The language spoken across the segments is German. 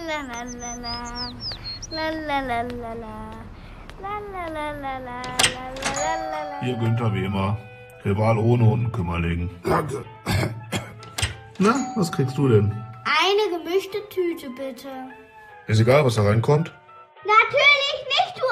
la la la la. La la la la la. La la la la la. La la la la. Hier Günther Wehmer, Rival ohne Unkümmerling. Danke. Na, was kriegst du denn? Eine gemischte Tüte, bitte. Ist egal, was da reinkommt. Natürlich nicht, du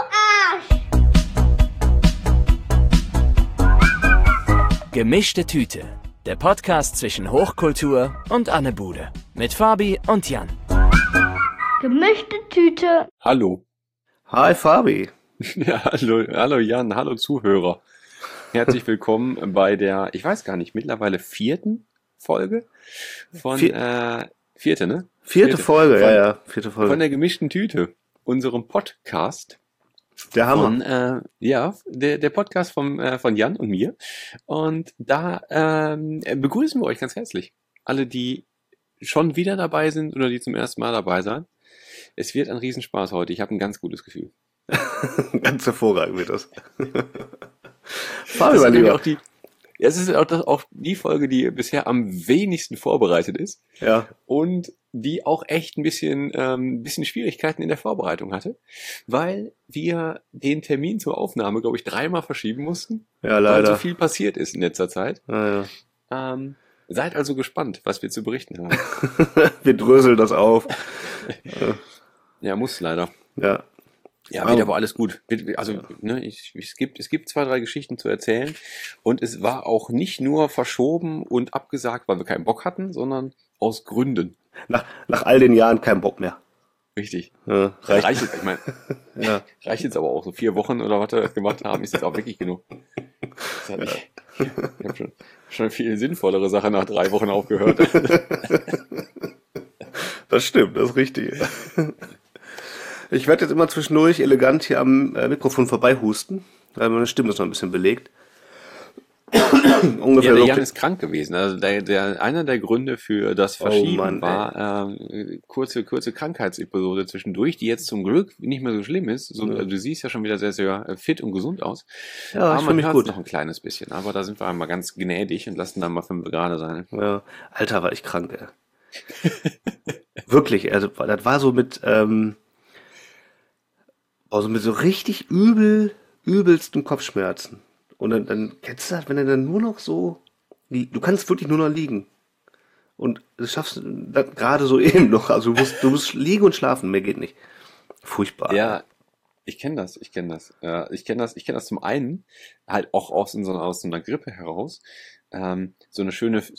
Arsch! Gemischte Tüte, der Podcast zwischen Hochkultur und Anne Bude. Mit Fabi und Jan. Gemischte Tüte. Hallo. Hi Fabi. Ja, hallo Jan, hallo Zuhörer. Herzlich willkommen bei der, ich weiß gar nicht, mittlerweile 4. Folge von, vierte, ne? Vierte Folge, von, vierte Folge. Von der gemischten Tüte, unserem Podcast. Der Hammer. Der Podcast von Jan und mir. Und da begrüßen wir euch ganz herzlich. Alle, die schon wieder dabei sind oder die zum ersten Mal dabei sind. Es wird ein Riesenspaß heute. Ich habe ein ganz gutes Gefühl. Ganz hervorragend wird das. Fabi, mein Lieber. Es ist auch die Folge, die bisher am wenigsten vorbereitet ist. Ja. Und die auch echt ein bisschen Schwierigkeiten in der Vorbereitung hatte, weil wir den Termin zur Aufnahme, glaube ich, 3-mal verschieben mussten. Ja, leider. Weil so viel passiert ist in letzter Zeit. Ja. Seid also gespannt, was wir zu berichten haben. Wir dröseln das auf. Ja, muss leider. Ja. Ja, wird aber alles gut. Also, es gibt 2, 3 Geschichten zu erzählen. Und es war auch nicht nur verschoben und abgesagt, weil wir keinen Bock hatten, sondern aus Gründen. Nach all den Jahren kein Bock mehr. Richtig. Ja, reicht jetzt, ich meine, ja. reicht jetzt aber auch. So 4 Wochen oder was wir das gemacht haben, ist jetzt auch wirklich genug. Ich habe schon viel sinnvollere Sachen nach 3 Wochen aufgehört. Das stimmt, das ist richtig. Ich werde jetzt immer zwischendurch elegant hier am Mikrofon vorbeihusten, weil meine Stimme ist noch ein bisschen belegt. Ungefähr der Jan ist krank gewesen. Also einer der Gründe für das Verschieben war kurze Krankheitsepisode zwischendurch, die jetzt zum Glück nicht mehr so schlimm ist. Du siehst ja schon wieder sehr, sehr fit und gesund aus. Ja, aber ich fühle mich gut. Noch ein kleines bisschen. Aber da sind wir einmal ganz gnädig und lassen dann mal 5 Grad sein. Ja, Alter, war ich krank, ey. Wirklich, also das war so mit so richtig übelsten Kopfschmerzen. Und dann kennst du das, wenn du dann nur noch so, du kannst wirklich nur noch liegen. Und das schaffst du gerade so eben noch. Also du musst liegen und schlafen, mehr geht nicht. Furchtbar. Ja, ich kenne das. Ja, ich kenne das zum einen halt auch aus so einer Grippe heraus. So ein schönes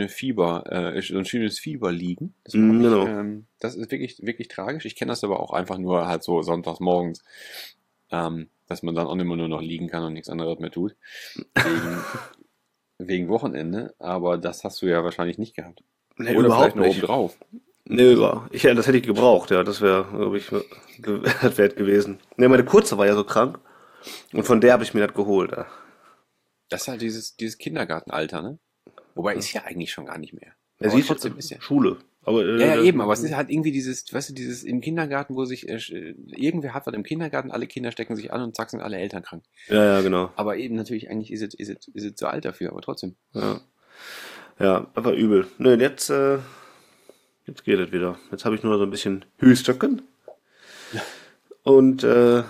Fieber liegen. Genau. Das ist wirklich, wirklich tragisch. Ich kenne das aber auch einfach nur halt so sonntags morgens, dass man dann auch immer nur noch liegen kann und nichts anderes mehr tut. Wegen Wochenende. Aber das hast du ja wahrscheinlich nicht gehabt. Nee, oder überhaupt vielleicht noch nicht. oben drauf. Nee, das hätte ich gebraucht, ja. Das wäre, glaube ich, wert gewesen. Nee, meine Kurze war ja so krank. Und von der habe ich mir das geholt, ja. Das ist halt dieses Kindergartenalter, ne? Wobei ist ja eigentlich schon gar nicht mehr. Er sieht trotzdem ist ja Schule. Aber, eben, aber es ist halt irgendwie dieses im Kindergarten, wo sich irgendwer hat was im Kindergarten, alle Kinder stecken sich an und zack sind alle Eltern krank. Ja, genau. Aber eben natürlich eigentlich ist es zu alt dafür, aber trotzdem. Ja, aber übel. Nö, jetzt geht es wieder. Jetzt habe ich nur so ein bisschen Hüstöcken. Und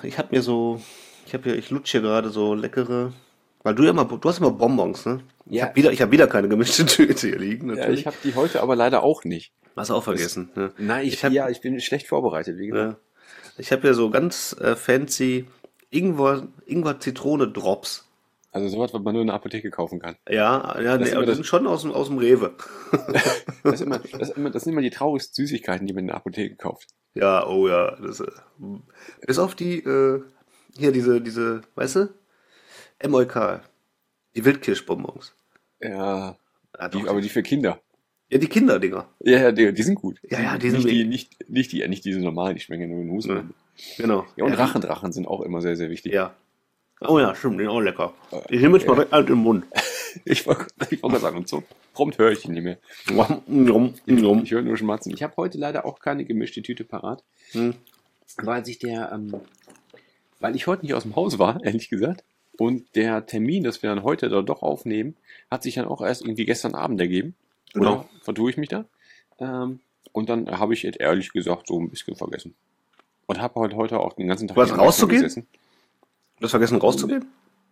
ich lutsche hier gerade so leckere. Weil du hast immer Bonbons, ne? Ja. Ich hab wieder keine gemischte Tüte hier liegen, natürlich. Ja, ich habe die heute aber leider auch nicht. Hast du auch vergessen, ne? Nein, ich bin schlecht vorbereitet, wie gesagt. Ja. Ich habe ja so ganz fancy Ingwer-Zitrone-Drops. Also sowas, was man nur in der Apotheke kaufen kann. Ja, nee, aber die sind schon aus dem Rewe. Das sind immer die traurigsten Süßigkeiten, die man in der Apotheke kauft. Ja, oh ja. Bis auf die, hier diese, weißt du? MOK. Die Wildkirschbonbons. Ja, aber die für Kinder. Ja, die Kinderdinger. Ja, die sind gut. Ja, die sind nicht diese normalen, die schmecken nur in Husten. Ja, genau. Ja, und Rachendrachen sind auch immer sehr, sehr wichtig. Ja. Oh ja, stimmt, die sind auch lecker. Ich nehme jetzt mal direkt alt im Mund. Ich wollte mal sagen, und so prompt höre ich ihn nicht mehr. Ich höre nur Schmatzen. Ich habe heute leider auch keine gemischte Tüte parat, weil ich heute nicht aus dem Haus war, ehrlich gesagt. Und der Termin, dass wir dann heute doch aufnehmen, hat sich dann auch erst irgendwie gestern Abend ergeben. Genau. Oder vertue ich mich da? Und dann habe ich jetzt ehrlich gesagt so ein bisschen vergessen. Und habe heute auch den ganzen Tag... Was, im Rechner rauszugehen? gesessen. Du hast vergessen rauszugehen?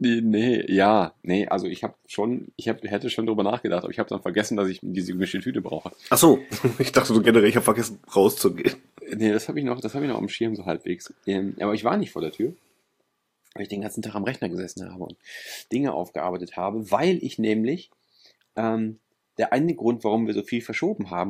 Hätte schon drüber nachgedacht, aber ich habe dann vergessen, dass ich diese gemischte Tüte brauche. Ach so, ich dachte so generell, ich habe vergessen rauszugehen. Nee, das habe ich noch am Schirm so halbwegs. Aber ich war nicht vor der Tür, weil ich den ganzen Tag am Rechner gesessen habe und Dinge aufgearbeitet habe, weil ich nämlich, der eine Grund, warum wir so viel verschoben haben,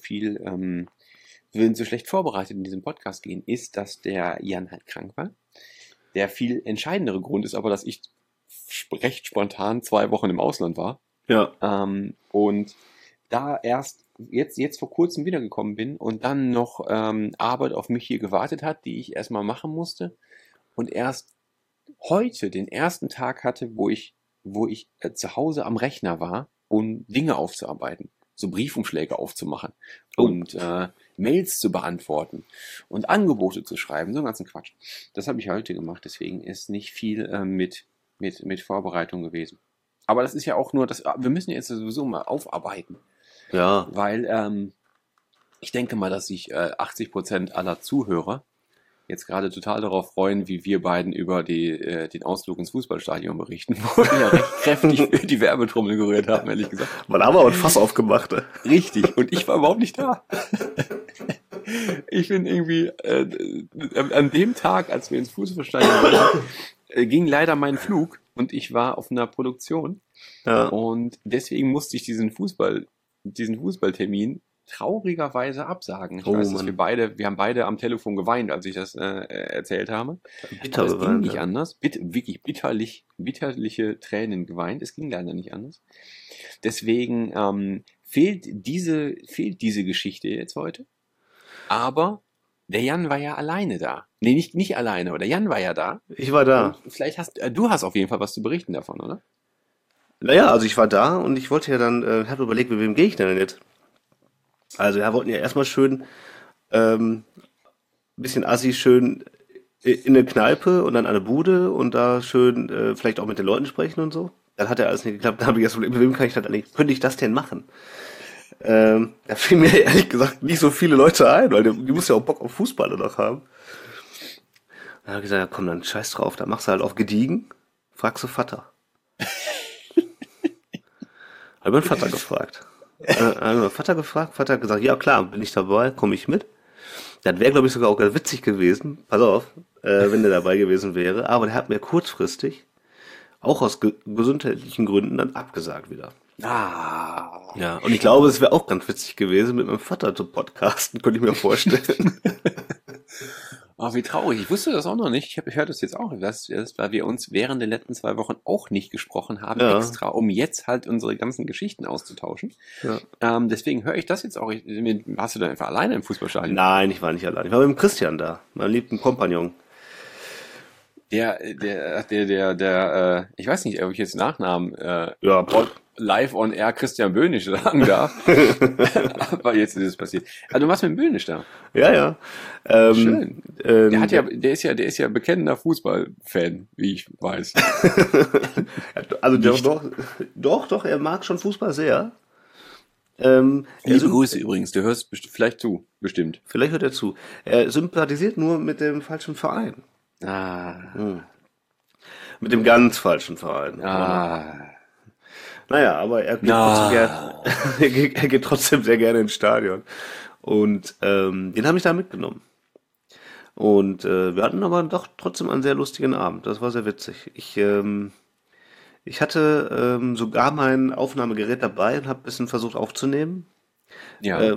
wir sind so schlecht vorbereitet in diesem Podcast gehen, ist, dass der Jan halt krank war. Der viel entscheidendere Grund ist aber, dass ich recht spontan 2 Wochen im Ausland war. Ja. Und da erst jetzt vor kurzem wiedergekommen bin und dann noch Arbeit auf mich hier gewartet hat, die ich erstmal machen musste. Und erst heute den ersten Tag hatte, wo ich zu Hause am Rechner war, um Dinge aufzuarbeiten. So Briefumschläge aufzumachen und Mails zu beantworten und Angebote zu schreiben, so einen ganzen Quatsch. Das habe ich heute gemacht, deswegen ist nicht viel mit Vorbereitung gewesen. Aber das ist ja auch nur, wir müssen jetzt sowieso mal aufarbeiten. Ja. Weil ich denke mal, dass sich 80% aller Zuhörer jetzt gerade total darauf freuen, wie wir beiden über den Ausflug ins Fußballstadion berichten, wo wir ja recht kräftig die Werbetrommel gerührt haben, ehrlich gesagt. Man haben aber ein Fass aufgemacht. Richtig, und ich war überhaupt nicht da. Ich bin irgendwie, an dem Tag, als wir ins Fußballstadion waren, ging leider mein Flug und ich war auf einer Produktion. Ja. Und deswegen musste ich diesen Fußballtermin traurigerweise absagen. Ich weiß, dass wir haben beide am Telefon geweint, als ich das erzählt habe. Bitter Aber es ging geweint, nicht ja. anders. Wirklich bitterliche Tränen geweint. Es ging leider nicht anders. Deswegen fehlt diese Geschichte jetzt heute. Aber der Jan war ja alleine da. Nee, nicht alleine, aber der Jan war ja da. Ich war da. Und vielleicht du hast auf jeden Fall was zu berichten davon, oder? Naja, also ich war da und ich wollte ja dann, habe überlegt, mit wem gehe ich denn jetzt? Also wir wollten ja erstmal schön, bisschen assi schön in eine Kneipe und dann an eine Bude und da schön vielleicht auch mit den Leuten sprechen und so. Dann hat ja alles nicht geklappt. Dann habe ich erst überlegt, mit wem könnte ich das denn machen? Da fielen mir ehrlich gesagt nicht so viele Leute ein, weil die muss ja auch Bock auf Fußball noch haben. Dann habe ich gesagt, ja komm, dann scheiß drauf, dann machst du halt auf gediegen, fragst du Vater. Habe meinen Vater gefragt. Vater hat gesagt, ja klar, bin ich dabei, komme ich mit. Das wäre, glaube ich, sogar auch ganz witzig gewesen, pass auf, wenn der dabei gewesen wäre. Aber der hat mir kurzfristig, auch aus gesundheitlichen Gründen, dann abgesagt wieder. Ja, und ich glaube, es wäre auch ganz witzig gewesen, mit meinem Vater zu podcasten, könnte ich mir vorstellen. Oh, wie traurig. Ich wusste das auch noch nicht. Ich höre das jetzt auch. Weil wir uns während den letzten 2 Wochen auch nicht gesprochen haben, Ja. extra, um jetzt halt unsere ganzen Geschichten auszutauschen. Ja. Deswegen höre ich das jetzt auch. Warst du dann einfach alleine im Fußballstadion? Nein, ich war nicht allein. Ich war mit dem Christian da, meinem liebsten Kompagnon. Ich weiß nicht, ob ich jetzt Nachnamen Ja, live on air Christian Böhnisch sagen darf. Aber jetzt ist es passiert. Also du warst mit dem Böhnisch da. ja. Schön. Der ist ja bekennender Fußballfan, wie ich weiß. Also doch, er mag schon Fußball sehr. Liebe Grüße übrigens, du hörst vielleicht zu, bestimmt. Vielleicht hört er zu. Er sympathisiert nur mit dem falschen Verein. Mit dem ganz falschen Verein. Naja, aber er geht trotzdem sehr gerne ins Stadion. Und den habe ich da mitgenommen. Und wir hatten aber doch trotzdem einen sehr lustigen Abend. Das war sehr witzig. Ich hatte sogar mein Aufnahmegerät dabei und habe ein bisschen versucht aufzunehmen. Ja.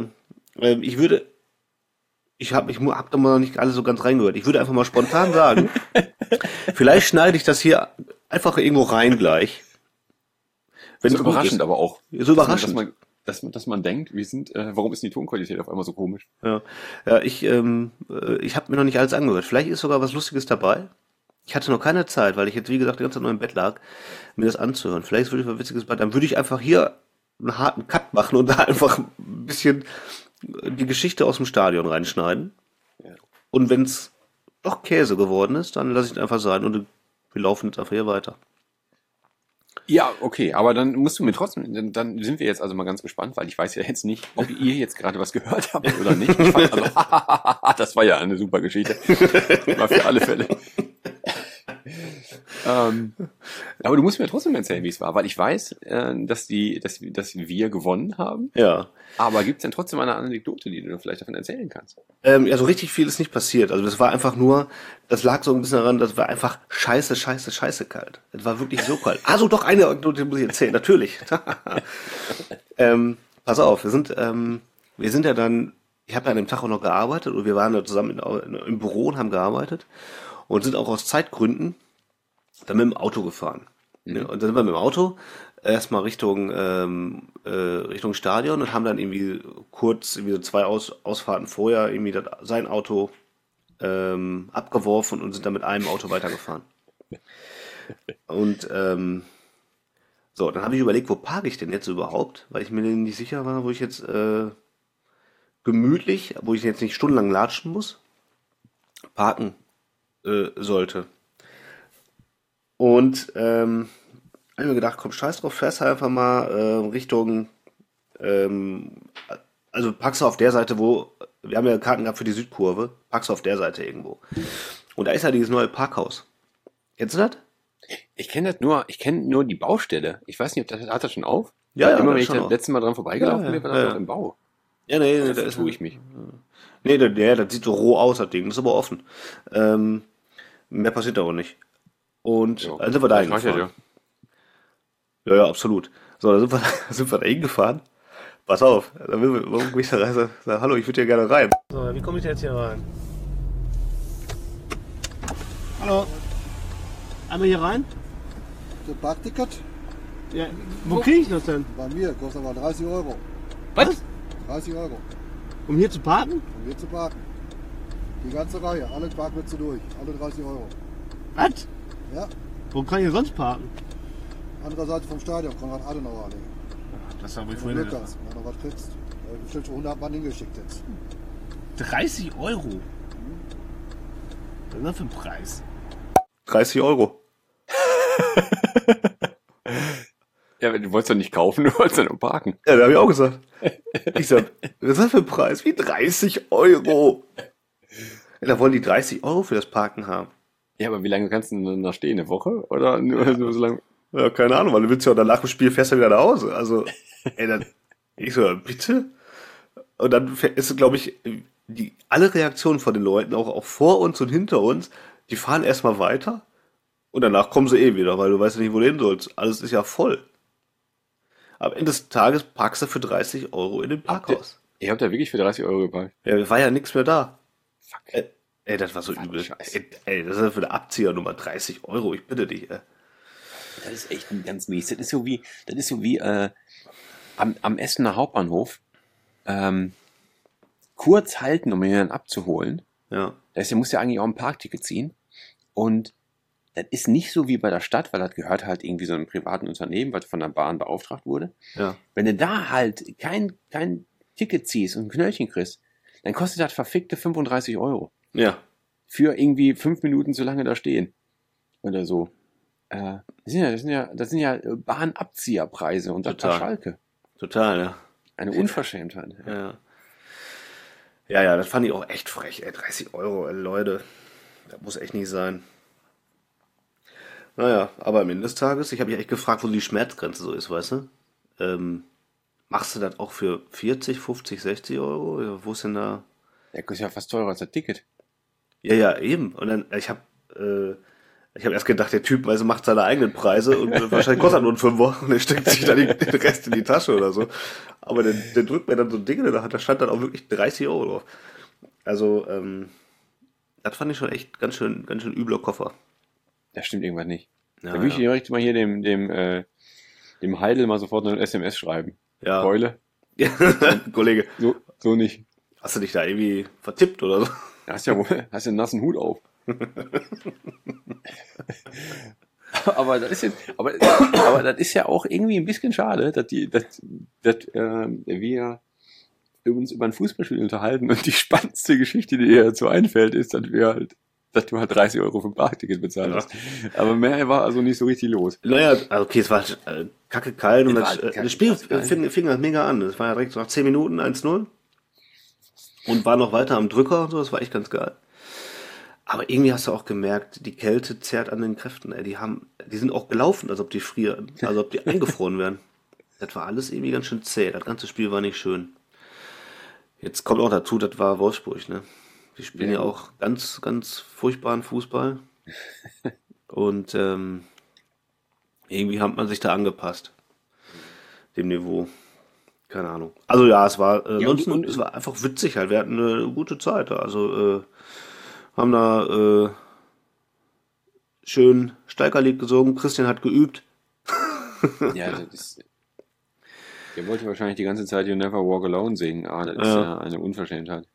Ich hab da mal noch nicht alles so ganz reingehört. Ich würde einfach mal spontan sagen, vielleicht schneide ich das hier einfach irgendwo rein gleich. So überraschend aber auch. So überraschend. Dass man denkt, warum ist die Tonqualität auf einmal so komisch? Ja, ich habe mir noch nicht alles angehört. Vielleicht ist sogar was Lustiges dabei. Ich hatte noch keine Zeit, weil ich jetzt, wie gesagt, die ganze Zeit nur im Bett lag, mir das anzuhören. Vielleicht würde ich was Witziges bei. Dann würde ich einfach hier einen harten Cut machen und da einfach ein bisschen die Geschichte aus dem Stadion reinschneiden. Ja. Und wenn es doch Käse geworden ist, dann lasse ich es einfach sein und wir laufen jetzt einfach hier weiter. Ja, okay, aber dann musst du mir trotzdem, dann sind wir jetzt also mal ganz gespannt, weil ich weiß ja jetzt nicht, ob ihr jetzt gerade was gehört habt oder nicht. Ich fand, also, das war ja eine super Geschichte. War für alle Fälle. Aber du musst mir trotzdem erzählen, wie es war, weil ich weiß, dass wir gewonnen haben. Ja. Aber gibt es denn trotzdem eine Anekdote, die du vielleicht davon erzählen kannst? Ja, so richtig viel ist nicht passiert. Also das war einfach nur, das lag so ein bisschen daran, das war einfach scheiße kalt. Es war wirklich so kalt. Also doch eine Anekdote muss ich erzählen, natürlich. Pass auf, wir sind ja dann, ich habe ja an dem Tag auch noch gearbeitet und wir waren da zusammen im Büro und haben gearbeitet und sind auch aus Zeitgründen dann mit dem Auto gefahren. Ja, und dann sind wir mit dem Auto erstmal Richtung Stadion und haben dann irgendwie kurz irgendwie so 2 Ausfahrten vorher irgendwie sein Auto abgeworfen und sind dann mit einem Auto weitergefahren. Und so, dann habe ich überlegt, wo parke ich denn jetzt überhaupt? Weil ich mir nicht sicher war, wo ich jetzt gemütlich, wo ich jetzt nicht stundenlang latschen muss, parken sollte. Und habe ich mir gedacht, komm, scheiß drauf, fährst einfach mal Richtung, also packst du auf der Seite, wir haben ja Karten gehabt für die Südkurve, packst du auf der Seite irgendwo. Und da ist ja dieses neue Parkhaus. Kennst du das? Ich kenne nur die Baustelle. Ich weiß nicht, hat das schon auf? Ja, Immer das wenn ich schon das auf. letzte Mal dran vorbeigelaufen bin, war das noch im Bau. Ja, nee, Da da ist tue ich mich. Nee, das sieht so roh aus, das Ding, das ist aber offen. Mehr passiert da auch nicht. Und dann sind wir da hingefahren. Ja, absolut. So, dann sind wir da hingefahren. Pass auf, dann will ich da rein, sag, hallo, ich würde hier gerne rein. So, wie komme ich jetzt hier rein? Hallo. Einmal hier rein? Das Parkticket Ja. Wo kriege ich das denn? bei mir kostet aber 30 Euro. Was? 30 Euro, Um hier zu parken? um hier zu parken. Die ganze Reihe, alle Parkplätze durch, alle 30 Euro. Was? Ja, Wo kann ich sonst parken? andere Seite vom Stadion, Konrad-Adenauer-Allee. Das habe ich Wenn du Glück hast, wenn du noch was kriegst. Da hab bestimmt schon 100 Mann hingeschickt jetzt. 30 Euro? Was ist das für ein Preis? 30 Euro. Ja, du wolltest doch nicht kaufen, du wolltest ja nur parken. Ja, da habe ich auch gesagt. Ich sag, was ist das für ein Preis? Wie 30 Euro? Ja, da wollen die 30 Euro für das Parken haben. Ja, aber wie lange kannst du denn da stehen? Eine Woche? Oder nur so lange? Ja, keine Ahnung, weil du willst ja danach dem Spiel fährst du wieder nach Hause. Also, ey, dann, ich so, bitte? Und dann ist, glaube ich, alle Reaktionen von den Leuten, auch vor uns und hinter uns, die fahren erstmal weiter und danach kommen sie eh wieder, weil du weißt ja nicht, wo du hin sollst. Alles ist ja voll. Am Ende des Tages parkst du für 30 Euro in dem Parkhaus. Ihr habt da wirklich für 30 Euro geparkt. Ja, war ja nichts mehr da. Fuck. Ey, das war so übel. Scheiße. Ey, das ist ja für eine Abziehernummer 30 Euro, ich bitte dich, ey. Das ist echt ganz mies. Das ist so wie am Essener Hauptbahnhof kurz halten, um jemanden abzuholen. Ja. Der muss ja eigentlich auch ein Parkticket ziehen. Und das ist nicht so wie bei der Stadt, weil das gehört halt irgendwie so einem privaten Unternehmen, was von der Bahn beauftragt wurde. Ja. Wenn du da halt kein Ticket ziehst und ein Knöllchen kriegst, dann kostet das verfickte 35 Euro. Ja. Für irgendwie 5 Minuten so lange da stehen. Oder so. Das sind ja Bahnabzieherpreise und das Total. bei Schalke. Total, ja. Eine Unverschämtheit. Ja, das fand ich auch echt frech, ey. 30 Euro, ey, Leute. Das muss echt nicht sein. Naja, aber am Ende des Tages, ich habe mich echt gefragt, wo die Schmerzgrenze so ist, weißt du? Machst du das auch für 40, 50, 60 Euro? Ja, wo ist denn da? Der ist ja fast teurer als das Ticket. Ja, eben. Und dann, ich habe erst gedacht, der Typ macht seine eigenen Preise und wahrscheinlich kostet er nur einen Fünfer und er steckt sich dann den Rest in die Tasche oder so. Aber der drückt mir dann so ein Ding in der Hand, da stand dann auch wirklich 30 Euro drauf. Also, das fand ich schon echt ganz schön übler Koffer. Das stimmt irgendwas nicht. Ja, Da würde ich direkt mal hier dem Heidel mal sofort eine SMS schreiben. Ja. Keule. Kollege, So nicht. hast du dich da irgendwie vertippt oder so? Hast ja einen nassen Hut auf. aber das ist ja auch irgendwie ein bisschen schade, dass wir uns über ein Fußballspiel unterhalten und die spannendste Geschichte, die dir dazu einfällt, ist, dass wir halt dass du halt 30 Euro für ein Parkticket bezahlt hast. Aber mehr war also nicht so richtig los. Naja, okay, es war kacke kalt und das Spiel kacke fing halt mega an. Es war ja direkt so nach 10 Minuten 1-0 und war noch weiter am Drücker und so, das war echt ganz geil. Aber irgendwie hast du auch gemerkt, die Kälte zerrt an den Kräften. Ey. Die sind auch gelaufen, als ob die frieren, als ob die eingefroren wären. Das war alles irgendwie ganz schön zäh. Das ganze Spiel war nicht schön. Jetzt kommt auch dazu, das war Wolfsburg, ne? Die spielen ja auch ganz, ganz furchtbaren Fußball. Und irgendwie hat man sich da angepasst. Dem Niveau. Keine Ahnung. Also ja, es war es war einfach witzig halt. Wir hatten eine gute Zeit. Also haben da schön Steigerlied gesungen. Christian hat geübt. Ja, das ist... Der wollte wahrscheinlich die ganze Zeit You Never Walk Alone singen. Ah, das ist ja eine Unverschämtheit.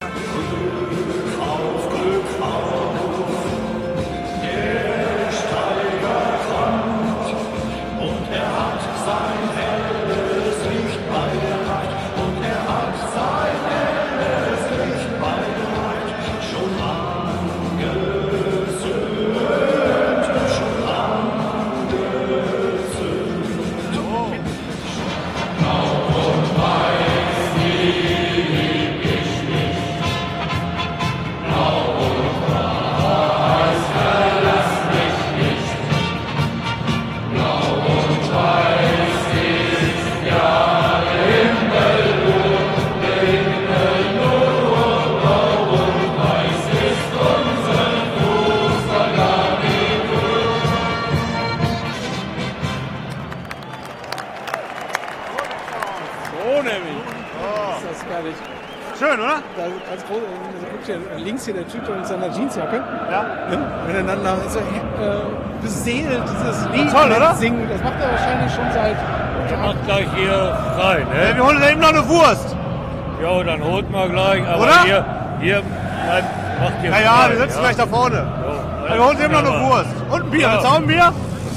Schön, oder? Da ganz groß, links hier der Typ in seiner Jeansjacke. Ja. Miteinander beseelt dieses Lied toll, oder? singen. Das macht er wahrscheinlich schon seit... Der macht gleich hier frei, ne? Ja, wir holen da eben noch eine Wurst. Ja, dann holt man gleich. Aber Oder? hier macht ihr Ja, frei. wir sitzen gleich da vorne. Ja, Wir holen eben noch eine Wurst. Und ein Bier. Ja. Willst du auch ein Bier?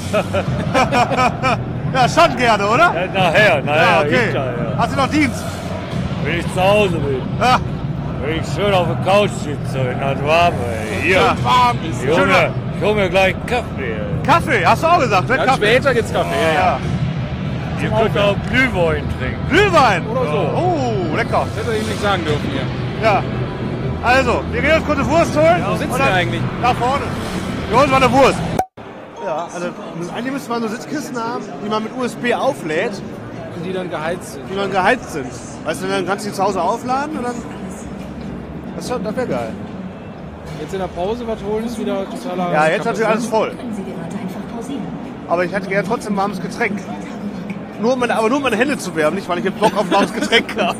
Ja, schon gerne, oder? Ja, nachher, Ja, okay. hinterher. Hast du noch Dienst? Wenn ich zu Hause bin. Ja. Wenn ich schön auf der Couch sitze, in das Warme. Hier. Ja, warm ist. Ich hol mir gleich einen Kaffee. Kaffee, hast du auch gesagt, ne? Dann Kaffee. später gibt's Kaffee, ja. Ihr könnt auch Glühwein trinken. Glühwein. Oder so. Oh, lecker. Das hätte er ihm nicht sagen dürfen hier. Ja. Also, wir gehen uns kurz eine Wurst holen. Wo sitzen und wir dann eigentlich? Da vorne. Wir holen uns mal eine Wurst. Ja, also eigentlich müsste man so Sitzkisten haben, die man mit USB auflädt, Und die dann geheizt sind. die dann geheizt sind. Weißt du, dann kannst du die zu Hause aufladen und dann... Das wäre geil. Jetzt in der Pause was holen ist wieder totaler... Ja, jetzt natürlich alles voll. Können Sie gerade einfach pausieren. Aber ich hätte gerne trotzdem ein warmes Getränk. Nur um meine Hände zu wärmen, nicht weil ich jetzt Bock auf ein warmes Getränk habe.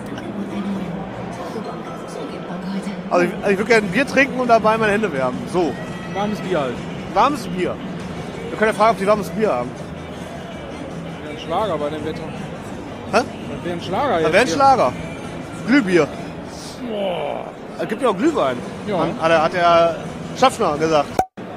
Also ich würde gerne ein Bier trinken und dabei meine Hände wärmen. So, Warmes Bier halt. warmes Bier. Wir können ja fragen, ob die warmes Bier haben. Wäre ein Schlager bei dem Wetter. Hä? Das wäre ein Schlager Da jetzt. wäre ein hier. Schlager. Glühbier. Es gibt ja auch Glühwein. Ja. Hat der Schaffner gesagt.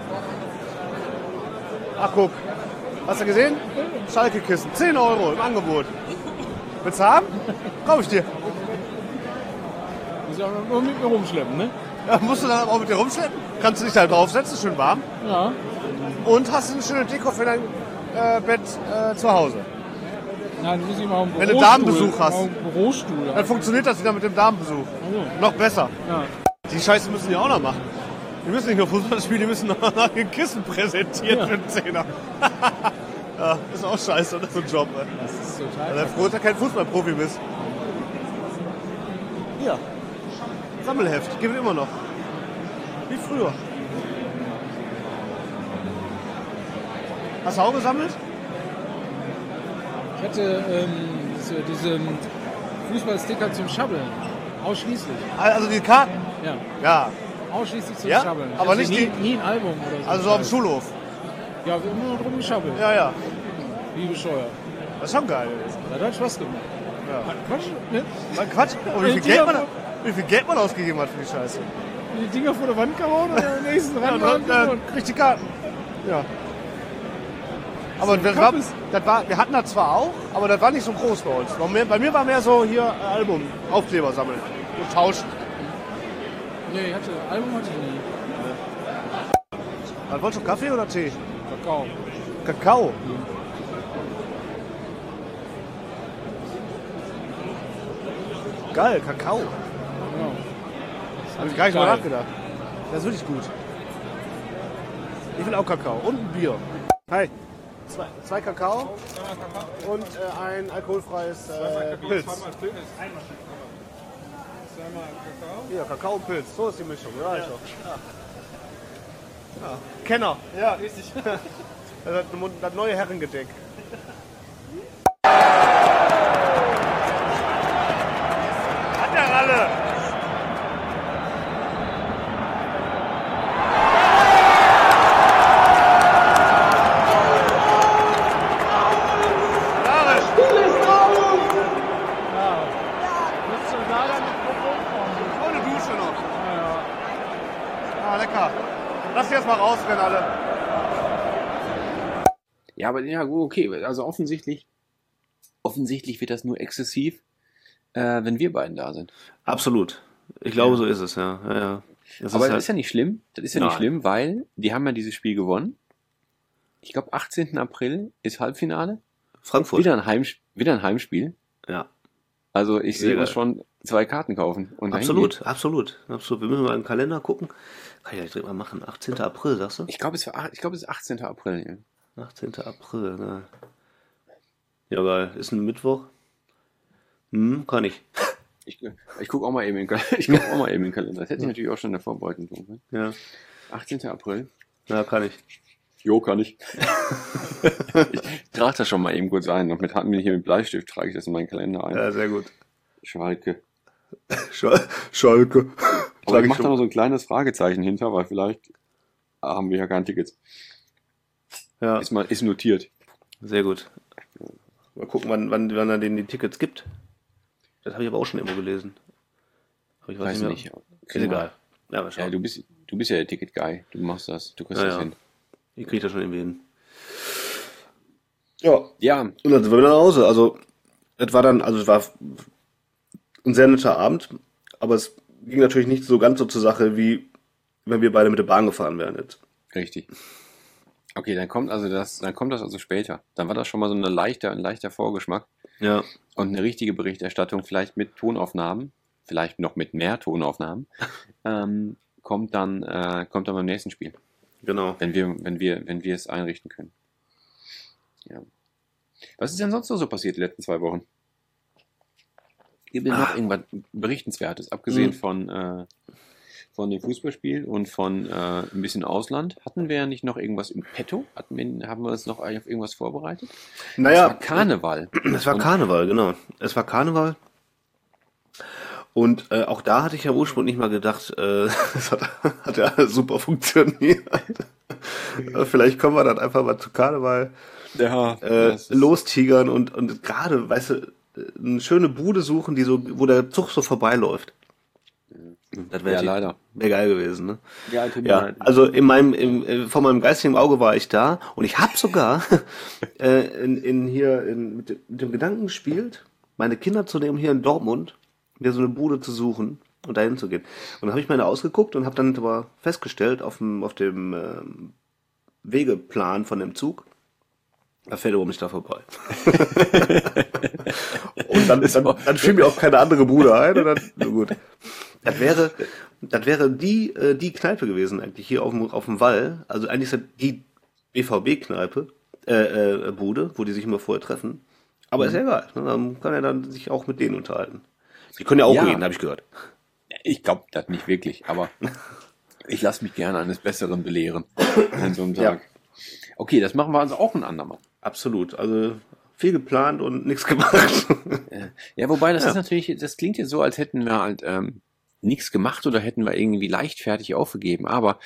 Ach guck, hast du gesehen? Schalke-Kissen, 10 € im Angebot. Willst du haben? Kauf ich dir. Muss ich auch nur mit mir rumschleppen, ne? Ja, musst du dann aber auch mit dir rumschleppen. Kannst du dich da draufsetzen, schön warm. Ja. Und hast eine schöne Deko für dein Bett zu Hause. Nein, du musst immer einen Wenn du Bürostuhl. Damenbesuch hast. Einen Bürostuhl. Dann funktioniert das wieder mit dem Damenbesuch. Also, Noch besser. ja. Die Scheiße müssen die auch noch machen. Die müssen nicht nur Fußball spielen, die müssen noch ein Kissen präsentieren für den Zehner. Ja, ist auch scheiße, das ist so ein Job. Ey. Das ist total... Also froh, dass du kein Fußballprofi bist. Ja. Sammelheft, gibt es immer noch. Wie früher. Hast du auch gesammelt? Ich hatte diese Fußballsticker zum Schabbeln. Ausschließlich. Also die Karten? Ja. Ja. Ausschließlich zum Ja? Schabbeln. Ich Aber hatte nicht nie ein Album oder so. Also so auf dem Schulhof. Ja, wir haben nur drum geschabbelt. Ja, ja. Wie bescheuert. Das ist schon geil. Das hat Spaß gemacht. Ja. Quatsch, ne? Mal Quatsch. Oh, wie viel Geld man ausgegeben hat für die Scheiße. Die Dinger vor der Wand gehauen und am nächsten Ja, Rand dann kriegt die Karten. Ja. Aber wir hatten das zwar auch, aber das war nicht so groß bei uns. Bei mir war mehr so hier Album, Aufkleber sammeln und tauschen. Nee, Album hatte ich nie. Was wolltest du, Kaffee oder Tee? Kakao. Kakao? Geil, Kakao. Ja. Habe ich gar nicht mal Geil. nachgedacht. Das ist wirklich gut. Ich will auch Kakao und ein Bier. Hi. Zwei Kakao und ein alkoholfreies Pilz. Ja, Kakao und Pilz. So ist die Mischung. Ja, ist doch. Ja. Kenner. Ja, richtig. Das neue Herrengedeck. Hat der Ralle. Ohne Dusche noch. Ah, lecker. Lass die erst mal rausrennen, alle. Ja, aber ja, okay. Also offensichtlich wird das nur exzessiv, wenn wir beiden da sind. Absolut. Ich glaube, so ist es, ja. Ja. Aber das ist ja nicht schlimm. Das ist ja nicht schlimm, weil die haben ja dieses Spiel gewonnen. Ich glaube, 18. April ist Halbfinale. Frankfurt. Wieder ein Heimspiel. Ja. Also ich sehe Sehr uns geil. schon 2 Karten kaufen. Und dahin Absolut, gehen. absolut. Wir müssen mal im Kalender gucken. Kann ich ja direkt mal machen. 18. April, sagst du? Ich glaube, es ist 18. April. Ja. 18. April, ne? Ja, geil. Ist ein Mittwoch. Kann ich. Ich gucke auch mal eben in den Kalender. Das hätte ich natürlich auch schon in der Vorbereitung tun können. Ja. 18. April. Ja, kann ich. Jo, kann ich. Ich trage das schon mal eben kurz ein. Und hier mit Bleistift trage ich das in meinen Kalender ein. Ja, sehr gut. Schalke. Schalke. Aber ich mache da noch so ein kleines Fragezeichen hinter, weil vielleicht haben wir ja kein Ticket. Ja, Ist notiert. sehr gut. Mal gucken, wann er denen die Tickets gibt. Das habe ich aber auch schon irgendwo gelesen. Aber ich weiß nicht. Ist egal. Ja, mal Ja, schauen. du bist ja der Ticket-Guy. Du machst das. Du kriegst Ja, das ja. hin. Ich kriege das schon irgendwie hin. Ja. Ja, Und dann sind wir wieder nach Hause. Also, es war ein sehr netter Abend, aber es ging natürlich nicht so ganz so zur Sache, wie wenn wir beide mit der Bahn gefahren wären jetzt. richtig. Okay, dann kommt das also später. Dann war das schon mal so ein leichter Vorgeschmack. Ja. Und eine richtige Berichterstattung, vielleicht mit Tonaufnahmen, vielleicht noch mit mehr Tonaufnahmen, kommt dann beim nächsten Spiel, Genau. wenn wir es einrichten können. Ja. Was ist denn sonst noch so passiert die letzten 2 Wochen? Gibt es noch irgendwas Berichtenswertes, abgesehen von dem Fußballspiel und von ein bisschen Ausland? Hatten wir nicht noch irgendwas im Petto? Haben wir uns noch auf irgendwas vorbereitet? Naja. Es war Karneval. Es war Karneval, genau. Es war Karneval. Und auch da hatte ich ja ursprünglich mal gedacht, das hat ja super funktioniert. Vielleicht kommen wir dann einfach mal zu Karneval Ja, lostigern und gerade, weißt du, eine schöne Bude suchen, wo der Zug so vorbeiläuft. Das wäre leider. Wär geil gewesen, ne? Ja, tut mir Ja, leid. also vor meinem geistigen Auge war ich da und ich habe sogar mit dem Gedanken gespielt, meine Kinder zu nehmen hier in Dortmund, mir so eine Bude zu suchen und dahin zu gehen. Und dann habe ich meine ausgeguckt und habe dann aber festgestellt, auf dem Wegeplan von dem Zug, da fährt überhaupt nicht da vorbei. Und dann fiel mir auch keine andere Bude ein. Und dann, na gut. Das wäre die Kneipe gewesen eigentlich hier auf dem Wall. Also eigentlich ist das die BVB-Kneipe, Bude, wo die sich immer vorher treffen. Aber ist ja egal. Ne? Dann kann er dann sich auch mit denen unterhalten. Die können ja auch reden, habe ich gehört. Ich glaube das nicht wirklich, aber ich lasse mich gerne eines Besseren belehren an so einem Tag. Ja. Okay, das machen wir also auch ein andermal. Absolut. Also viel geplant und nichts gemacht. Ja, wobei das ist natürlich, das klingt jetzt so, als hätten wir halt nichts gemacht oder hätten wir irgendwie leichtfertig aufgegeben. Aber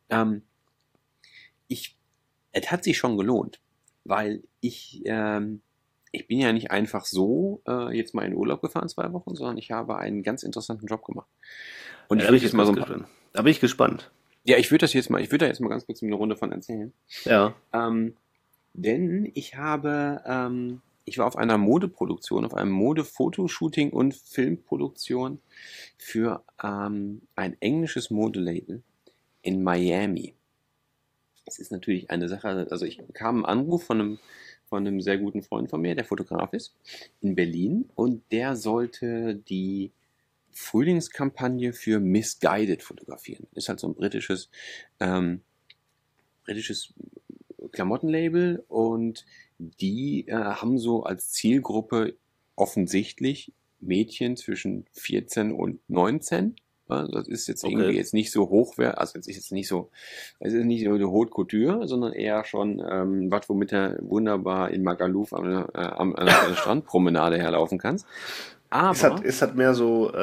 es hat sich schon gelohnt, weil ich bin ja nicht einfach so jetzt mal in Urlaub gefahren 2 Wochen, sondern ich habe einen ganz interessanten Job gemacht. Und Ja, ich würde jetzt mal so da bin ich gespannt. Ja, ich würde da jetzt mal ganz kurz eine Runde von erzählen. Ja. Denn ich war auf einer Modeproduktion, auf einem Modefotoshooting und Filmproduktion für ein englisches Modelabel in Miami. es ist natürlich eine Sache, also ich bekam einen Anruf von einem sehr guten Freund von mir, der Fotograf ist, in Berlin, und der sollte die Frühlingskampagne für Missguided fotografieren. Ist halt so ein britisches Klamottenlabel, und die haben so als Zielgruppe offensichtlich Mädchen zwischen 14 und 19. Ja, das ist jetzt irgendwie jetzt nicht so hochwertig, also es ist nicht so eine Haute Couture, sondern eher schon was, womit du wunderbar in Magaluf an der Strandpromenade herlaufen kannst. Aber ist das mehr so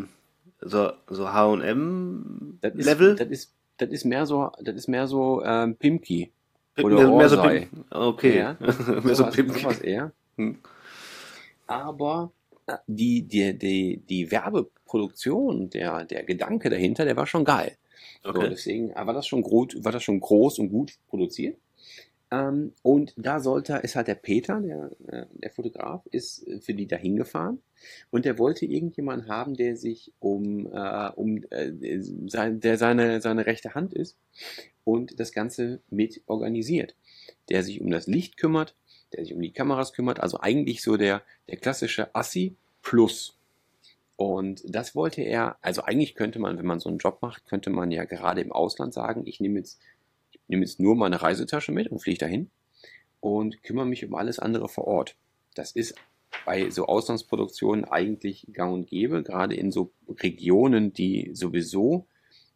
H&M-Level? Das ist mehr so Pimki. Oder mehr so Orsay. Okay. Ja, mehr so Pimki. sowas eher. Aber die Werbeproduktion, der Gedanke dahinter, der war schon geil. Okay. So, deswegen war das schon groß und gut produziert. Und da ist halt der Peter, der Fotograf, ist für die da hingefahren, und der wollte irgendjemanden haben, der sich der seine rechte Hand ist und das Ganze mit organisiert. Der sich um das Licht kümmert, der sich um die Kameras kümmert, also eigentlich so der klassische Assi plus. Und das wollte er, also eigentlich könnte man, wenn man so einen Job macht, könnte man ja gerade im Ausland sagen, ich nehme jetzt nur meine Reisetasche mit und fliege dahin und kümmere mich um alles andere vor Ort. Das ist bei so Auslandsproduktionen eigentlich gang und gäbe, gerade in so Regionen, die sowieso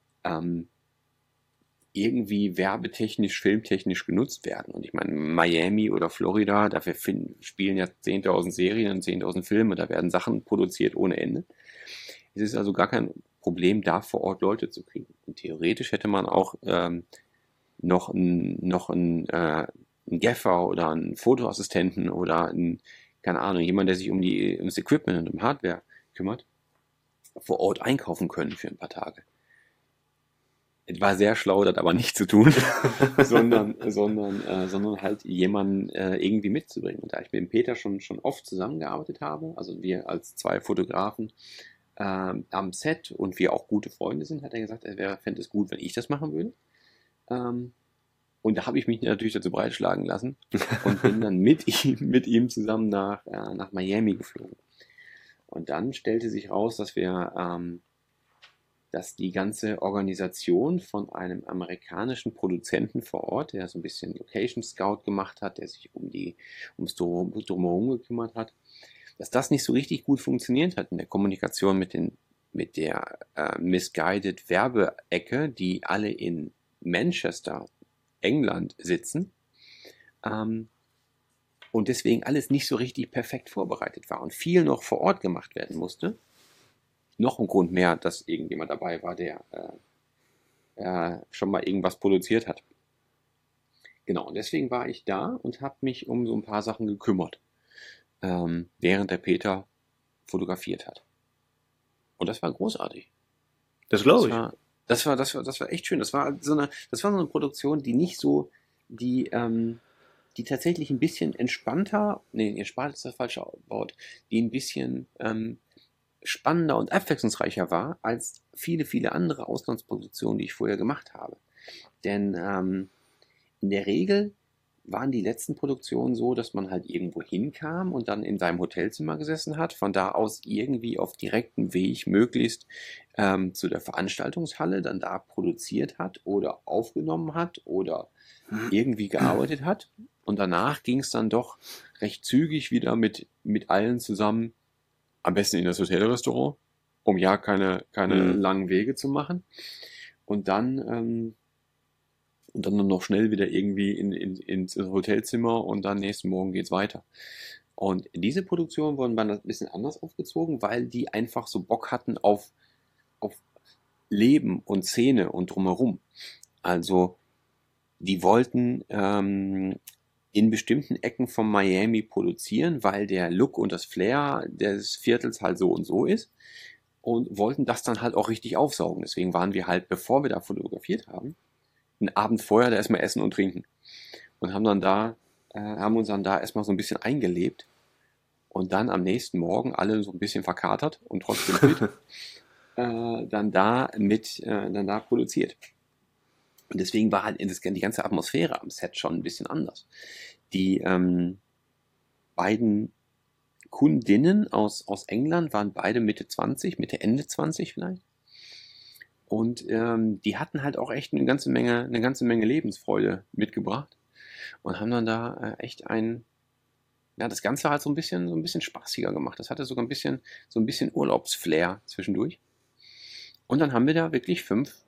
irgendwie werbetechnisch, filmtechnisch genutzt werden. Und ich meine, Miami oder Florida, dafür spielen ja 10.000 Serien und 10.000 Filme, da werden Sachen produziert ohne Ende. Es ist also gar kein Problem, da vor Ort Leute zu kriegen. Und theoretisch hätte man auch noch einen Gaffer oder einen Fotoassistenten oder keine Ahnung, jemand, der sich ums Equipment und um Hardware kümmert, vor Ort einkaufen können für ein paar Tage. Es war sehr schlau, das aber nicht zu tun, sondern halt jemanden irgendwie mitzubringen. Und da ich mit dem Peter schon oft zusammengearbeitet habe, also wir als zwei Fotografen am Set und wir auch gute Freunde sind, hat er gesagt, er fände es gut, wenn ich das machen würde. Und da habe ich mich natürlich dazu breitschlagen lassen und bin dann mit ihm zusammen nach Miami geflogen. Und dann stellte sich raus, dass die ganze Organisation von einem amerikanischen Produzenten vor Ort, der so ein bisschen Location Scout gemacht hat, der sich ums Drumherum gekümmert hat, dass das nicht so richtig gut funktioniert hat in der Kommunikation mit der Missguided Werbeecke, die alle in Manchester, England sitzen, und deswegen alles nicht so richtig perfekt vorbereitet war und viel noch vor Ort gemacht werden musste. Noch ein Grund mehr, dass irgendjemand dabei war, der schon mal irgendwas produziert hat. Genau, und deswegen war ich da und habe mich um so ein paar Sachen gekümmert, während der Peter fotografiert hat. Und das war großartig. Das glaube ich. Das war echt schön. Das war so eine Produktion, die nicht so, die tatsächlich ein bisschen entspannter, entspannt ist das falsche Wort, die ein bisschen spannender und abwechslungsreicher war als viele, viele andere Auslandsproduktionen, die ich vorher gemacht habe. Denn in der Regel waren die letzten Produktionen so, dass man halt irgendwo hinkam und dann in seinem Hotelzimmer gesessen hat, von da aus irgendwie auf direktem Weg möglichst zu der Veranstaltungshalle dann da produziert hat oder aufgenommen hat oder irgendwie gearbeitet hat. Und danach ging es dann doch recht zügig wieder mit allen zusammen, am besten in das Hotelrestaurant, um ja keine langen Wege zu machen. Und dann nur noch schnell wieder irgendwie ins Hotelzimmer und dann nächsten Morgen geht's weiter. Und diese Produktionen wurden dann ein bisschen anders aufgezogen, weil die einfach so Bock hatten auf Leben und Szene und drumherum. Also die wollten in bestimmten Ecken von Miami produzieren, weil der Look und das Flair des Viertels halt so und so ist, und wollten das dann halt auch richtig aufsaugen. Deswegen waren wir halt, bevor wir da fotografiert haben, einen Abend vorher da erstmal essen und trinken und haben uns dann da erstmal so ein bisschen eingelebt und dann am nächsten Morgen alle so ein bisschen verkatert und trotzdem fit dann da produziert. Und deswegen war halt die ganze Atmosphäre am Set schon ein bisschen anders. Die beiden Kundinnen aus England waren beide Mitte 20, Mitte, Ende 20 vielleicht. Und die hatten halt auch echt eine ganze Menge Lebensfreude mitgebracht und haben dann da echt das Ganze halt so ein bisschen spaßiger gemacht. Das hatte sogar so ein bisschen Urlaubsflair zwischendurch. Und dann haben wir da wirklich fünf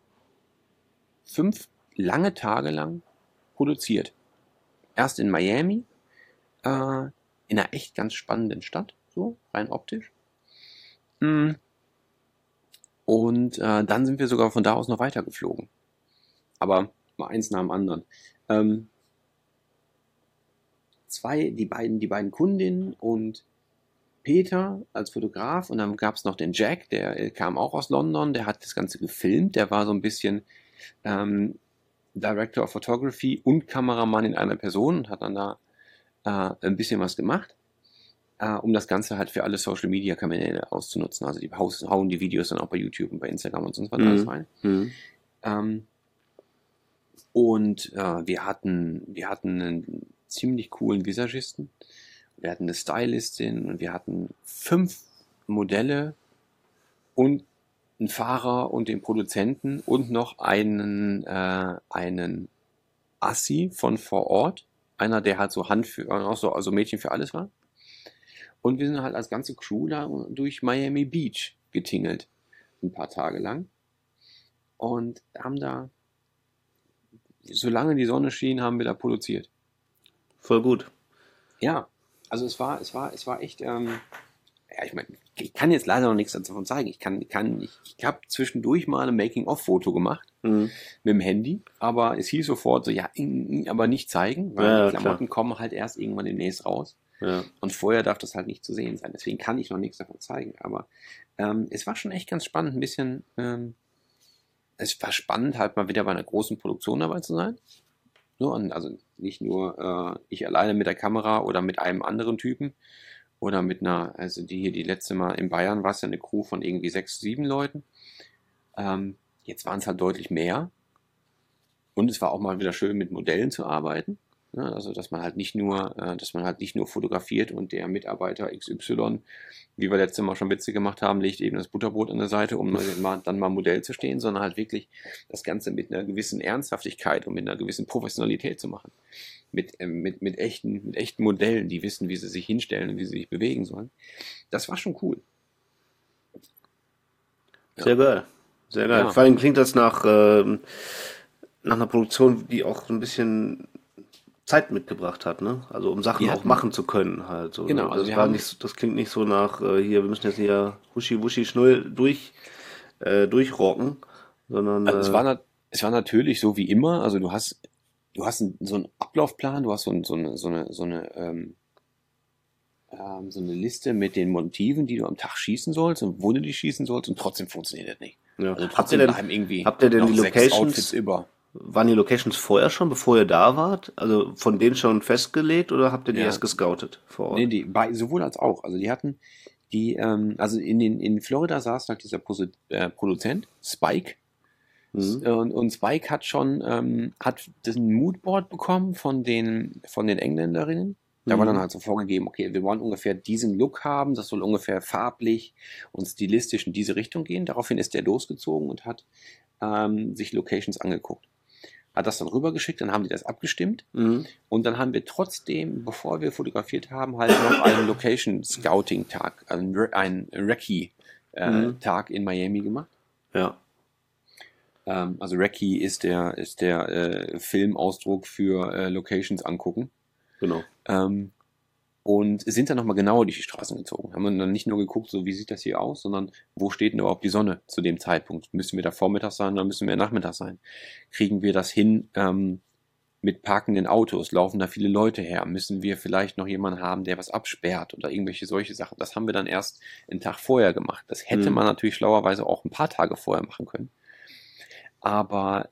lange Tage lang produziert. Erst in Miami, in einer echt ganz spannenden Stadt, so rein optisch. Und dann sind wir sogar von da aus noch weiter geflogen. Aber mal eins nach dem anderen. Die beiden Kundinnen und Peter als Fotograf, und dann gab es noch den Jack, der kam auch aus London, der hat das Ganze gefilmt, der war so ein bisschen Director of Photography und Kameramann in einer Person und hat dann da ein bisschen was gemacht, um das Ganze halt für alle Social Media Kanäle auszunutzen. Also die hauen die Videos dann auch bei YouTube und bei Instagram und sonst was alles rein. Und wir hatten einen ziemlich coolen Visagisten, wir hatten eine Stylistin und wir hatten 5 Modelle und einen Fahrer und den Produzenten und noch einen Assi von vor Ort, einer, der halt so also Mädchen für alles war. Und wir sind halt als ganze Crew da durch Miami Beach getingelt, ein paar Tage lang. Und haben da, solange die Sonne schien, haben wir da produziert. Voll gut. Ja, also es war echt, ich meine, ich kann jetzt leider noch nichts davon zeigen. Ich habe zwischendurch mal ein Making-of-Foto gemacht mit dem Handy, aber es hieß sofort so, aber nicht zeigen, weil die Klamotten kommen halt erst irgendwann demnächst raus. Ja. Und vorher darf das halt nicht zu sehen sein. Deswegen kann ich noch nichts davon zeigen. Aber es war schon echt ganz spannend, ein bisschen. Es war spannend, halt mal wieder bei einer großen Produktion dabei zu sein. So, also nicht nur ich alleine mit der Kamera oder mit einem anderen Typen oder mit also die letzte Mal in Bayern war es ja eine Crew von irgendwie 6, 7 Leuten. Jetzt waren es halt deutlich mehr. Und es war auch mal wieder schön, mit Modellen zu arbeiten. Ja, also dass man halt nicht nur fotografiert und der Mitarbeiter XY, wie wir letztes Mal schon Witze gemacht haben, legt eben das Butterbrot an der Seite, um dann mal Modell zu stehen, sondern halt wirklich das Ganze mit einer gewissen Ernsthaftigkeit und mit einer gewissen Professionalität zu machen. Mit echten Modellen, die wissen, wie sie sich hinstellen und wie sie sich bewegen sollen. Das war schon cool. Ja. Sehr geil. Sehr geil. Ja. Vor allem klingt das nach einer Produktion, die auch so ein bisschen Zeit mitgebracht hat, ne? Also um Sachen auch machen zu können halt. So, genau. Also das klingt nicht so nach wir müssen jetzt hier huschi schnell durchrocken, sondern also es war natürlich so wie immer. Also du hast so einen Ablaufplan, du hast so eine Liste mit den Motiven, die du am Tag schießen sollst und wo du die schießen sollst, und trotzdem funktioniert das nicht. Ja. Also habt ihr denn die Locations über? Waren die Locations vorher schon, bevor ihr da wart? Also von denen schon festgelegt oder habt ihr die erst gescoutet vor Ort? Nee, sowohl als auch. Also die hatten also in Florida saß halt dieser Produzent, Spike. Und Spike hat schon das Moodboard bekommen von den Engländerinnen. Da war dann halt so vorgegeben, okay, wir wollen ungefähr diesen Look haben, das soll ungefähr farblich und stilistisch in diese Richtung gehen. Daraufhin ist der losgezogen und hat sich Locations angeguckt. Hat das dann rübergeschickt, dann haben die das abgestimmt und dann haben wir trotzdem, bevor wir fotografiert haben, halt noch einen Location-Scouting-Tag, einen Recce-Tag in Miami gemacht. Ja. Also Recce ist der Filmausdruck für Locations angucken. Genau. Und sind dann nochmal genauer durch die Straßen gezogen. Haben dann nicht nur geguckt, so wie sieht das hier aus, sondern wo steht denn überhaupt die Sonne zu dem Zeitpunkt? Müssen wir da Vormittag sein oder müssen wir Nachmittag sein? Kriegen wir das hin mit parkenden Autos? Laufen da viele Leute her? Müssen wir vielleicht noch jemanden haben, der was absperrt oder irgendwelche solche Sachen? Das haben wir dann erst einen Tag vorher gemacht. Das hätte man natürlich schlauerweise auch ein paar Tage vorher machen können. Aber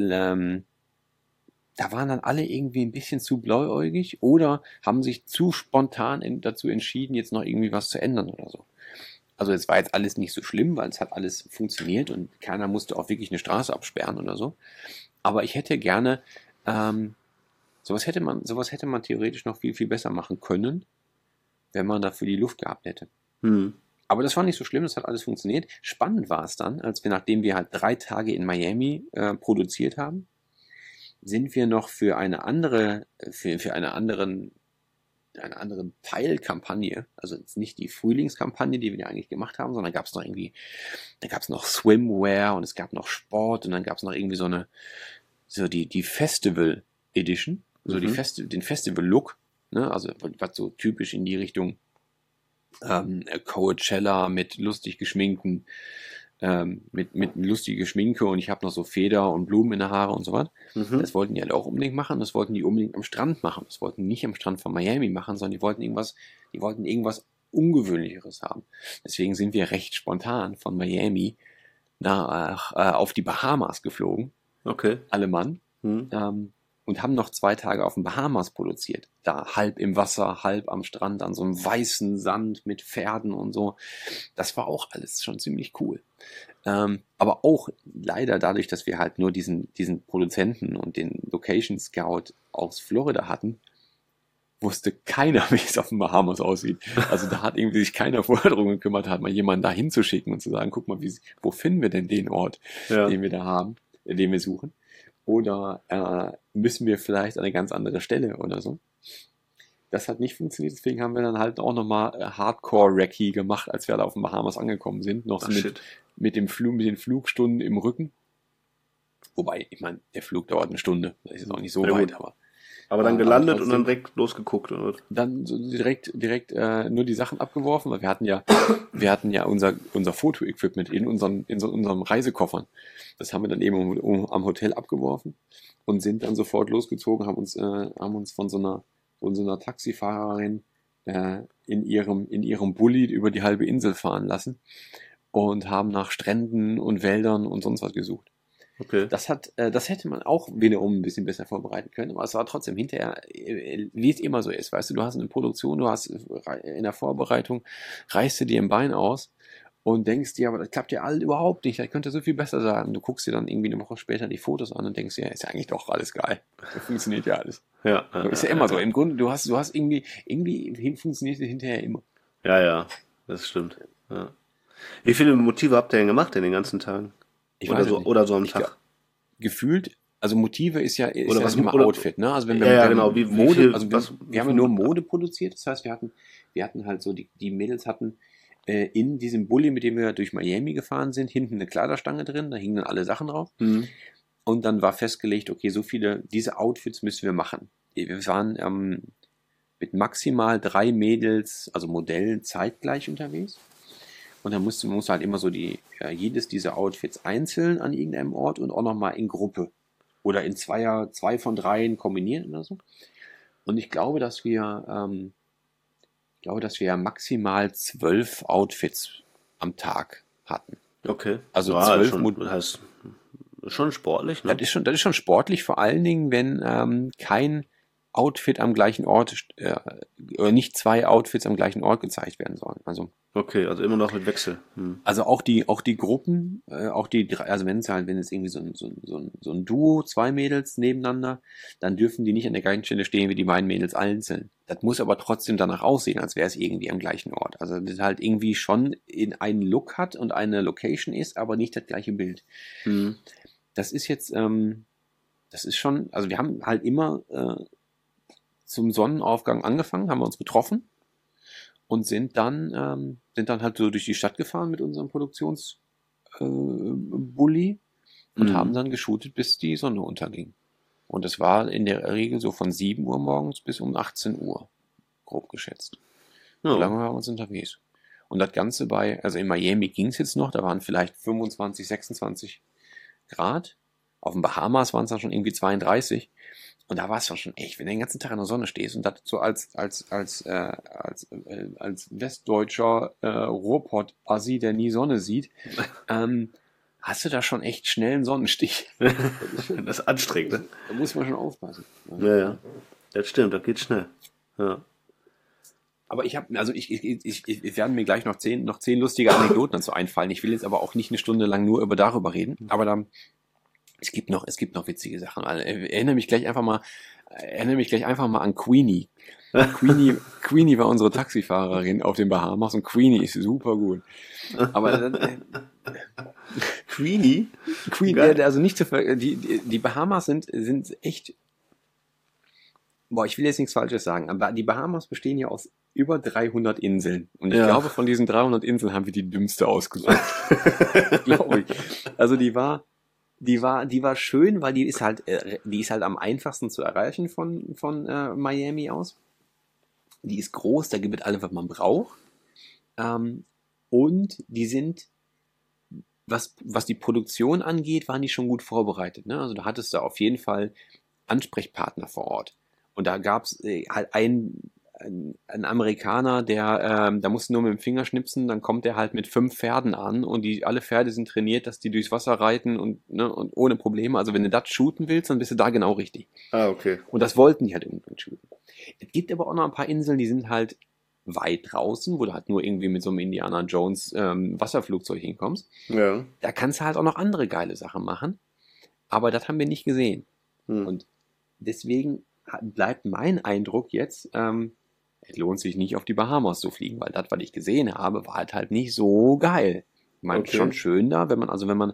da waren dann alle irgendwie ein bisschen zu blauäugig oder haben sich zu spontan dazu entschieden, jetzt noch irgendwie was zu ändern oder so. Also es war jetzt alles nicht so schlimm, weil es hat alles funktioniert und keiner musste auch wirklich eine Straße absperren oder so. Aber ich hätte gerne, sowas hätte man theoretisch noch viel, viel besser machen können, wenn man dafür die Luft gehabt hätte. Aber das war nicht so schlimm, das hat alles funktioniert. Spannend war es dann, nachdem wir halt 3 Tage in Miami produziert haben, sind wir noch für eine andere Teilkampagne, also jetzt nicht die Frühlingskampagne, die wir ja eigentlich gemacht haben, sondern da gab es noch Swimwear und es gab noch Sport und dann gab es noch irgendwie die Festival Edition, den Festival Look, ne, also was so typisch in die Richtung Coachella mit lustig geschminkten, mit lustiger Schminke und ich habe noch so Feder und Blumen in der Haare und so was. Das wollten die halt auch unbedingt machen. Das wollten die unbedingt am Strand machen. Das wollten die nicht am Strand von Miami machen, sondern die wollten irgendwas Ungewöhnlicheres haben. Deswegen sind wir recht spontan von Miami auf die Bahamas geflogen. Okay. Alle Mann. Und haben noch 2 Tage auf den Bahamas produziert. Da halb im Wasser, halb am Strand, an so einem weißen Sand mit Pferden und so. Das war auch alles schon ziemlich cool. Aber auch leider dadurch, dass wir halt nur diesen Produzenten und den Location Scout aus Florida hatten, wusste keiner, wie es auf den Bahamas aussieht. Also da hat irgendwie sich keiner vorher darum gekümmert, hat mal jemanden da hinzuschicken und zu sagen, guck mal, wo finden wir denn den Ort, den wir da haben, den wir suchen. Oder müssen wir vielleicht an eine ganz andere Stelle oder so. Das hat nicht funktioniert, deswegen haben wir dann halt auch nochmal Hardcore-Recce gemacht, als wir da auf den Bahamas angekommen sind. Noch so mit den Flugstunden im Rücken. Wobei, ich meine, der Flug dauert 1 Stunde. Das ist jetzt auch nicht so weit, aber dann gelandet und dann direkt losgeguckt, oder? Dann so direkt nur die Sachen abgeworfen, weil wir hatten ja unser Foto-Equipment in unserem Reisekoffern. Das haben wir dann eben am Hotel abgeworfen und sind dann sofort losgezogen, haben uns von so einer Taxifahrerin in ihrem Bulli über die halbe Insel fahren lassen und haben nach Stränden und Wäldern und sonst was gesucht. Okay. Das hätte man auch wiederum ein bisschen besser vorbereiten können, aber es war trotzdem hinterher, wie es immer so ist, weißt du, du hast eine Produktion, du hast in der Vorbereitung, reißt du dir ein Bein aus und denkst dir, aber das klappt ja alles überhaupt nicht, das könnte so viel besser sein. Und du guckst dir dann irgendwie eine Woche später die Fotos an und denkst dir, ist ja eigentlich doch alles geil. Das funktioniert ja alles. Ja. Ist ja immer so. Im Grunde, du hast irgendwie funktioniert es hinterher immer. Ja, das stimmt. Ja. Wie viele Motive habt ihr denn gemacht in den ganzen Tagen? Oder so am Tag. Gefühlt, also Motive ist ja immer Outfit, ne? Also wenn wir genau, wir haben ja nur Mode produziert, das heißt, wir hatten halt so, die Mädels hatten in diesem Bulli, mit dem wir durch Miami gefahren sind, hinten eine Kleiderstange drin, da hingen dann alle Sachen drauf. Und dann war festgelegt, okay, diese Outfits müssen wir machen. Wir waren mit maximal 3 Mädels, also Modellen, zeitgleich unterwegs. Und dann musst du halt immer so jedes dieser Outfits einzeln an irgendeinem Ort und auch nochmal in Gruppe. Oder in 2 von 3 kombinieren oder so. Und ich glaube, dass wir maximal 12 Outfits am Tag hatten. Okay. Also 12 das heißt schon sportlich, ne? Das ist schon sportlich, vor allen Dingen, wenn kein Outfit am gleichen Ort oder nicht 2 Outfits am gleichen Ort gezeigt werden sollen. Also okay, also immer noch mit Wechsel. Also auch die Gruppen, also wenn es irgendwie so ein Duo, 2 Mädels nebeneinander, dann dürfen die nicht an der gleichen Stelle stehen wie die beiden Mädels einzeln. Das muss aber trotzdem danach aussehen, als wäre es irgendwie am gleichen Ort. Also das halt irgendwie schon in einen Look hat und eine Location ist, aber nicht das gleiche Bild. Das ist jetzt, das ist schon, also wir haben halt immer zum Sonnenaufgang angefangen, haben wir uns getroffen und sind dann halt so durch die Stadt gefahren mit unserem Produktionsbully und haben dann geshootet, bis die Sonne unterging. Und es war in der Regel so von 7 Uhr morgens bis um 18 Uhr, grob geschätzt. So lange waren wir uns unterwegs. Und das Ganze also in Miami ging es jetzt noch, da waren vielleicht 25, 26 Grad. Auf den Bahamas waren es dann schon irgendwie 32. Und da war es doch schon echt, wenn du den ganzen Tag in der Sonne stehst und das so als westdeutscher Ruhrpott-Assi, der nie Sonne sieht, hast du da schon echt schnell einen Sonnenstich. Das ist anstrengend, ne? Da muss man schon aufpassen. Ja. Das stimmt, das geht schnell. Ja. Aber ich werden mir gleich noch 10 lustige Anekdoten dazu einfallen. Ich will jetzt aber auch nicht eine Stunde lang nur darüber reden. Aber es gibt noch witzige Sachen. Also, erinnere mich gleich einfach mal an Queenie. Queenie war unsere Taxifahrerin auf den Bahamas und Queenie ist super gut. Aber Queenie? Also nicht die Bahamas sind echt. Boah, ich will jetzt nichts Falsches sagen, aber die Bahamas bestehen ja aus über 300 Inseln. Und ich glaube, von diesen 300 Inseln haben wir die dümmste ausgesucht. Glaube ich. Also die war schön, weil die ist halt am einfachsten zu erreichen von Miami aus. Die ist groß, da gibt es alles, was man braucht. Und die sind, was die Produktion angeht, waren die schon gut vorbereitet. Ne? Also da hattest du auf jeden Fall Ansprechpartner vor Ort. Und da gab es halt einen Amerikaner, da musst du nur mit dem Finger schnipsen, dann kommt der halt mit 5 Pferden an und alle Pferde sind trainiert, dass die durchs Wasser reiten und ohne Probleme. Also wenn du das shooten willst, dann bist du da genau richtig. Ah, okay. Und das wollten die halt irgendwann shooten. Es gibt aber auch noch ein paar Inseln, die sind halt weit draußen, wo du halt nur irgendwie mit so einem Indiana Jones Wasserflugzeug hinkommst. Ja. Da kannst du halt auch noch andere geile Sachen machen. Aber das haben wir nicht gesehen. Und deswegen bleibt mein Eindruck jetzt, es lohnt sich nicht auf die Bahamas zu fliegen, weil das, was ich gesehen habe, war halt nicht so geil. Ich meine, schon schön da, wenn man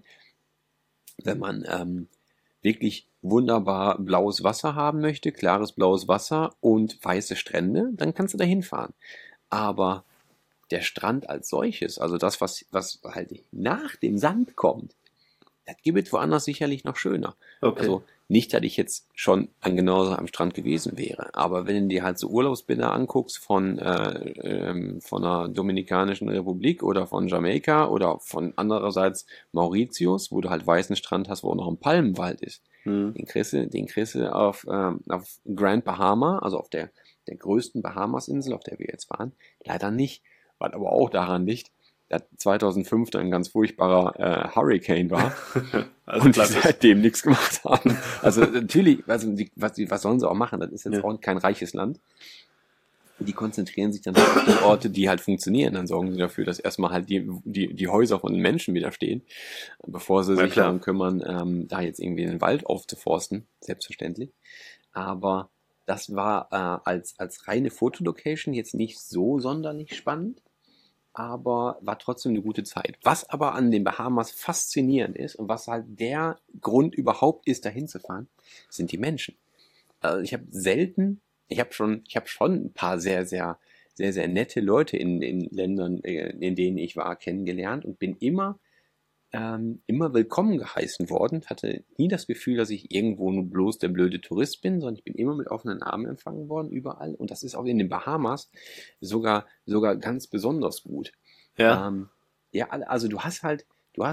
wirklich wunderbar blaues Wasser haben möchte, klares blaues Wasser und weiße Strände, dann kannst du da hinfahren. Aber der Strand als solches, also das, was halt nach dem Sand kommt, das gibt es woanders sicherlich noch schöner. Okay. Also nicht, dass ich jetzt schon genauso am Strand gewesen wäre, aber wenn du dir halt so Urlaubsbilder anguckst von der Dominikanischen Republik oder von Jamaika oder von andererseits Mauritius, wo du halt weißen Strand hast, wo auch noch ein Palmenwald ist, den kriegst du auf Grand Bahama, also auf der größten Bahamasinsel, auf der wir jetzt waren, leider nicht, was aber auch daran liegt, dass 2005 dann ein ganz furchtbarer Hurricane war also und die seitdem nichts gemacht haben. Also natürlich, was sollen sie auch machen? Das ist jetzt auch kein reiches Land. Die konzentrieren sich dann auf die Orte, die halt funktionieren. Dann sorgen sie dafür, dass erstmal halt die Häuser von den Menschen wieder stehen, bevor sie sich darum kümmern, da jetzt irgendwie den Wald aufzuforsten, selbstverständlich. Aber das war als reine Fotolocation jetzt nicht so sonderlich spannend, aber war trotzdem eine gute Zeit. Was aber an den Bahamas faszinierend ist und was halt der Grund überhaupt ist, dahin zu fahren, sind die Menschen. Also ich habe schon ein paar sehr, sehr, sehr, sehr nette Leute in den Ländern, in denen ich war, kennengelernt und bin immer willkommen geheißen worden. Hatte nie das Gefühl, dass ich irgendwo nur bloß der blöde Tourist bin, sondern ich bin immer mit offenen Armen empfangen worden, überall. Und das ist auch in den Bahamas sogar ganz besonders gut. Ja. Also du hast halt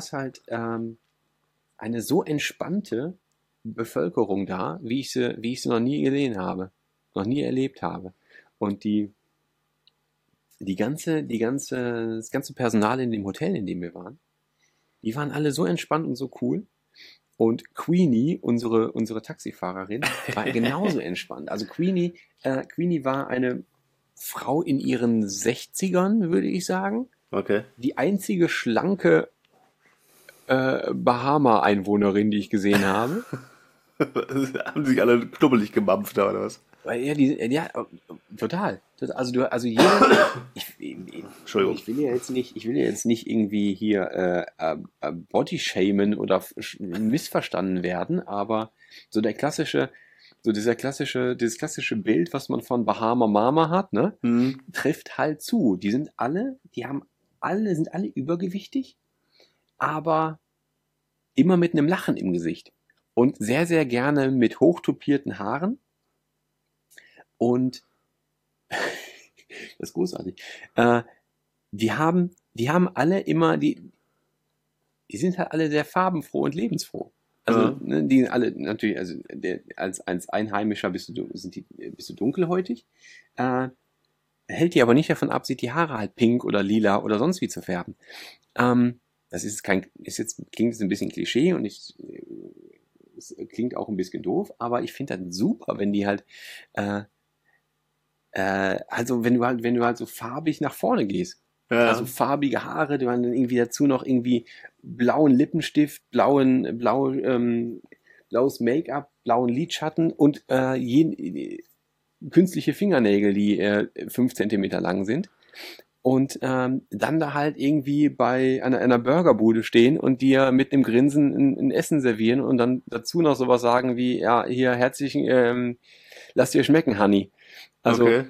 eine so entspannte Bevölkerung da, wie ich sie noch nie gesehen habe, noch nie erlebt habe. Und das ganze Personal in dem Hotel, in dem wir waren, die waren alle so entspannt und so cool. Und Queenie, unsere Taxifahrerin, war genauso entspannt. Also Queenie war eine Frau in ihren 60ern, würde ich sagen. Okay. Die einzige schlanke Bahama-Einwohnerin, die ich gesehen habe. Haben sich alle knubbelig gemampft da, oder was? Ja, total. Also jeder, Entschuldigung. Ich will ja jetzt nicht irgendwie hier bodyshamen oder missverstanden werden, aber dieses klassische Bild, was man von Bahama Mama hat, ne, trifft halt zu. Die sind alle übergewichtig, aber immer mit einem Lachen im Gesicht und sehr, sehr gerne mit hochtupierten Haaren. Und das ist großartig. Die haben alle immer die sind halt alle sehr farbenfroh und lebensfroh. Also die sind alle natürlich, also als Einheimischer bist du dunkelhäutig. Hält dir aber nicht davon ab, sich die Haare halt pink oder lila oder sonst wie zu färben. Das klingt jetzt ein bisschen Klischee und es klingt auch ein bisschen doof, aber ich finde das super, wenn die halt Also wenn du halt so farbig nach vorne gehst. Ja. Also farbige Haare, du hast dann irgendwie dazu noch irgendwie blauen Lippenstift, blaues Make-up, blauen Lidschatten und künstliche Fingernägel, die 5 Zentimeter lang sind. Und dann da halt irgendwie bei einer Burgerbude stehen und dir mit einem Grinsen ein Essen servieren und dann dazu noch sowas sagen wie, ja, hier herzlichen, lass dir schmecken, Honey. Also Okay.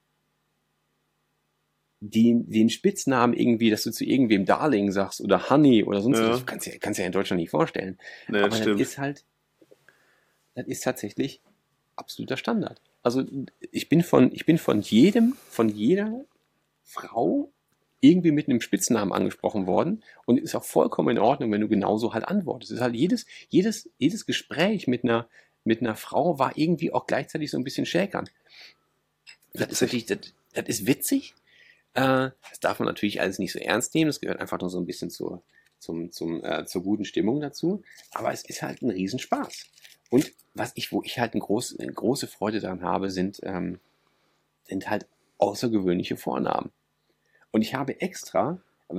den Spitznamen irgendwie, dass du zu irgendwem Darling sagst oder Honey oder sonst Ja. was, kannst du ja in Deutschland nicht vorstellen. Nee, Aber das das stimmt. ist halt, das ist tatsächlich absoluter Standard. Also ich bin von jeder Frau irgendwie mit einem Spitznamen angesprochen worden und ist auch vollkommen in Ordnung, wenn du genauso halt antwortest. Es ist halt jedes Gespräch mit einer Frau war irgendwie auch gleichzeitig so ein bisschen schäkern. Das ist natürlich, das ist witzig. Das darf man natürlich alles nicht so ernst nehmen. Das gehört einfach nur so ein bisschen zur guten Stimmung dazu. Aber es ist halt ein Riesenspaß. Und wo ich halt eine große Freude daran habe, sind halt außergewöhnliche Vornamen. Und ich habe extra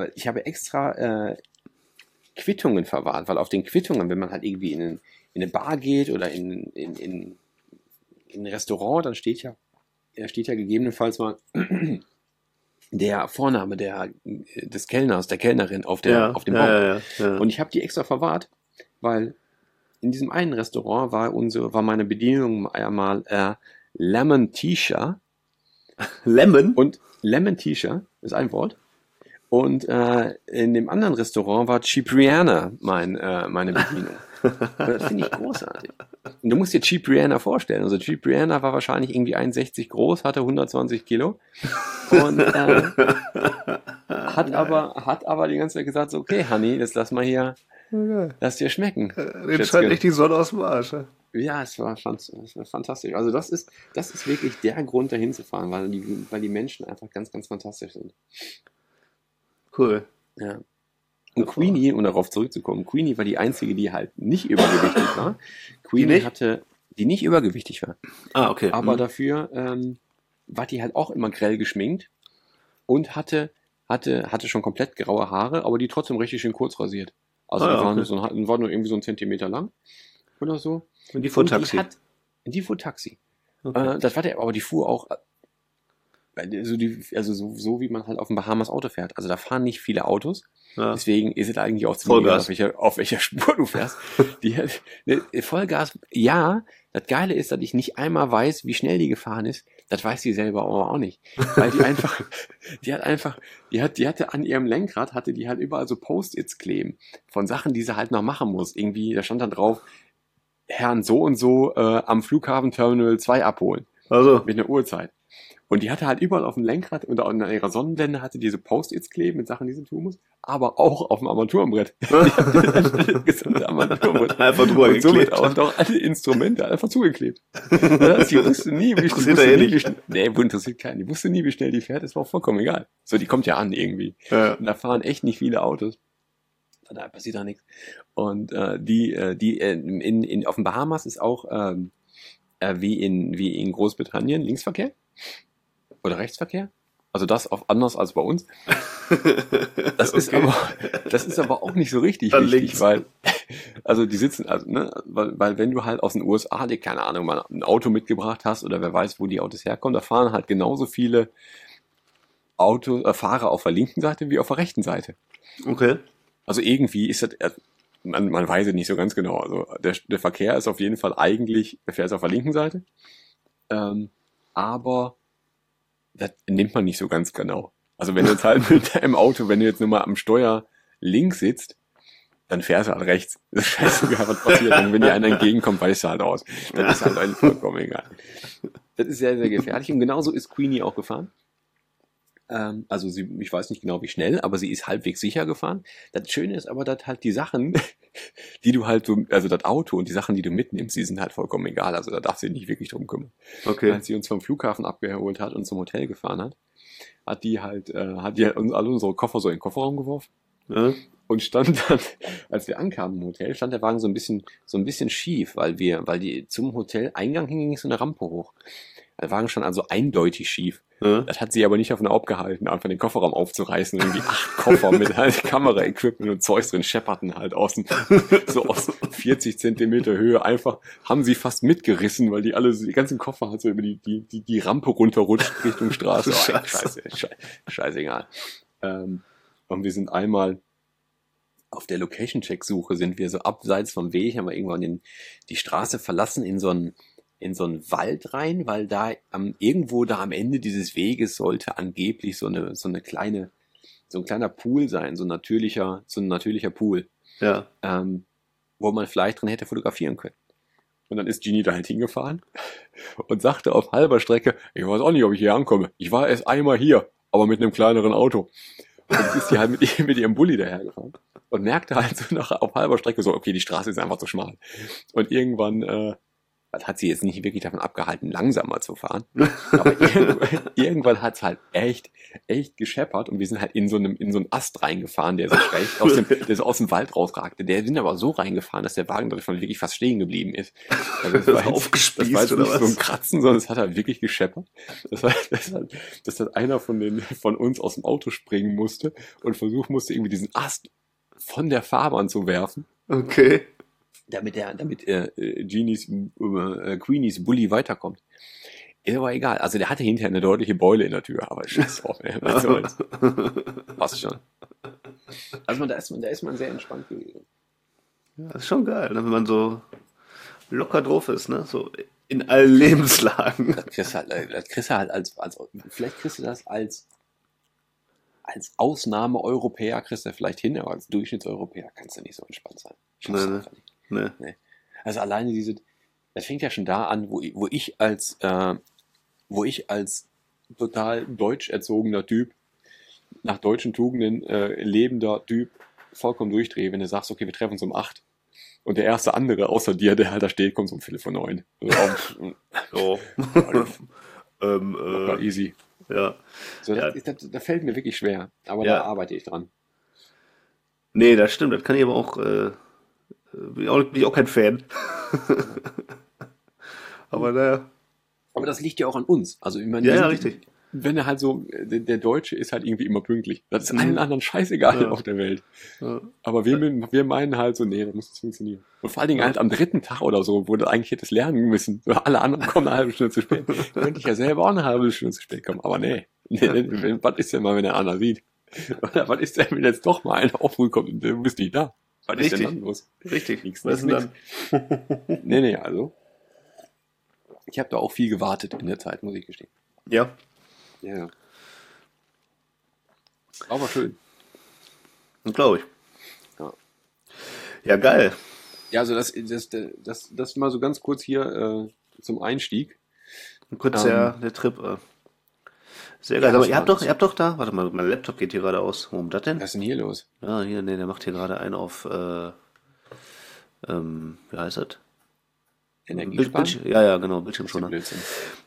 Quittungen verwahrt, weil auf den Quittungen, wenn man halt irgendwie in eine Bar geht oder in ein Restaurant, dann steht ja gegebenenfalls mal der Vorname des Kellners, der Kellnerin auf dem Bon. Ja. Und ich habe die extra verwahrt, weil in diesem einen Restaurant war meine Bedienung einmal Lemon Tisha. Lemon? Und Lemon Tisha ist ein Wort. Und in dem anderen Restaurant war Cipriana meine Bedienung. Und das finde ich großartig. Und du musst dir Cipriana vorstellen. Also Cipriana war wahrscheinlich irgendwie 1,60 groß, hatte 120 Kilo. Und hat aber die ganze Zeit gesagt, so, okay, Honey, jetzt lass dir schmecken. Den scheint echt die Sonne aus dem Arsch. Ja, es war fantastisch. Also das ist wirklich der Grund, dahin zu fahren, weil die Menschen einfach ganz, ganz fantastisch sind. Cool. Ja. Und Queenie, um darauf zurückzukommen, Queenie war die einzige, die halt nicht übergewichtig war. Die nicht übergewichtig war. Ah, okay. Aber dafür war die halt auch immer grell geschminkt und hatte schon komplett graue Haare, aber die trotzdem richtig schön kurz rasiert. Also die waren nur irgendwie so 1 Zentimeter lang oder so. Und die fuhr Taxi. Die fuhr Taxi. Okay. Aber die fuhr auch so wie man halt auf dem Bahamas Auto fährt. Also da fahren nicht viele Autos. Ja. Deswegen ist es eigentlich auch ziemlich egal, auf welcher Spur du fährst. Vollgas, ja. Das Geile ist, dass ich nicht einmal weiß, wie schnell die gefahren ist. Das weiß sie selber aber auch nicht. Weil die hatte an ihrem Lenkrad, hatte die halt überall so Post-its kleben. Von Sachen, die sie halt noch machen muss. Irgendwie, da stand dann drauf, Herrn so und so am Flughafen Terminal 2 abholen. Also. Mit einer Uhrzeit. Und die hatte halt überall auf dem Lenkrad und an ihrer Sonnenblende hatte diese Post-its kleben mit Sachen, die sie tun muss, aber auch auf dem Armaturenbrett. Die hat das gesamte Armaturenbrett einfach drüber und somit geklebt. auch noch alle Instrumente einfach zugeklebt. Die wusste nie, wie schnell. Nee, interessiert keinen. Die wusste nie, wie schnell die fährt. Das war auch vollkommen egal. So, die kommt ja an irgendwie. Ja. Und da fahren echt nicht viele Autos. Von daher passiert da nichts. Und auf den Bahamas ist auch wie in Großbritannien Linksverkehr. Oder Rechtsverkehr? Also das anders als bei uns. Das ist aber auch nicht so richtig Dann wichtig, links. weil die sitzen, weil wenn du halt aus den USA dir, keine Ahnung, mal ein Auto mitgebracht hast oder wer weiß, wo die Autos herkommen, da fahren halt genauso viele Fahrer auf der linken Seite wie auf der rechten Seite. Okay. Also irgendwie ist das, man weiß es nicht so ganz genau. Also der Verkehr ist auf jeden Fall eigentlich, der Verkehr ist auf der linken Seite. Aber das nimmt man nicht so ganz genau. Also wenn du jetzt halt mit deinem Auto, wenn du jetzt nur mal am Steuer links sitzt, dann fährst du halt rechts. Das ist scheißegal, was passiert. Und wenn dir einer entgegenkommt, weißt du halt aus. Das ist halt eigentlich vollkommen egal. Das ist sehr, sehr gefährlich. Und genauso ist Queenie auch gefahren. Also ich weiß nicht genau wie schnell, aber sie ist halbwegs sicher gefahren. Das Schöne ist aber, dass halt die Sachen, die du halt so, also das Auto und die Sachen, die du mitnimmst, die sind halt vollkommen egal. Also da darf sie nicht wirklich drum kümmern. Okay. Als sie uns vom Flughafen abgeholt hat und zum Hotel gefahren hat die uns alle unsere Koffer so in den Kofferraum geworfen. Ja. Und stand dann, als wir ankamen im Hotel, stand der Wagen so ein bisschen schief, weil die zum Hoteleingang ging so eine Rampe hoch. Der Wagen stand also eindeutig schief. Ja. Das hat sie aber nicht davon abgehalten, einfach den Kofferraum aufzureißen. Irgendwie 8 Koffer mit halt Kamera-Equipment und Zeugs drin schepperten halt aus 40 Zentimeter Höhe. Einfach haben sie fast mitgerissen, weil die ganzen Koffer halt so über die Rampe runterrutscht Richtung Straße. Scheißegal. Und wir sind einmal auf der Location-Check-Suche, sind wir so abseits vom Weg, haben wir irgendwann die Straße verlassen in so einen Wald rein, weil da irgendwo da am Ende dieses Weges sollte angeblich so ein kleiner Pool sein, so ein natürlicher Pool, Ja. wo man vielleicht drin hätte fotografieren können. Und dann ist Genie da halt hingefahren und sagte auf halber Strecke, ich weiß auch nicht, ob ich hier ankomme. Ich war erst einmal hier, aber mit einem kleineren Auto. Und jetzt ist die halt mit ihrem Bulli dahergefahren und merkte halt so auf halber Strecke so, okay, die Straße ist einfach zu schmal. Und irgendwann hat sie jetzt nicht wirklich davon abgehalten, langsamer zu fahren. Aber irgendwann hat es halt echt gescheppert und wir sind halt in so einen Ast reingefahren, der so schräg aus dem Wald rausragte. Der sind aber so reingefahren, dass der Wagen davon wirklich fast stehen geblieben ist. Also das war aufgespießt das war jetzt oder nicht was? so ein Kratzen, sondern es hat halt wirklich gescheppert. Das hat einer von uns aus dem Auto springen musste und versuchen musste, irgendwie diesen Ast von der Fahrbahn zu werfen. Okay. Damit Queenies Bulli weiterkommt. Ist aber egal. Also der hatte hinterher eine deutliche Beule in der Tür, aber scheiß drauf, ey. Was soll's. Passt schon. Also da ist man sehr entspannt gewesen. Ja, das ist schon geil, ne? Wenn man so locker drauf ist, ne? So in allen Lebenslagen. Das kriegst du halt vielleicht kriegst du das als Ausnahme-Europäer kriegst du vielleicht hin, aber als Durchschnittseuropäer kannst du nicht so entspannt sein. Schaffst du einfach nicht. Nee. Also alleine das fängt ja schon da an, wo ich als total deutsch erzogener Typ, nach deutschen Tugenden lebender Typ, vollkommen durchdrehe, wenn du sagst, okay, wir treffen uns um 8 und der erste andere außer dir, der halt da steht, kommt um Viertel vor 9. Also, easy. Ja. So, das fällt mir wirklich schwer, aber da arbeite ich dran. Nee, das stimmt, das kann ich aber auch, bin ich auch kein Fan. Aber naja. Aber das liegt ja auch an uns. Also ich meine, Ja, richtig. Wenn er halt so, der Deutsche ist halt irgendwie immer pünktlich. Das ist allen anderen scheißegal auf der Welt. Ja. Aber wir meinen halt so, nee, da muss das funktionieren. Und vor allen Dingen halt am 3. Tag oder so, wo du eigentlich hättest lernen müssen. Alle anderen kommen eine halbe Stunde zu spät. Könnte ich ja selber auch eine halbe Stunde zu spät kommen. Aber nee. Was ist denn mal, wenn der einer sieht? Oder was ist denn, wenn jetzt doch mal einer auch früh kommt und du bist nicht da? Was ist denn dann los? Richtig. Nichts. Was ist denn dann? Nee, also. Ich habe da auch viel gewartet in der Zeit, muss ich gestehen. Ja. Ja. Aber schön. Glaube ich. Ja. Ja, geil. Ja, also das mal so ganz kurz hier zum Einstieg. Kurz der Trip. Sehr geil. Ja, Aber ihr habt doch da, warte mal, mein Laptop geht hier gerade aus. Warum das denn? Was ist denn hier los? Ja, hier, nee, der macht hier gerade einen auf, wie heißt das? Energiesparen? Ja, genau, Bildschirmschoner. Blödsinn.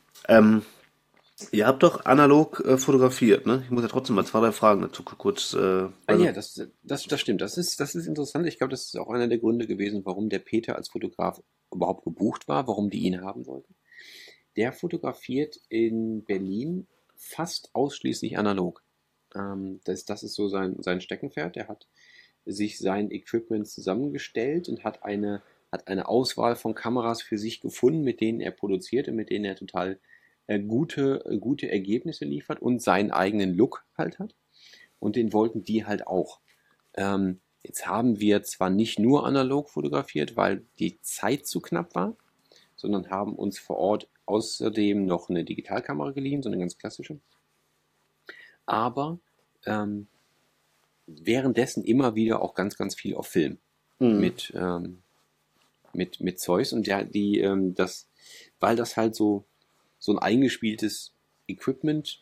Ihr habt doch analog fotografiert, ne? Ich muss ja trotzdem mal 2, 3 Fragen dazu kurz. Ja, das stimmt. Das ist interessant. Ich glaube, das ist auch einer der Gründe gewesen, warum der Peter als Fotograf überhaupt gebucht war, warum die ihn haben wollten. Der fotografiert in Berlin fast ausschließlich analog. Das ist so sein Steckenpferd. Er hat sich sein Equipment zusammengestellt und hat eine Auswahl von Kameras für sich gefunden, mit denen er produziert und mit denen er total gute Ergebnisse liefert und seinen eigenen Look halt hat. Und den wollten die halt auch. Jetzt haben wir zwar nicht nur analog fotografiert, weil die Zeit zu knapp war, sondern haben uns vor Ort außerdem noch eine Digitalkamera geliehen, so eine ganz klassische. Aber währenddessen immer wieder auch ganz, ganz viel auf Film mit Zeus. Und weil das halt so ein eingespieltes Equipment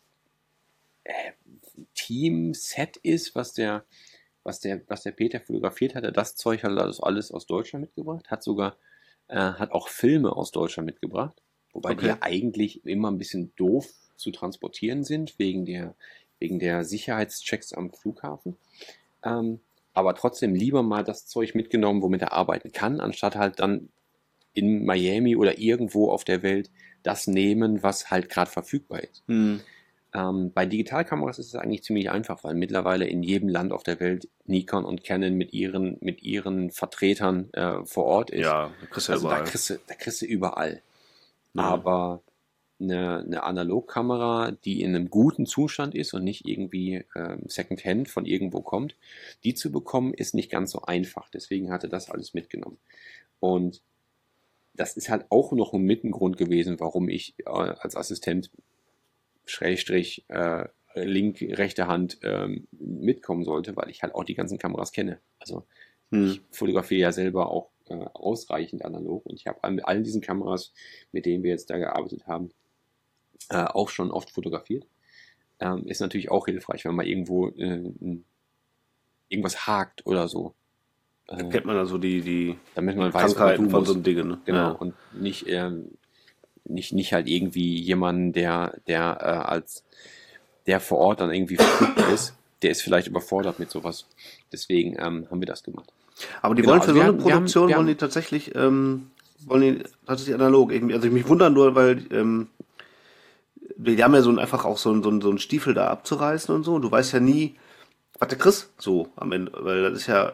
Team-Set ist, was der Peter fotografiert hat, das Zeug hat alles aus Deutschland mitgebracht, hat auch Filme aus Deutschland mitgebracht, wobei die ja eigentlich immer ein bisschen doof zu transportieren sind, wegen der Sicherheitschecks am Flughafen. Aber trotzdem lieber mal das Zeug mitgenommen, womit er arbeiten kann, anstatt halt dann in Miami oder irgendwo auf der Welt das nehmen, was halt gerade verfügbar ist. Bei Digitalkameras ist es eigentlich ziemlich einfach, weil mittlerweile in jedem Land auf der Welt Nikon und Canon mit ihren Vertretern vor Ort ist. Ja, da kriegst du Also überall. da kriegst du überall. Ja. Aber eine Analogkamera, die in einem guten Zustand ist und nicht irgendwie Secondhand von irgendwo kommt, die zu bekommen, ist nicht ganz so einfach. Deswegen hatte das alles mitgenommen. Und das ist halt auch noch ein Mittengrund gewesen, warum ich als Assistent Schrägstrich rechte Hand mitkommen sollte, weil ich halt auch die ganzen Kameras kenne. Also ich fotografiere ja selber auch ausreichend analog und ich habe mit allen diesen Kameras, mit denen wir jetzt da gearbeitet haben, auch schon oft fotografiert. Ist natürlich auch hilfreich, wenn man irgendwo irgendwas hakt oder so. Da kennt man also die damit man weiß, Krankheiten wo von muss. so einem Ding. Ne? Genau, Ja. und nicht halt irgendwie jemanden, der vor Ort dann irgendwie verfügbar ist, der ist vielleicht überfordert mit sowas. Deswegen haben wir das gemacht. Aber die Genau, wollen für also so wir eine haben- wir haben- Produktion, wir haben- wollen die tatsächlich analog irgendwie. Also ich mich wundern nur, weil die haben ja einfach auch so einen Stiefel da abzureißen und so. Du weißt ja nie, was du kriegst so am Ende, weil das ist ja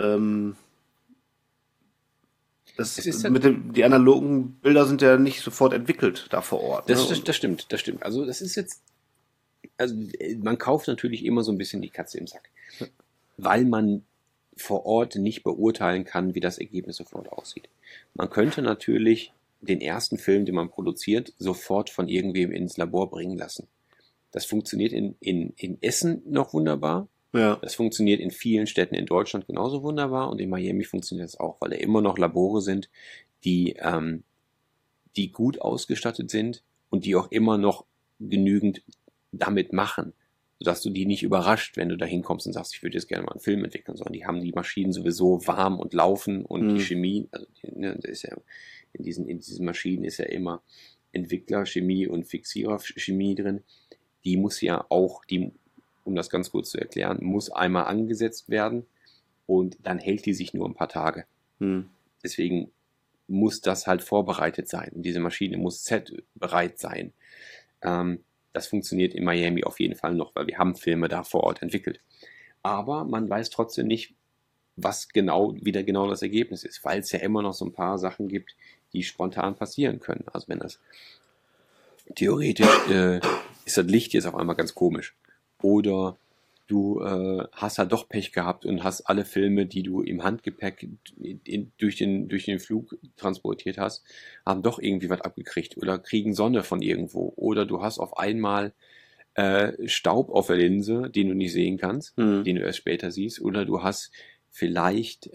Es ist ja- die analogen Bilder sind ja nicht sofort entwickelt da vor Ort. Das ne? stimmt. Also das ist jetzt, also man kauft natürlich immer so ein bisschen die Katze im Sack, weil man vor Ort nicht beurteilen kann, wie das Ergebnis sofort aussieht. Man könnte natürlich den ersten Film, den man produziert, sofort von irgendwem ins Labor bringen lassen. Das funktioniert in Essen noch wunderbar. Ja. Das funktioniert in vielen Städten in Deutschland genauso wunderbar und in Miami funktioniert das auch, weil da immer noch Labore sind, die gut ausgestattet sind und die auch immer noch genügend damit machen, sodass du die nicht überrascht, wenn du da hinkommst und sagst, ich würde jetzt gerne mal einen Film entwickeln, sondern die haben die Maschinen sowieso warm und laufen und die Chemie, also das ist ja in diesen Maschinen ist ja immer Entwicklerchemie und Fixiererchemie drin. Die muss ja auch, um das ganz kurz zu erklären, muss einmal angesetzt werden und dann hält die sich nur ein paar Tage. Deswegen muss das halt vorbereitet sein. Und diese Maschine muss setbereit sein. Das funktioniert in Miami auf jeden Fall noch, weil wir haben Filme da vor Ort entwickelt. Aber man weiß trotzdem nicht, wie genau das Ergebnis ist, weil es ja immer noch so ein paar Sachen gibt, die spontan passieren können. Also wenn das theoretisch ist das Licht jetzt auf einmal ganz komisch. Oder du hast halt doch Pech gehabt und hast alle Filme, die du im Handgepäck durch den Flug transportiert hast, haben doch irgendwie was abgekriegt oder kriegen Sonne von irgendwo. Oder du hast auf einmal Staub auf der Linse, den du nicht sehen kannst, den du erst später siehst. Oder du hast vielleicht,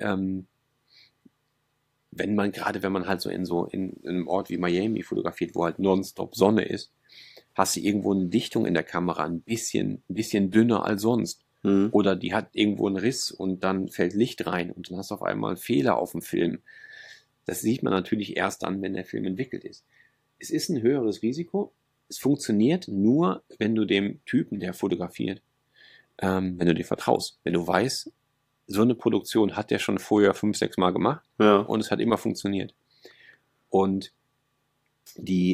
wenn man halt in einem Ort wie Miami fotografiert, wo halt nonstop Sonne ist, hast du irgendwo eine Dichtung in der Kamera ein bisschen dünner als sonst. Oder die hat irgendwo einen Riss und dann fällt Licht rein und dann hast du auf einmal Fehler auf dem Film. Das sieht man natürlich erst dann, wenn der Film entwickelt ist. Es ist ein höheres Risiko. Es funktioniert nur, wenn du dem Typen, der fotografiert, wenn du dir vertraust. Wenn du weißt, so eine Produktion hat der schon vorher 5-6 Mal gemacht und es hat immer funktioniert. Und die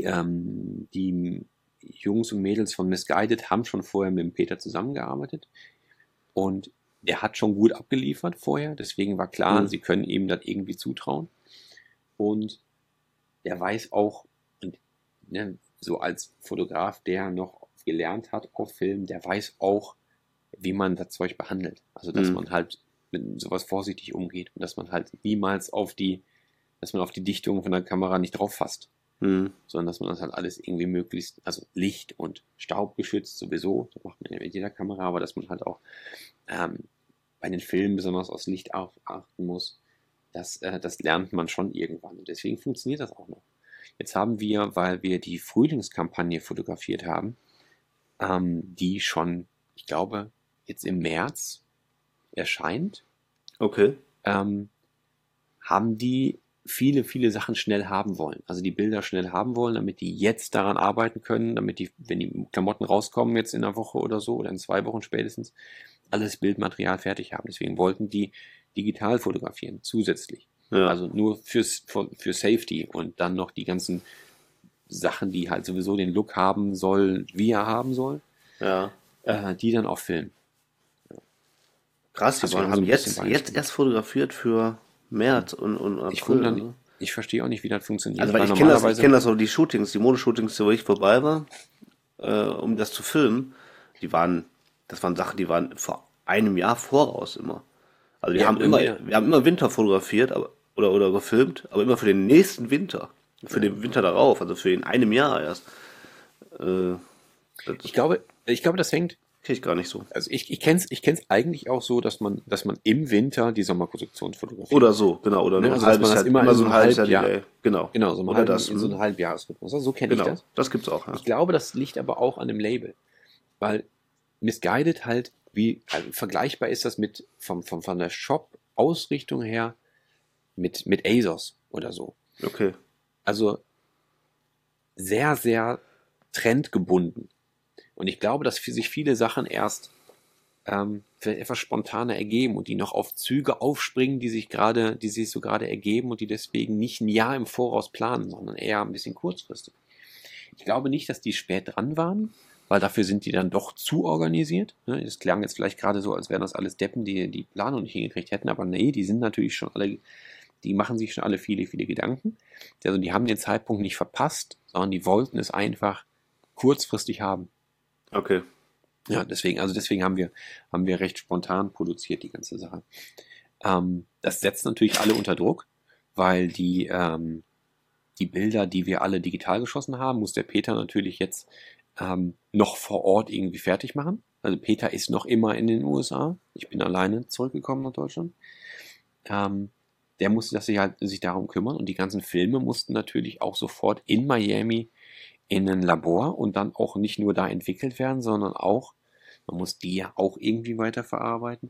Jungs und Mädels von Misguided haben schon vorher mit dem Peter zusammengearbeitet und der hat schon gut abgeliefert vorher, deswegen war klar, sie können ihm das irgendwie zutrauen und der weiß auch, und, ne, so als Fotograf, der noch gelernt hat auf Film, der weiß auch, wie man das Zeug behandelt. Also dass man halt mit sowas vorsichtig umgeht und dass man halt niemals auf die Dichtung von der Kamera nicht drauf fasst. Sondern dass man das halt alles irgendwie möglichst, also Licht und Staub geschützt sowieso, das macht man ja mit jeder Kamera, aber dass man halt auch bei den Filmen besonders aufs Licht achten muss, das lernt man schon irgendwann und deswegen funktioniert das auch noch. Jetzt haben wir, weil wir die Frühlingskampagne fotografiert haben, die schon, ich glaube, jetzt im März erscheint, haben die viele Sachen schnell haben wollen. Also die Bilder schnell haben wollen, damit die jetzt daran arbeiten können, damit die, wenn die Klamotten rauskommen, jetzt in einer Woche oder so oder in 2 Wochen spätestens, alles Bildmaterial fertig haben. Deswegen wollten die digital fotografieren, zusätzlich. Also nur für Safety und dann noch die ganzen Sachen, die halt sowieso den Look haben soll, wie er haben soll, Ja. die dann auch filmen. Krass, die Also wir haben haben so ein bisschen jetzt erst fotografiert für März und April. Ich wundere, ne? ich verstehe auch nicht, wie das funktioniert. Also, weil ich kenn das so, die Shootings, die Modeshootings, wo ich vorbei war, um das zu filmen, das waren Sachen, die waren vor einem Jahr voraus immer. Also wir Ja, haben immer Winter fotografiert, oder gefilmt, aber immer für den nächsten Winter. Für den Winter darauf, also für in einem Jahr erst. Ich glaube, das hängt. Krieg ich gar nicht so. Also ich kenn's eigentlich auch so, dass man im Winter die Sommerkollektion fotografiert. Oder so, genau. Oder Ne, nur also ein dass man halbes das Jahr, immer in so ein halbes Jahr Halbjahr- Delay. Genau. Genau, so Oder in das. so einem Halbjahresrhythmus. So kenne ich Genau, das. das gibt's auch. Ja. Ich glaube, das liegt aber auch an dem Label. Weil Missguided halt also vergleichbar ist das von der Shop-Ausrichtung her mit ASOS oder so. Okay. Also sehr, sehr trendgebunden. Und ich glaube, dass sich viele Sachen erst vielleicht etwas spontaner ergeben und die noch auf Züge aufspringen, die sich so gerade ergeben und die deswegen nicht ein Jahr im Voraus planen, sondern eher ein bisschen kurzfristig. Ich glaube nicht, dass die spät dran waren, weil dafür sind die dann doch zu organisiert. Es klang jetzt vielleicht gerade so, als wären das alles Deppen, die die Planung nicht hingekriegt hätten, aber nee, die sind natürlich schon alle, die machen sich schon alle viele, viele Gedanken. Also die haben den Zeitpunkt nicht verpasst, sondern die wollten es einfach kurzfristig haben. Okay. Ja, deswegen haben wir recht spontan produziert, die ganze Sache. Das setzt natürlich alle unter Druck, weil die Bilder, die wir alle digital geschossen haben, muss der Peter natürlich jetzt noch vor Ort irgendwie fertig machen. Also Peter ist noch immer in den USA. Ich bin alleine zurückgekommen nach Deutschland. Der musste sich darum kümmern und die ganzen Filme mussten natürlich auch sofort in Miami in ein Labor und dann auch nicht nur da entwickelt werden, sondern auch, man muss die ja auch irgendwie weiterverarbeiten,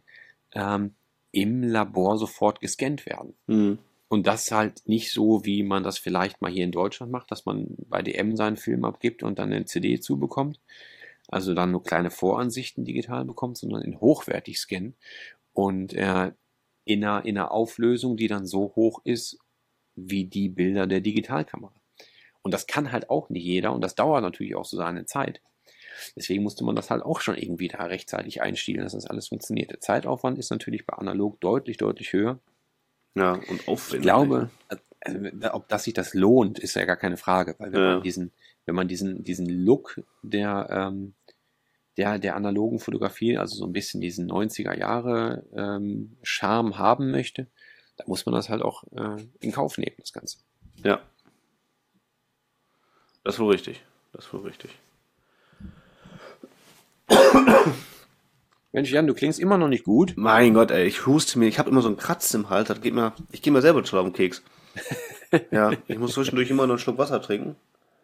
im Labor sofort gescannt werden. Mhm. Und das halt nicht so, wie man das vielleicht mal hier in Deutschland macht, dass man bei DM seinen Film abgibt und dann eine CD zubekommt, also dann nur kleine Voransichten digital bekommt, sondern in hochwertig scannen und in einer Auflösung, die dann so hoch ist, wie die Bilder der Digitalkamera. Und das kann halt auch nicht jeder und das dauert natürlich auch so seine Zeit. Deswegen musste man das halt auch schon irgendwie da rechtzeitig einstielen, dass das alles funktioniert. Der Zeitaufwand ist natürlich bei analog deutlich, deutlich höher. Ja, und aufwendig. Ich glaube, also, ob das sich das lohnt, ist ja gar keine Frage, weil wenn man diesen Look der analogen Fotografie, also so ein bisschen diesen 90er Jahre Charme haben möchte, da muss man das halt auch in Kauf nehmen, das Ganze. Ja. Das ist wohl richtig. Mensch, Jan, du klingst immer noch nicht gut. Mein Gott, ey, ich huste mir. Ich habe immer so einen Kratzen im Hals. Ich gehe mir selber schon auf den Keks. Ja, ich muss zwischendurch immer noch einen Schluck Wasser trinken.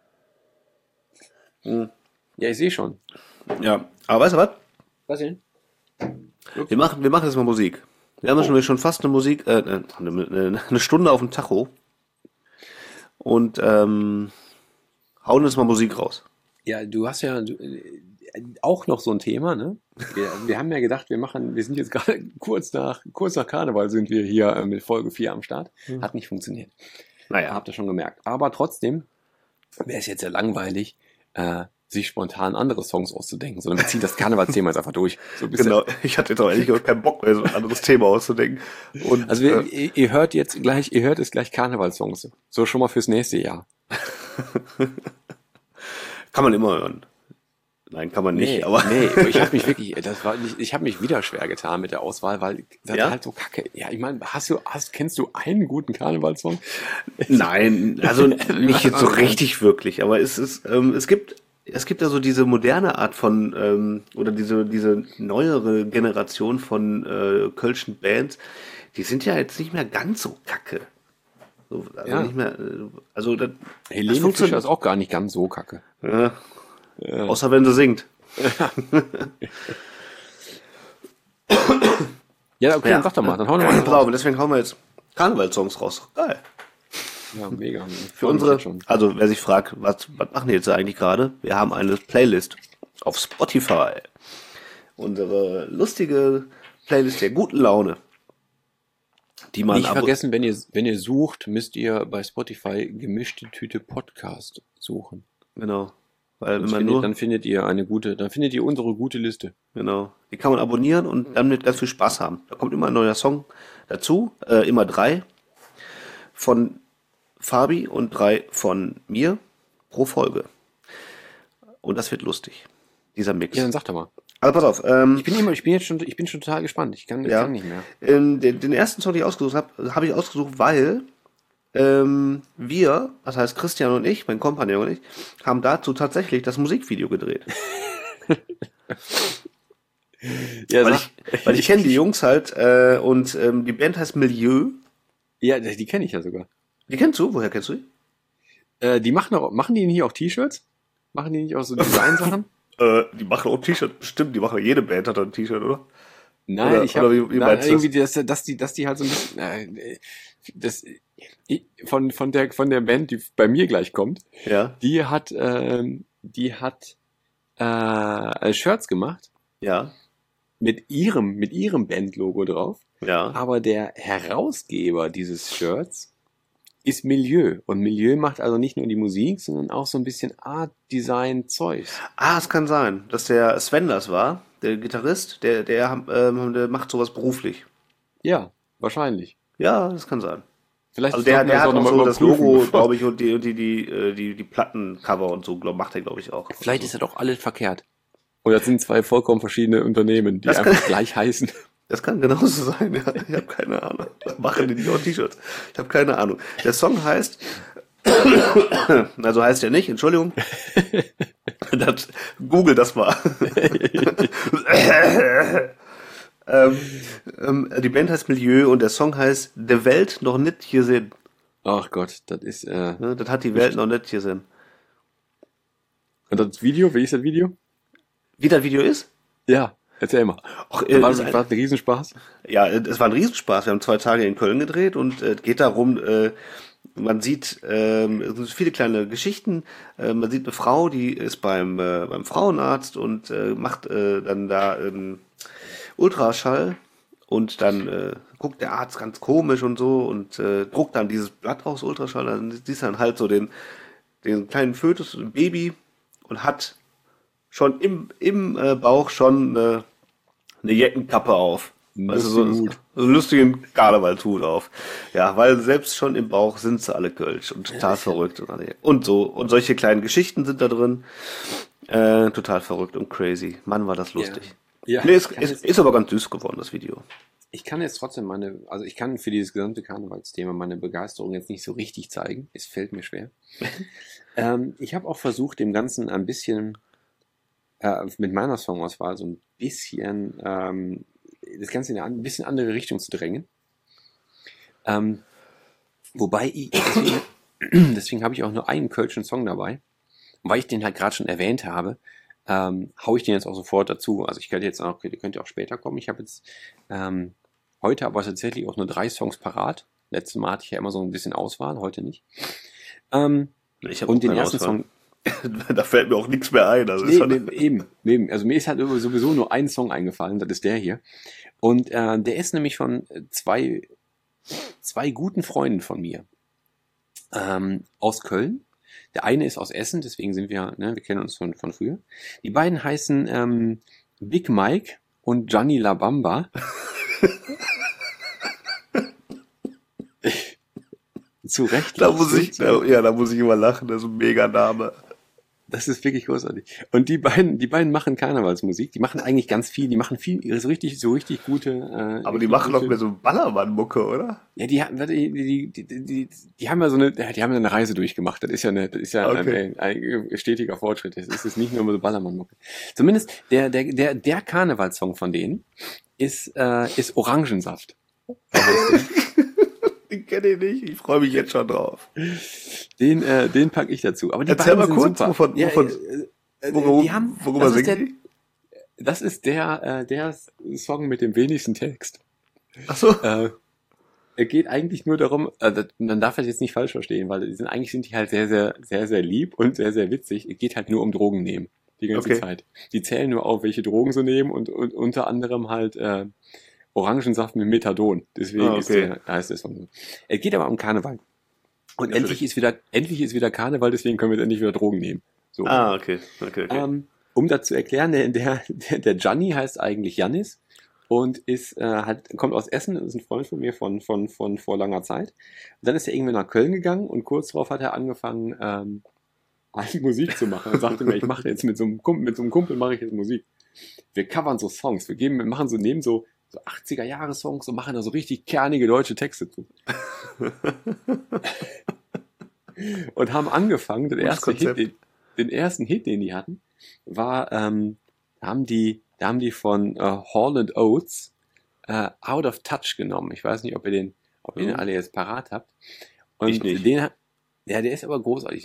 Ja, ich sehe schon. Ja, aber weißt du was? Was denn? Wir machen jetzt mal Musik. Wir haben ja schon fast eine Musik, eine Stunde auf dem Tacho. Und hauen jetzt mal Musik raus. Ja, du hast ja auch noch so ein Thema, ne? Wir haben ja gedacht, wir sind jetzt gerade kurz nach Karneval sind wir hier mit Folge 4 am Start. Hat nicht funktioniert. Naja, habt ihr schon gemerkt. Aber trotzdem wäre es jetzt ja langweilig, sich spontan andere Songs auszudenken, sondern wir ziehen das Karnevalsthema jetzt einfach durch. So ein bisschen. Genau, ich hatte jetzt auch ehrlich gesagt keinen Bock mehr, so ein anderes Thema auszudenken. Und, also ihr hört jetzt gleich Karnevalssongs. So schon mal fürs nächste Jahr. Kann man immer hören. Nein, kann man nicht, aber. Nee, ich habe mich wieder schwer getan mit der Auswahl, weil das halt so kacke. Ja, ich meine, kennst du einen guten Karnevalssong? Nein, also nicht jetzt so richtig wirklich, aber es gibt ja so diese moderne Art von, oder diese neuere Generation von kölschen Bands, die sind ja jetzt nicht mehr ganz so kacke. So, also nicht mehr, also das Helene Fischer ist auch gar nicht ganz so kacke. Ja. Außer wenn sie singt. Ja, okay, dann sag doch mal, dann hauen wir mal drauf. Deswegen hauen wir jetzt Karnevalssongs raus. Geil. Ja, mega. Für unsere, also wer sich fragt, was machen die jetzt eigentlich gerade? Wir haben eine Playlist auf Spotify. Unsere lustige Playlist der guten Laune. die man Nicht vergessen, wenn ihr sucht, müsst ihr bei Spotify gemischte Tüte Podcast suchen. Genau. Weil wenn man Dann findet ihr unsere gute Liste. Genau. Die kann man abonnieren und damit ganz viel Spaß haben. Da kommt immer ein neuer Song dazu, immer 3 von Fabi und 3 von mir pro Folge. Und das wird lustig, dieser Mix. Ja, dann sag doch mal. Also pass auf. Ich bin schon total gespannt. Ich kann nicht mehr. Den ersten Song, den ich ausgesucht habe ich ausgesucht, weil wir, das heißt Christian und ich, mein Kompagnon und ich, haben dazu tatsächlich das Musikvideo gedreht. Ja, weil ich kenne die Jungs halt und die Band heißt Milieu. Ja, die kenne ich ja sogar. Die kennst du? Woher kennst du die? Die machen die nicht auch T-Shirts? Machen die nicht auch so Design-Sachen? Die machen auch T-Shirt, bestimmt, jede Band hat ein T-Shirt, oder? Nein, oder, ich habe irgendwie, dass die halt so ein bisschen, von der Band, die bei mir gleich kommt, ja. die hat Shirts gemacht. Ja. Mit ihrem Bandlogo drauf. Ja. Aber der Herausgeber dieses Shirts ist Milieu. Und Milieu macht also nicht nur die Musik, sondern auch so ein bisschen Art-Design-Zeugs. Es kann sein, dass der Sven das war, der Gitarrist, der macht sowas beruflich. Ja, wahrscheinlich. Ja, das kann sein. Vielleicht also der hat auch so das Logo, glaube ich, und die Plattencover und so, macht er, glaube ich, auch. Vielleicht ist das doch alles verkehrt. Oder das sind 2 vollkommen verschiedene Unternehmen, die einfach gleich heißen. Das kann genauso sein, ja. Ich habe keine Ahnung. Machen die auch T-Shirts? Ich habe keine Ahnung. Der Song heißt, also heißt er nicht, Entschuldigung. Google das mal. Die Band heißt Milieu und der Song heißt "De Welt noch nicht hier sind". Ach Gott, das ist... das hat die Welt noch nicht hier sind. Und das Video, wie ist das Video? Wie das Video ist? Ja, erzähl mal. War ein Riesenspaß? Ja, es war ein Riesenspaß. Wir haben 2 Tage in Köln gedreht und es geht darum, man sieht es sind viele kleine Geschichten. Man sieht eine Frau, die ist beim Frauenarzt und macht dann da Ultraschall und dann guckt der Arzt ganz komisch und so und druckt dann dieses Blatt raus, Ultraschall. Dann siehst du dann halt so den kleinen Fötus, ein Baby und hat schon im Bauch schon eine Jeckenkappe auf. Also so einen lustigen Karnevalshut auf. Ja, weil selbst schon im Bauch sind sie alle Kölsch und total verrückt. Und so. Und solche kleinen Geschichten sind da drin. Total verrückt und crazy. Mann, war das lustig. Ja. Nee, ist aber ganz süß geworden, das Video. Ich kann jetzt trotzdem ich kann für dieses gesamte Karnevalsthema meine Begeisterung jetzt nicht so richtig zeigen. Es fällt mir schwer. Ich habe auch versucht, dem Ganzen ein bisschen mit meiner Songauswahl so ein bisschen das Ganze in eine ein bisschen andere Richtung zu drängen. Wobei deswegen habe ich auch nur einen kölschen Song dabei. Und weil ich den halt gerade schon erwähnt habe, hau ich den jetzt auch sofort dazu. Also ihr könnt ja auch später kommen. Ich habe jetzt heute aber tatsächlich auch nur 3 Songs parat. Letztes Mal hatte ich ja immer so ein bisschen Auswahl, heute nicht. Ich habe und den ersten Song. Da fällt mir auch nichts mehr ein. Also eben. Also mir ist halt sowieso nur ein Song eingefallen, das ist der hier. Und der ist nämlich von zwei guten Freunden von mir aus Köln. Der eine ist aus Essen, deswegen sind wir kennen uns von früher. Die beiden heißen Big Mike und Gianni La Bamba. Zu Recht. Da muss ich immer lachen, das ist ein mega Name. Das ist wirklich großartig. Und die beiden machen Karnevalsmusik. Die machen eigentlich ganz viel. Die machen viel so richtig gute. Aber die machen doch mehr so Ballermann-Mucke, oder? Ja, die haben ja die haben eine Reise durchgemacht. Das ist ja okay. ein stetiger Fortschritt. Das ist nicht nur so Ballermann-Mucke. Zumindest der Karnevalssong von denen ist Orangensaft. Den kenne ich nicht. Ich freue mich jetzt schon drauf. Den packe ich dazu. Aber die Erzähl beiden mal kurz, super. Worüber singen die? Das ist der Song mit dem wenigsten Text. Ach so. Er geht eigentlich nur darum, man darf das jetzt nicht falsch verstehen, weil eigentlich sind die halt sehr, sehr, sehr, sehr lieb und sehr, sehr witzig. Es geht halt nur um Drogen nehmen. Die ganze Zeit. Die zählen nur auf, welche Drogen sie nehmen und unter anderem halt Orangensaft mit Methadon. Deswegen okay. heißt der Song so. Es geht aber um Karneval. Und Ja, endlich ist wieder Karneval, deswegen können wir jetzt endlich wieder Drogen nehmen. So. Okay. Um das zu erklären, der Gianni heißt eigentlich Jannis und kommt aus Essen, ist ein Freund von mir von vor langer Zeit. Und dann ist er irgendwann nach Köln gegangen und kurz darauf hat er angefangen, Musik zu machen. Er sagte mir, ich mache jetzt mit so einem Kumpel mache ich jetzt Musik. Wir covern so Songs, nehmen so 80er-Jahre-Songs und machen da so richtig kernige deutsche Texte zu. Und haben angefangen, den ersten Hit, den die hatten, war, da haben die von Hall & Oates Out of Touch genommen. Ich weiß nicht, ob ihr den alle jetzt parat habt. Und Ich nicht. der ist aber großartig.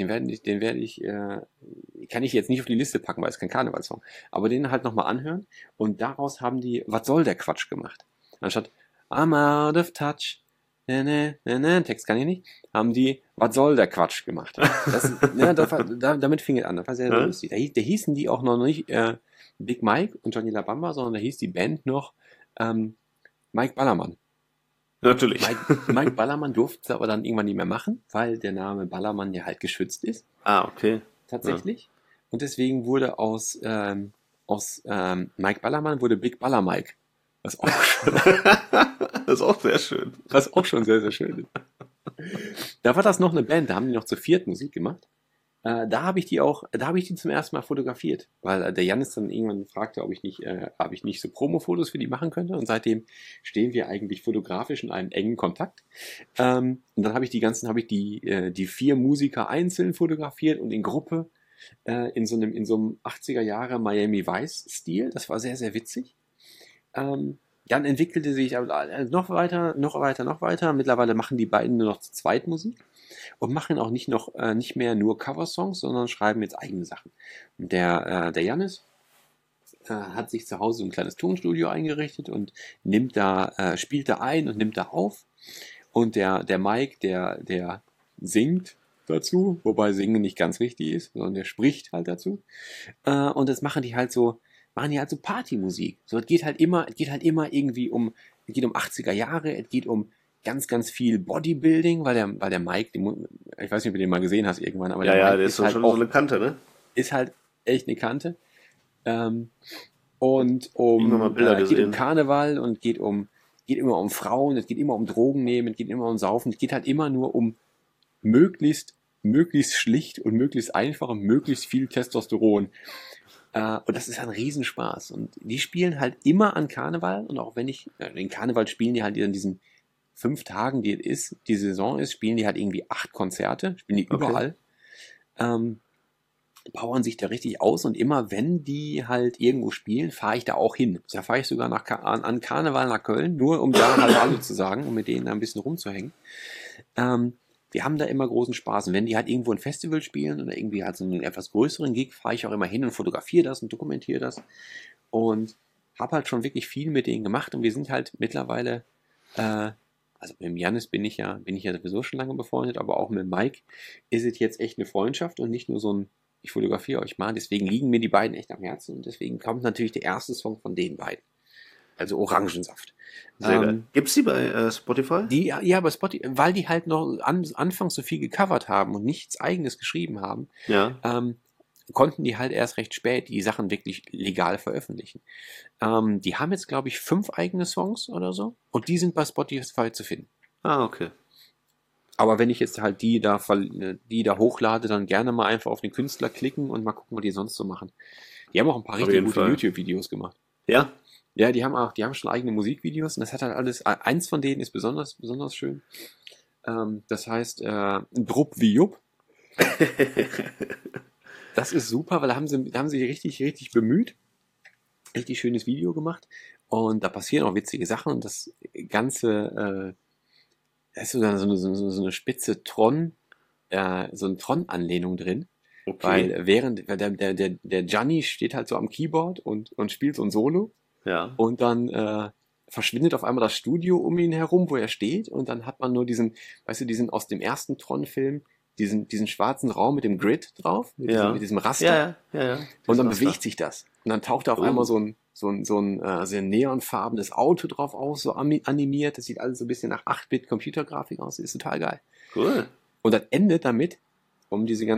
Kann ich jetzt nicht auf die Liste packen, weil es kein Karnevalssong. Aber den halt nochmal anhören. Und daraus haben die Was soll der Quatsch gemacht. Anstatt I'm out of touch, Text kann ich nicht, haben die Was soll der Quatsch gemacht. Damit fing es an. Das war sehr, sehr lustig. Da hießen die auch noch nicht Big Mike und Johnny La Bamba, sondern da hieß die Band noch Mike Ballermann. Natürlich. Mike Ballermann durfte es aber dann irgendwann nicht mehr machen, weil der Name Ballermann ja halt geschützt ist. Okay. Tatsächlich. Ja. Und deswegen wurde aus Mike Ballermann wurde Big Baller Mike. Das ist auch sehr schön. Das ist auch schon sehr, sehr schön. Da war das noch eine Band, da haben die noch zu viert Musik gemacht. Da habe ich die zum ersten Mal fotografiert, weil der Jannis dann irgendwann fragte, ob ich nicht so Promo-Fotos für die machen könnte. Und seitdem stehen wir eigentlich fotografisch in einem engen Kontakt. Und dann habe ich die 4 Musiker einzeln fotografiert und in Gruppe in so einem 80er Jahre Miami Vice Stil. Das war sehr, sehr witzig. Dann entwickelte sich noch weiter. Mittlerweile machen die beiden nur noch zu zweit Musik und machen auch nicht mehr nur Coversongs, sondern schreiben jetzt eigene Sachen. Und der Jannis hat sich zu Hause so ein kleines Tonstudio eingerichtet und spielt da ein und nimmt da auf. Und der Mike, der singt dazu, wobei Singen nicht ganz richtig ist, sondern der spricht halt dazu. Und das machen die halt so Partymusik. So, es geht halt immer irgendwie es geht um 80er Jahre, es geht um ganz, ganz viel Bodybuilding, weil der Mike, ich weiß nicht, ob du den mal gesehen hast irgendwann, aber der Mike der ist halt schon so eine Kante, ne? Ist halt echt eine Kante. Und es geht um Karneval und geht immer um Frauen, es geht immer um Drogen nehmen, es geht immer um Saufen, es geht halt immer nur um möglichst schlicht und möglichst einfach und möglichst viel Testosteron. Und das ist ein Riesenspaß. Und die spielen halt immer an Karneval. Und auch wenn den Karneval spielen die halt in diesen 5 Tagen, die Saison ist, spielen die halt irgendwie 8 Konzerte, spielen die überall. Powern sich da richtig aus. Und immer wenn die halt irgendwo spielen, fahre ich da auch hin. Da fahre ich sogar an Karneval nach Köln, nur um da halt Hallo zu sagen, um mit denen da ein bisschen rumzuhängen. Wir haben da immer großen Spaß. Und wenn die halt irgendwo ein Festival spielen oder irgendwie halt so einen etwas größeren Gig, fahre ich auch immer hin und fotografiere das und dokumentiere das. Und habe halt schon wirklich viel mit denen gemacht. Und wir sind halt mittlerweile, also mit dem Jannis bin ich ja sowieso schon lange befreundet, aber auch mit Mike ist es jetzt echt eine Freundschaft und nicht nur so ein, ich fotografiere euch mal. Deswegen liegen mir die beiden echt am Herzen. Und deswegen kommt natürlich der erste Song von den beiden. Also Orangensaft. Sehr geil. Gibt's die bei Spotify? Ja, bei Spotify, weil die halt noch anfangs so viel gecovert haben und nichts Eigenes geschrieben haben, konnten die halt erst recht spät die Sachen wirklich legal veröffentlichen. Die haben jetzt, glaube ich, 5 eigene Songs oder so und die sind bei Spotify zu finden. Okay. Aber wenn ich jetzt halt die da hochlade, dann gerne mal einfach auf den Künstler klicken und mal gucken, was die sonst so machen. Die haben auch ein paar richtig gute YouTube-Videos gemacht. Ja? Ja, die haben schon eigene Musikvideos und das hat halt alles, eins von denen ist besonders schön. Das heißt, Drupp wie Jupp. Das ist super, weil da haben sie richtig, richtig bemüht. Richtig schönes Video gemacht. Und da passieren auch witzige Sachen und das Ganze, da ist sogar so eine spitze so eine Tron-Anlehnung drin. Okay. Weil der Gianni steht halt so am Keyboard und spielt so ein Solo. Ja. Und dann verschwindet auf einmal das Studio um ihn herum, wo er steht. Und dann hat man nur diesen aus dem ersten Tron-Film, diesen schwarzen Raum mit dem Grid drauf, mit diesem Raster. Ja. Und dann bewegt sich das. Und dann taucht da auf einmal so ein sehr neonfarbenes Auto drauf auf, so animiert. Das sieht alles so ein bisschen nach 8-Bit Computergrafik aus. Das ist total geil. Cool. Und das endet damit, um den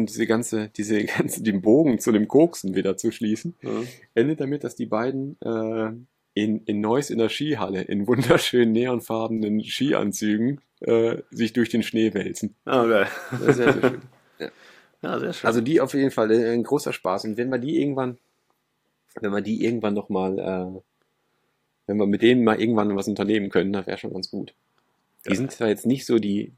Bogen zu dem Koksen wieder zu schließen, endet damit, dass die beiden in Neuss in der Skihalle in wunderschönen neonfarbenen Skianzügen sich durch den Schnee wälzen. Oh, geil. Das ist sehr, sehr schön. Ja, sehr schön. Also die auf jeden Fall ein großer Spaß. Und wenn wir die irgendwann noch mal, wenn wir mit denen mal irgendwann was unternehmen können, das wäre schon ganz gut. Die sind zwar jetzt nicht so die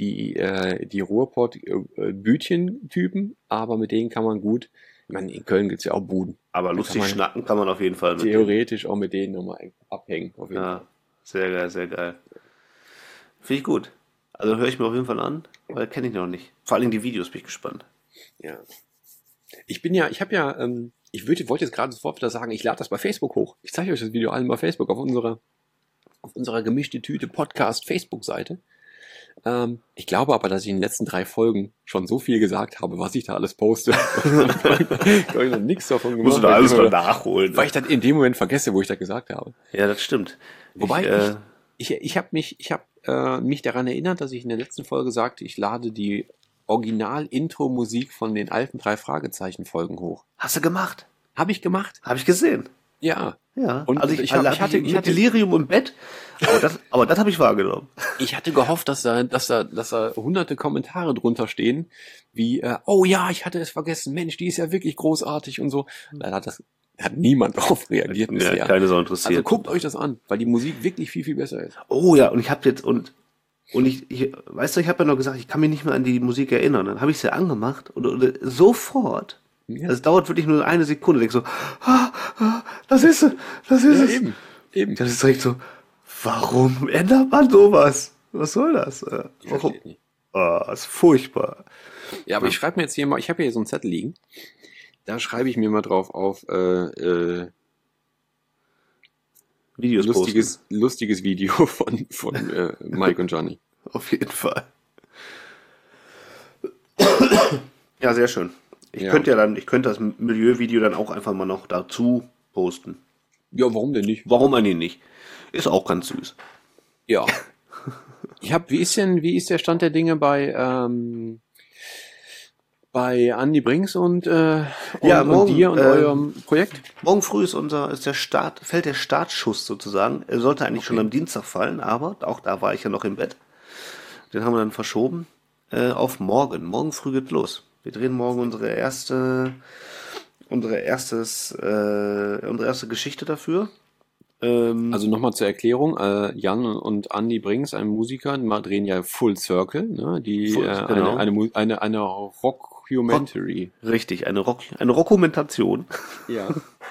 Ruhrpott-Bütchen-Typen, aber mit denen kann man gut, ich meine, in Köln gibt's ja auch Buden. Aber lustig schnacken kann man auf jeden Fall. Theoretisch auch mit denen nochmal abhängen. Auf jeden Fall. Sehr geil, sehr geil. Finde ich gut. Also höre ich mir auf jeden Fall an, weil kenne ich noch nicht. Vor allem die Videos bin ich gespannt. Ja. Ich wollte jetzt gerade sofort wieder sagen, ich lade das bei Facebook hoch. Ich zeige euch das Video allen bei Facebook auf unserer gemischte Tüte Podcast Facebook-Seite. Ich glaube aber, dass ich in den letzten 3 Folgen schon so viel gesagt habe, was ich da alles poste. Ich habe noch nichts davon gemacht. Musst du da alles mal nachholen. Weil ich dann in dem Moment vergesse, wo ich das gesagt habe. Ja, das stimmt. Wobei, ich habe mich daran erinnert, dass ich in der letzten Folge sagte, ich lade die Original-Intro-Musik von den alten 3 Fragezeichen-Folgen hoch. Hast du gemacht? Habe ich gemacht. Habe ich gesehen. Ja. Ja. Und also ich hatte Delirium im Bett, aber das habe ich wahrgenommen. Ich hatte gehofft, dass da hunderte Kommentare drunter stehen, wie, oh ja, ich hatte es vergessen, Mensch, die ist ja wirklich großartig und so. Da hat niemand darauf reagiert bisher. Ja, keine so interessiert. Also guckt euch das an, weil die Musik wirklich viel, viel besser ist. Oh ja, und ich habe jetzt, ich weißt du, ich habe ja noch gesagt, ich kann mich nicht mehr an die Musik erinnern. Dann habe ich sie angemacht und sofort. Ja. Das dauert wirklich nur 1 Sekunde. Ich so, das ist es. Eben. Das ist direkt so, warum ändert man sowas? Was soll das? Warum? Das ist furchtbar. Ja, aber ich schreibe mir jetzt hier mal, ich habe hier so einen Zettel liegen. Da schreibe ich mir mal drauf auf Videos lustiges Video von Mike und Johnny. Auf jeden Fall. Ja, sehr schön. Ich könnte das Milieuvideo dann auch einfach mal noch dazu posten. Ja, warum denn nicht? Warum eigentlich nicht? Ist auch ganz süß. Ja. Wie ist der Stand der Dinge bei Andi Brinks und dir und eurem Projekt? Morgen früh fällt der Startschuss sozusagen. Er sollte eigentlich schon am Dienstag fallen, aber auch da war ich ja noch im Bett. Den haben wir dann verschoben auf morgen. Morgen früh geht los. Wir drehen morgen unsere erste Geschichte dafür. Also nochmal zur Erklärung, Jan und Andi Brinks, ein Musiker, drehen ja Full Circle, ne? Eine Rockumentary. Richtig, eine Rockumentation. Ja.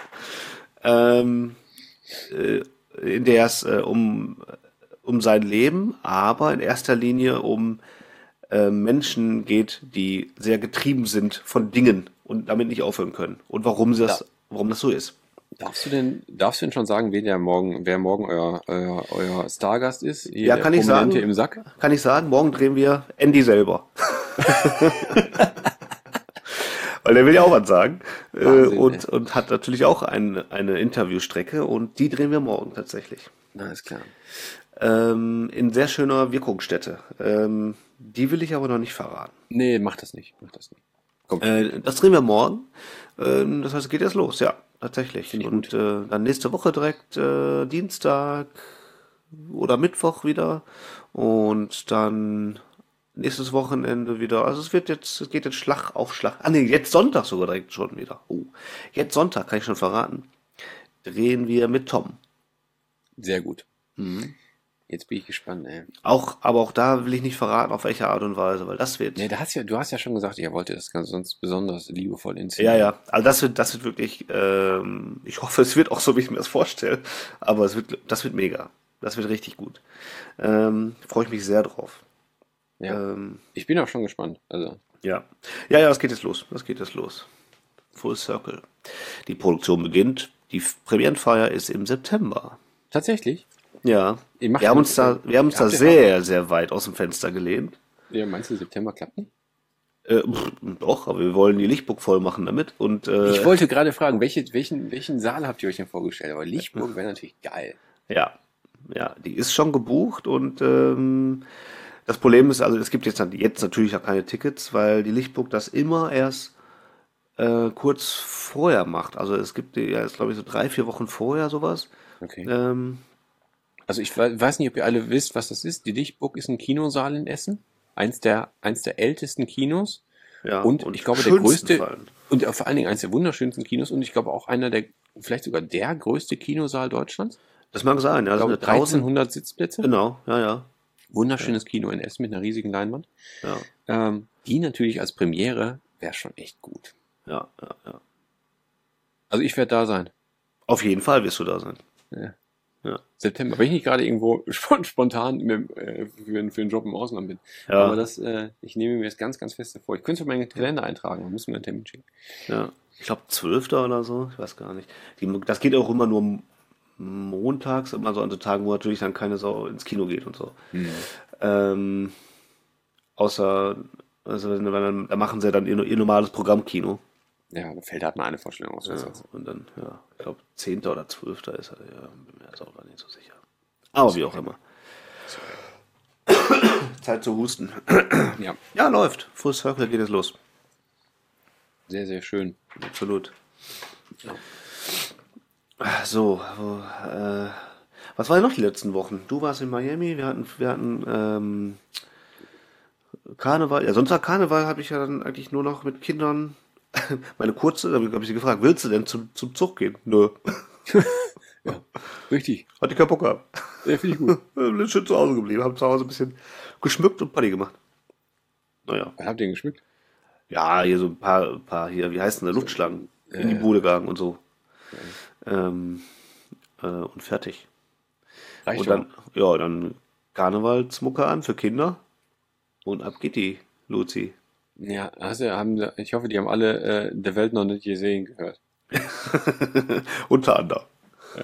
In der es um sein Leben, aber in erster Linie um Menschen geht, die sehr getrieben sind von Dingen und damit nicht aufhören können. Und warum das so ist. Darfst du denn schon sagen, wer morgen euer Stargast ist? Hier ja, kann ich sagen. Im Sack? Kann ich sagen, morgen drehen wir Andy selber. Weil der will ja auch was sagen. Wahnsinn, und hat natürlich auch eine Interviewstrecke und die drehen wir morgen tatsächlich. Na, ist klar. In sehr schöner Wirkungsstätte. Die will ich aber noch nicht verraten. Nee, mach das nicht. Komm. Das drehen wir morgen. Das heißt, es geht jetzt los, ja, tatsächlich. Und dann nächste Woche direkt Dienstag oder Mittwoch wieder. Und dann nächstes Wochenende wieder. Also es geht jetzt Schlag auf Schlag. Jetzt Sonntag sogar direkt schon wieder. Oh, jetzt Sonntag, kann ich schon verraten. Drehen wir mit Tom. Sehr gut. Mhm. Jetzt bin ich gespannt, ey. Aber auch da will ich nicht verraten, auf welche Art und Weise, weil das wird... Nee, du hast ja schon gesagt, ich wollte das ganz sonst besonders liebevoll inszenieren. Ja, also das wird wirklich, ich hoffe, es wird auch so, wie ich mir das vorstelle, aber das wird mega. Das wird richtig gut. Freue ich mich sehr drauf. Ja, ich bin auch schon gespannt. Also. Ja, das geht jetzt los. Full Circle. Die Produktion beginnt. Die Premierenfeier ist im September. Tatsächlich? Ja, wir haben uns da sehr, sehr weit aus dem Fenster gelehnt. Ja, meinst du, September klappt nicht? Doch, aber wir wollen die Lichtburg voll machen damit. Und, Ich wollte gerade fragen, welchen Saal habt ihr euch denn vorgestellt? Aber Lichtburg wäre natürlich geil. Ja, die ist schon gebucht und das Problem ist, also es gibt jetzt natürlich auch keine Tickets, weil die Lichtburg das immer erst kurz vorher macht. Also es gibt ja jetzt, glaube ich, so 3-4 Wochen vorher sowas. Okay. Also ich weiß nicht, ob ihr alle wisst, was das ist. Die Lichtburg ist ein Kinosaal in Essen. Eins der ältesten Kinos. Ja, und ich glaube, der größte. vor allem. Und vor allen Dingen eines der wunderschönsten Kinos. Und ich glaube auch vielleicht sogar der größte Kinosaal Deutschlands. Das mag sein, ja. Ich glaube, 1300 Sitzplätze. Genau, ja. Wunderschönes Kino in Essen mit einer riesigen Leinwand. Ja. Die natürlich als Premiere wäre schon echt gut. Ja. Also ich werde da sein. Auf jeden Fall wirst du da sein. Ja. Ja. September, wenn ich nicht gerade irgendwo spontan für einen Job im Ausland bin. Ja. Aber ich nehme mir das ganz, ganz fest vor. Ich könnte es für meinen Kalender eintragen, dann muss mir einen Termin schicken. Ja. Ich glaube 12. oder so, ich weiß gar nicht. Das geht auch immer nur montags, immer so an so Tagen, wo natürlich dann keine Sau ins Kino geht und so. Außer, also da machen sie dann ihr normales Programmkino. Ja, da fällt halt mal eine Vorstellung aus. Ja, und dann, ich glaube 10. oder 12. ist er, bin mir jetzt auch gar nicht so sicher. Aber wie auch immer. Zeit zu husten. Ja, läuft. Full Circle geht es los. Sehr, sehr schön. Absolut. So, was war denn noch die letzten Wochen? Du warst in Miami, wir hatten Karneval. Ja, Sonntag habe ich ja dann eigentlich nur noch mit Kindern. Meine Kurze, da habe ich sie gefragt, willst du denn zum Zug gehen? Nö. Ja, richtig. Hatte ich keinen Bock gehabt. Ja, finde ich gut. Bin schön zu Hause geblieben, haben zu Hause ein bisschen geschmückt und Party gemacht. Naja. Was habt ihr denn geschmückt? Ja, hier so ein paar hier, wie heißt denn der, Luftschlangen in die Bude gegangen und so. Und fertig. Reicht Und dann Karnevalsmucke an für Kinder und ab geht die Luzi. Ja, ich hoffe, die haben alle der Welt noch nicht gesehen gehört. Unter anderem. Ja.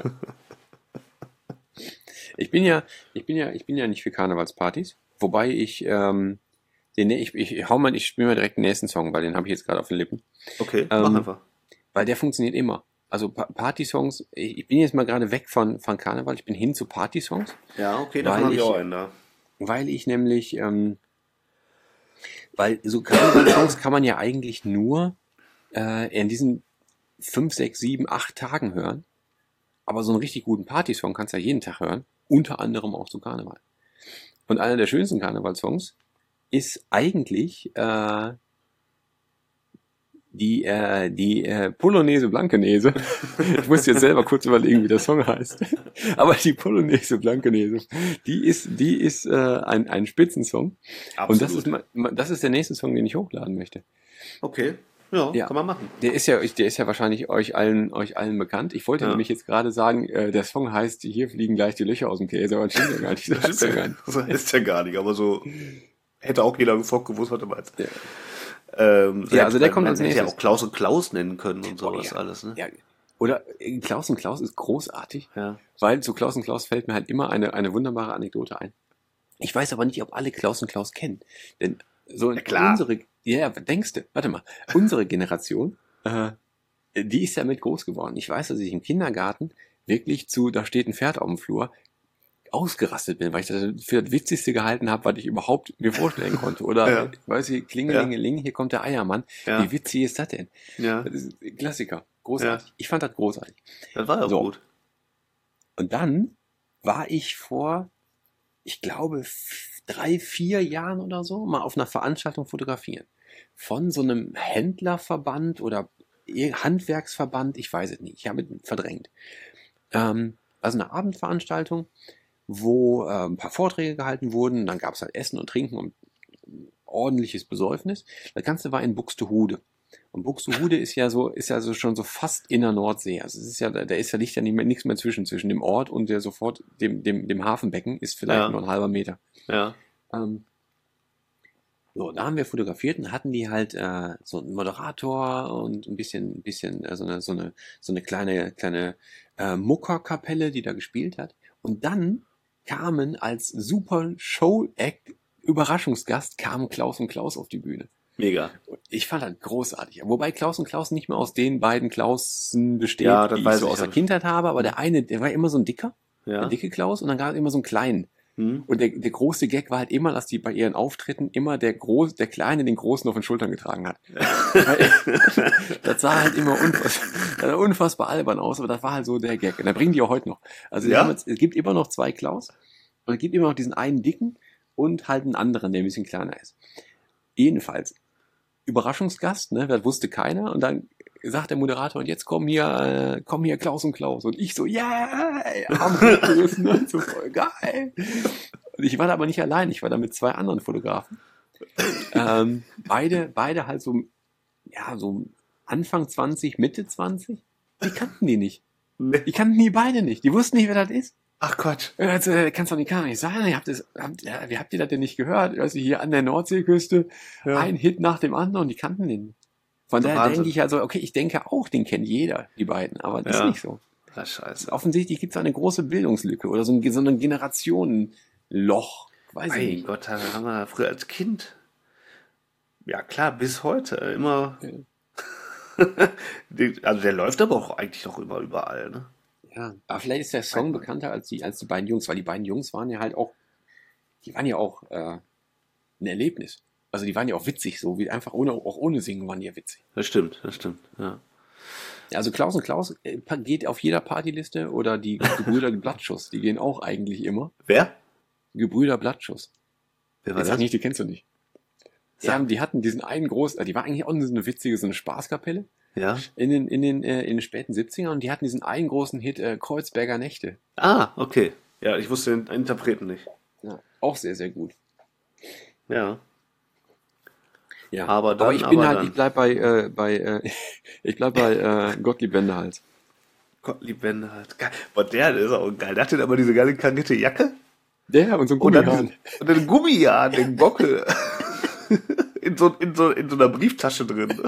Ich bin ja nicht für Karnevalspartys, wobei ich spiele mal direkt den nächsten Song, weil den habe ich jetzt gerade auf den Lippen. Okay, mach einfach. Weil der funktioniert immer. Also Party-Songs, ich bin jetzt mal gerade weg von Karneval, ich bin hin zu Party-Songs. Ja, okay, davon habe ich auch einen da. Weil ich nämlich, weil so Karneval-Songs kann man ja eigentlich nur in diesen 5, 6, 7, 8 Tagen hören. Aber so einen richtig guten Party-Song kannst du ja jeden Tag hören. Unter anderem auch zu Karneval. Und einer der schönsten Karneval-Songs ist eigentlich die Polonaise Blankenese. Ich muss jetzt selber kurz überlegen, wie der Song heißt. Aber die Polonaise Blankenese, die ist ein Spitzensong. Absolut. Und das ist der nächste Song, den ich hochladen möchte. Okay. Ja, kann man machen. Der ist ja wahrscheinlich euch allen bekannt. Ich wollte nämlich jetzt gerade sagen, der Song heißt, hier fliegen gleich die Löcher aus dem Käse, aber das stimmt ja gar nicht. Das heißt ja gar nicht, aber so hätte auch jeder sofort gewusst, was du meinst. Ja. Also der kommt als nächstes. Ja auch Klaus und Klaus nennen können und sowas alles, ne? Ja. Oder Klaus und Klaus ist großartig, ja. Weil zu Klaus und Klaus fällt mir halt immer eine wunderbare Anekdote ein. Ich weiß aber nicht, ob alle Klaus und Klaus kennen. Denn so unsere Generation, die ist damit groß geworden. Ich weiß, dass ich im Kindergarten wirklich da steht ein Pferd auf dem Flur, ausgerastet bin, weil ich das für das Witzigste gehalten habe, was ich überhaupt mir vorstellen konnte. Oder, weiß ich, Klingelingeling, hier kommt der Eiermann. Ja. Wie witzig ist das denn? Ja. Das ist ein Klassiker. Großartig. Ja. Ich fand das großartig. Das war ja so gut. Und dann war ich vor, ich glaube, 3, 4 Jahren oder so mal auf einer Veranstaltung fotografieren. Von so einem Händlerverband oder Handwerksverband, ich weiß es nicht, ich habe es verdrängt. Also eine Abendveranstaltung, wo ein paar Vorträge gehalten wurden, dann gab es halt Essen und Trinken und ordentliches Besäufnis. Das Ganze war in Buxtehude. Und Buxtehude ist ja so schon so fast in der Nordsee. Also es ist ja, liegt ja nichts mehr zwischen dem Ort und dem Hafenbecken ist vielleicht nur ein halber Meter. Ja. So, da haben wir fotografiert und hatten die halt so einen Moderator und ein bisschen so eine kleine Muckerkapelle, die da gespielt hat. Und dann kamen als super Show-Act Überraschungsgast kamen Klaus und Klaus auf die Bühne. Mega. Ich fand das großartig. Wobei Klaus und Klaus nicht mehr aus den beiden Klausen besteht, Ja, das die ich weiß so ich, aus der ja. Kindheit habe, aber der eine, der war immer so ein dicker, Ja. der dicke Klaus, und dann gab es immer so einen kleinen. Hm. Und der große Gag war halt immer, dass die bei ihren Auftritten immer der Kleine den Großen auf den Schultern getragen hat. Das sah halt immer unfassbar albern aus, aber das war halt so der Gag. Und da bringen die auch heute noch. Also Ja? es gibt immer noch 2 Klaus und es gibt immer noch diesen einen dicken und halt einen anderen, der ein bisschen kleiner ist. Jedenfalls, Überraschungsgast, ne, das wusste keiner, und dann sagt der Moderator, und jetzt kommen hier Klaus und Klaus. Und ich so, ja, Arm hochgerissen, ne, so voll geil. Und ich war da aber nicht allein, ich war da mit 2 anderen Fotografen. Beide halt so, ja, so Anfang 20, Mitte 20. Die kannten die nicht. Nee. Die kannten die beide nicht. Die wussten nicht, wer das ist. Ach Gott. Also, kannst doch nicht, kann doch nicht sein. Wie habt ihr das denn nicht gehört? Also hier an der Nordseeküste, ein Hit nach dem anderen, und die kannten den. Von daher Wahnsinn. denke ich also, okay, ich denke auch, den kennt jeder, die beiden, aber das ist nicht so. Ah, scheiße. Offensichtlich gibt es eine große Bildungslücke oder so ein Generationenloch. Weiß ich Mein nicht. Gott, da haben wir früher als Kind. Ja klar, bis heute immer. Also der läuft aber auch eigentlich noch immer überall, ne? Ja, aber vielleicht ist der Song bekannter als die beiden Jungs, weil die beiden Jungs waren ja halt auch, ein Erlebnis. Also die waren ja auch witzig, so wie einfach auch ohne Singen waren die ja witzig. Das stimmt, ja. Also Klaus und Klaus geht auf jeder Partyliste, oder die Gebrüder Blattschuss, die gehen auch eigentlich immer. Wer? Gebrüder Blattschuss. Wer war Jetzt das? sag nicht, die kennst du nicht. Die hatten diesen einen großen, die war eigentlich auch so eine witzige, so eine Spaßkapelle Ja. in den späten 70ern, und die hatten diesen einen großen Hit, Kreuzberger Nächte. Ah, okay. Ja, ich wusste den Interpreten nicht. Ja, auch sehr, sehr gut. Ja. Ja, Aber dann- ich bin aber halt, dann. ich bleib bei Gottlieb Wendehals. Gottlieb Wendehals. Geil. Boah, der ist auch geil. Der hatte aber diese geile karierte Jacke. Der und so ein Und Gummihahn. den Gummihahn, den Gockel. in so einer Brieftasche drin.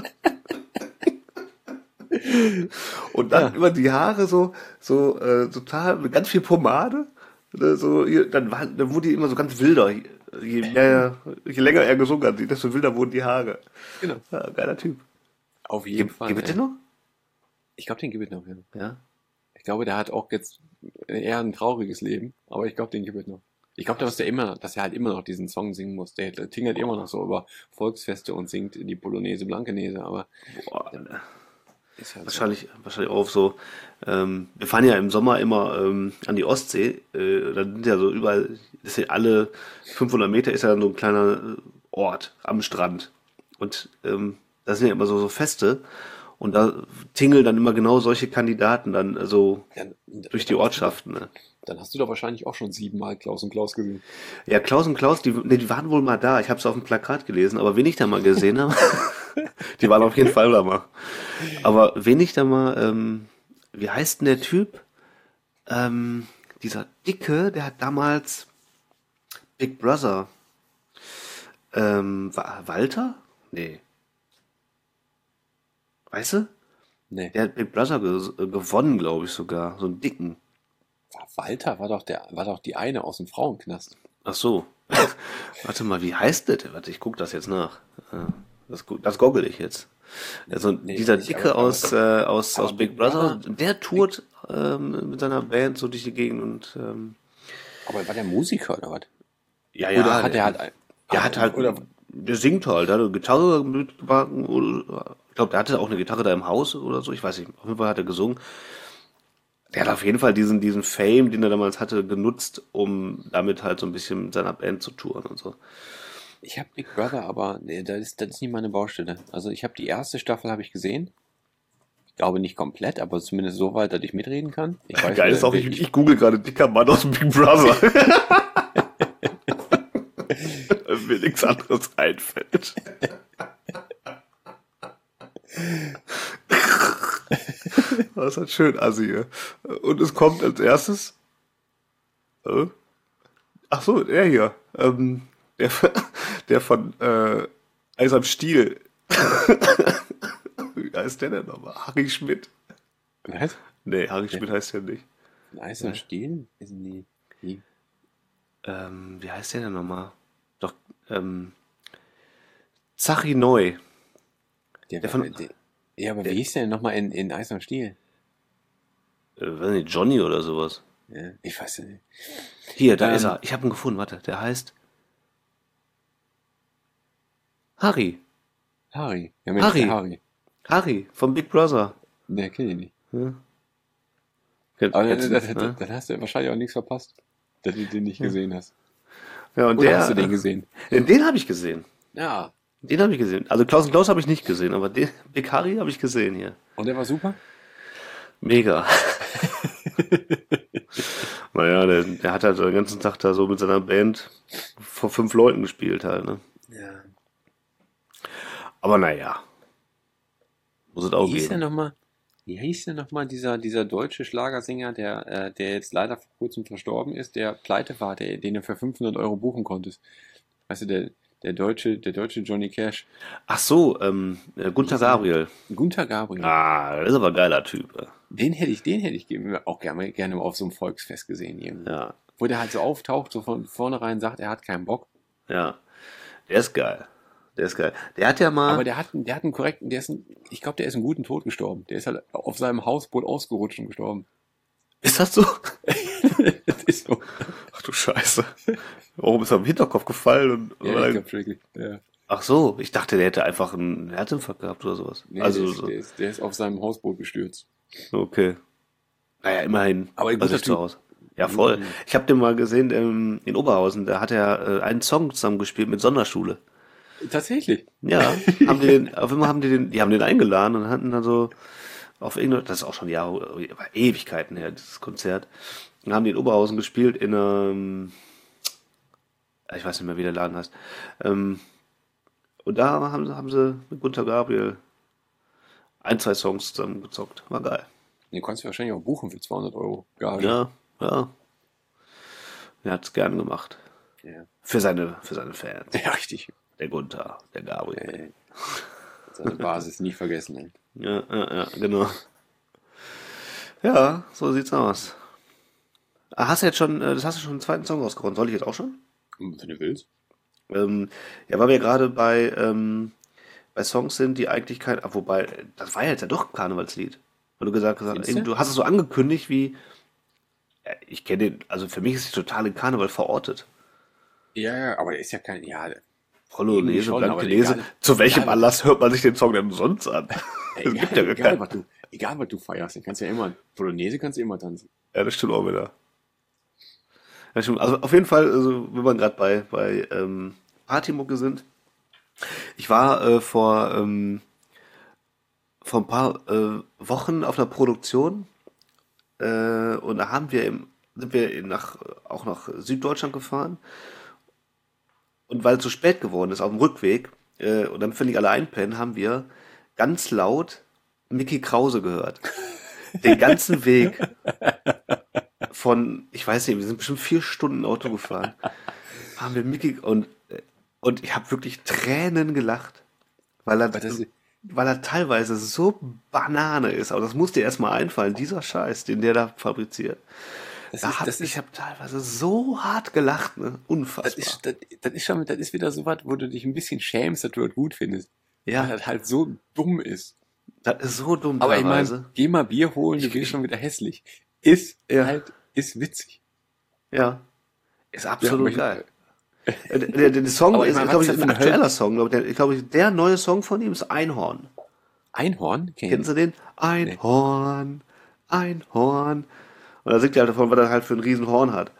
Und dann über die Haare so total mit ganz viel Pomade. So, dann wurde die immer so ganz wilder. Je länger er gesungen hat, desto wilder wurden die Haare. Genau. Ja, geiler Typ. Auf jeden Fall. Gibt es den noch? Ich glaube, den gibt es noch, ja. Ja. Ich glaube, der hat auch jetzt eher ein trauriges Leben, aber ich glaube, den gibt es noch. Ich glaube, dass er halt immer noch diesen Song singen muss. Der tingelt immer noch so über Volksfeste und singt die Polonaise Blankenese, aber Boah, ist halt wahrscheinlich auch so. Wir fahren ja im Sommer immer an die Ostsee. Da sind ja so überall, das sind alle 500 Meter ist ja dann so ein kleiner Ort am Strand. Und da sind ja immer so Feste. Und da tingeln dann immer genau solche Kandidaten dann so durch die Ortschaften. Ne? Dann hast du doch wahrscheinlich auch schon 7-mal Klaus und Klaus gesehen. Ja, Klaus und Klaus, die waren wohl mal da. Ich habe es auf dem Plakat gelesen, aber wen ich da mal gesehen habe, die waren auf jeden Fall da mal. Aber wen ich da mal, wie heißt denn der Typ? Dieser Dicke, der hat damals Big Brother. Walter? Nee. Weißt du? Nee. Der hat Big Brother gewonnen, glaube ich sogar. So einen dicken. Walter war doch die eine aus dem Frauenknast. Ach so. Warte mal, wie heißt das? Warte, ich gucke das jetzt nach. Das goggle ich jetzt. Also dieser Dicke aus Big Brother, der tourt mit seiner Band so durch die Gegend und Aber war der Musiker oder was? ja, Oder hat er halt der singt halt, der hat eine Gitarre mitgebracht. Ich glaube, der hatte auch eine Gitarre da im Haus oder so, ich weiß nicht. Auf jeden Fall hat er gesungen. Der hat auf jeden Fall diesen Fame, den er damals hatte, genutzt, um damit halt so ein bisschen mit seiner Band zu touren und so. Ich habe Big Brother, aber nee, das ist nicht meine Baustelle. Also ich habe die erste Staffel habe ich gesehen. Ich glaube nicht komplett, aber zumindest so weit, dass ich mitreden kann. Ich weiß, Geil ist auch, ich google gerade dicker Mann aus Big Brother. Mir nichts anderes einfällt. Das ist halt schön assi hier. Und es kommt als erstes. Ach so, der hier. Der von Eis am Stiel. Wie heißt der denn nochmal? Harry Schmidt. Was? Nee, Harry Schmidt heißt der nicht. Eis am Stiel? Ist nie. Wie heißt der denn nochmal? Doch, Sachi Neu. Der aber wie hieß der denn nochmal in Eis und Stiel? Weiß nicht, Johnny oder sowas. Ja, ich weiß nicht. Hier, da ist er. Ich habe ihn gefunden, warte. Der heißt Harry. Harry. Ja, Mensch, Harry. Harry vom Big Brother. Der kenn ich nicht. Ja. Aber dann hast du wahrscheinlich auch nichts verpasst, dass du den nicht gesehen hast. Ja, und Oder hast du den gesehen? Den habe ich gesehen. Ja. Den habe ich gesehen. Also Klaus habe ich nicht gesehen, aber den Big Harry habe ich gesehen hier. Und der war super? Mega. Naja, der hat halt den ganzen Tag da so mit seiner Band vor 5 Leuten gespielt halt, ne? Ja. Aber naja. Muss es auch Wie hieß geben. Wie hieß denn nochmal dieser deutsche Schlagersänger, der jetzt leider vor kurzem verstorben ist, der pleite war, den du für 500 Euro buchen konntest? Weißt du, der deutsche Johnny Cash. Ach so, Gunther Gabriel. Gunther Gabriel. Ah, das ist aber ein geiler Typ. Ja. Den hätte ich auch gerne mal auf so einem Volksfest gesehen. Irgendwie. Ja. Wo der halt so auftaucht, so von vornherein sagt, er hat keinen Bock. Ja, der ist geil. Der hat ja mal... Aber der hat einen korrekten, ich glaube, der ist einen guten Tod gestorben. Der ist halt auf seinem Hausboot ausgerutscht und gestorben. Ist das so? Das ist so. Ach du Scheiße. Warum ist er am Hinterkopf gefallen? Ja, ich glaub, wirklich. Ja. Ach so, ich dachte, der hätte einfach einen Herzinfarkt gehabt oder sowas. Nee, also der ist auf seinem Hausboot gestürzt. Okay. Naja, immerhin. Aber ein guter zu Hause. Ja, voll. Mhm. Ich habe den mal gesehen in Oberhausen. Da hat er einen Song zusammengespielt mit Sonderschule. Tatsächlich? Ja, auf einmal haben die haben den eingeladen und hatten dann so auf irgendeine, das ist auch schon Jahre, Ewigkeiten her, dieses Konzert. Dann haben die in Oberhausen gespielt in einem, ich weiß nicht mehr, wie der Laden heißt. Und da haben sie mit Gunther Gabriel 1, 2 Songs zusammengezockt. War geil. Den kannst du wahrscheinlich auch buchen für 200 Euro. Gage. Ja. Er hat es gern gemacht. Ja. Für seine Fans. Ja, richtig. Der Gunther, der Gabriel. Seine Basis nie vergessen. Ey. Ja, genau. Ja, so sieht's aus. Hast du jetzt schon, das hast du schon einen zweiten Song rausgehauen. Soll ich jetzt auch schon? Wenn du willst. Ja, weil wir gerade bei Songs sind, die eigentlich kein, wobei, das war ja jetzt ja doch ein Karnevalslied. Weil du gesagt hast, du hast es so angekündigt wie, ich kenne den, also für mich ist es total in Karneval verortet. Ja, aber der ist ja kein, Polonaise, schon, Blankenese. Zu welchem Anlass hört man sich den Song denn sonst an? Es gibt ja egal, was du feierst, den kannst du ja immer, Polonaise kannst du immer tanzen. Ja, das stimmt auch wieder. Ja, stimmt. Also auf jeden Fall, also, wenn wir gerade bei Partymucke sind. Ich war vor ein paar Wochen auf einer Produktion und da sind wir auch nach Süddeutschland gefahren. Und weil es so spät geworden ist, auf dem Rückweg, und damit wir nicht alle einpennen, haben wir ganz laut Mickey Krause gehört. Den ganzen Weg von, ich weiß nicht, wir sind bestimmt 4 Stunden Auto gefahren, haben wir Mickey, und ich habe wirklich Tränen gelacht, weil er teilweise so Banane ist, aber das muss dir erstmal einfallen, dieser Scheiß, den der da fabriziert. Ich habe teilweise so hart gelacht, ne? Unfassbar. Das ist wieder so was, wo du dich ein bisschen schämst, dass du das gut findest. Ja. Weil das halt so dumm ist. Das ist so dumm Aber teilweise. ich meine, geh mal Bier holen, du bist schon wieder hässlich. Ist witzig. Ja. Ist absolut geil. Der Song ist, glaube ich, ein aktueller Song. Ich glaube, der neue Song von ihm ist Einhorn. Einhorn? Kennst du den? Einhorn, Einhorn. Und da singt er halt davon, was er halt für ein Riesenhorn hat.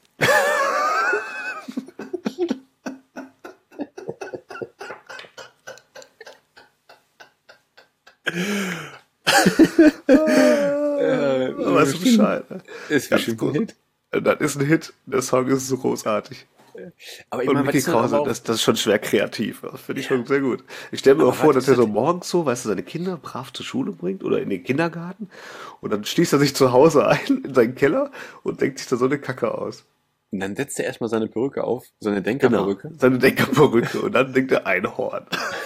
Weißt du Bescheid? Ne? Ist bestimmt ein Hit. Das ist ein Hit. Der Song ist so großartig. Aber ich und meine, Mickey Krause, das ist schon schwer kreativ. Das finde ich schon sehr gut. Ich stelle mir auch vor, dass er so morgens so, weißt du, seine Kinder brav zur Schule bringt oder in den Kindergarten und dann schließt er sich zu Hause ein in seinen Keller und denkt sich da so eine Kacke aus. Und dann setzt er erstmal seine Perücke auf, seine Denkerperücke. Genau, seine Denkerperücke und dann denkt er Einhorn.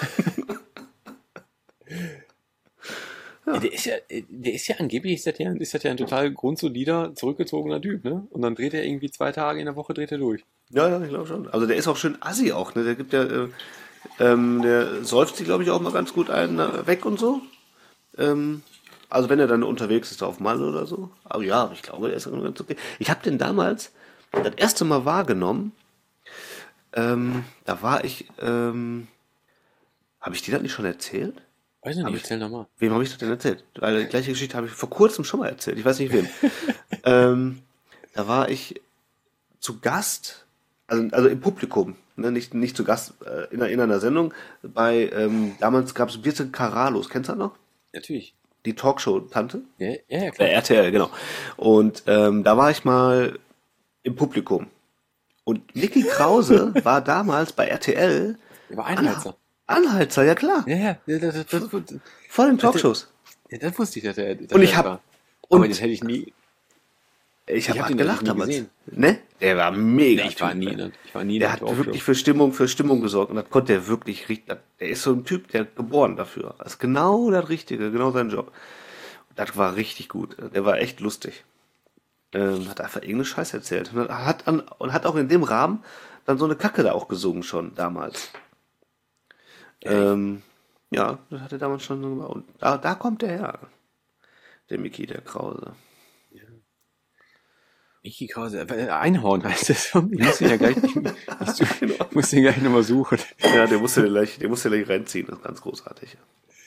Ja. Der ist ja angeblich ist das ja ein total grundsolider, zurückgezogener Typ, ne? Und dann dreht er irgendwie 2 Tage in der Woche durch. Ja, ich glaube schon. Also der ist auch schön assi auch, ne? Der gibt ja Der säuft sich, glaube ich, auch mal ganz gut weg und so. Also wenn er dann unterwegs ist auf Malle oder so. Aber ja, ich glaube, der ist ganz okay. Ich habe den damals das erste Mal wahrgenommen. Da war ich, habe ich dir das nicht schon erzählt? Weiß ich nicht, erzähl nochmal. Wem habe ich das denn erzählt? Weil die gleiche Geschichte habe ich vor kurzem schon mal erzählt. Ich weiß nicht wem. Da war ich zu Gast, also im Publikum, ne? Nicht zu Gast in einer Sendung. Damals gab es Birte Karalos, kennst du das noch? Natürlich. Die Talkshow-Tante? Ja, klar. RTL, genau. Und da war ich mal im Publikum. Und Micky Krause war damals bei RTL. Der war Anhalter. Anhalter, ja klar. Ja, Vor den Talkshows. Ja, das wusste ich, dass er Und ich war. habe... Aber das hätte ich nie... Ich hab habe den gelacht nie damals. gesehen. Ne? Der war mega. Nee, ich war nie in Der der hat Talkshow. wirklich für Stimmung gesorgt. Und das konnte er wirklich richtig. Der ist so ein Typ, der geboren dafür. Das ist genau das Richtige, genau sein Job. Das war richtig gut. Der war echt lustig. Hat einfach irgendeine Scheiße erzählt. Und hat auch in dem Rahmen dann so eine Kacke da auch gesungen schon damals. Ja, das hat er damals schon so gemacht. Und da kommt der her. Der Micky, der Krause. Micky Krause, Einhorn heißt das. Ich muss den ja gleich muss den gleich nochmal suchen. Ja, der musste gleich reinziehen. Das ist ganz großartig.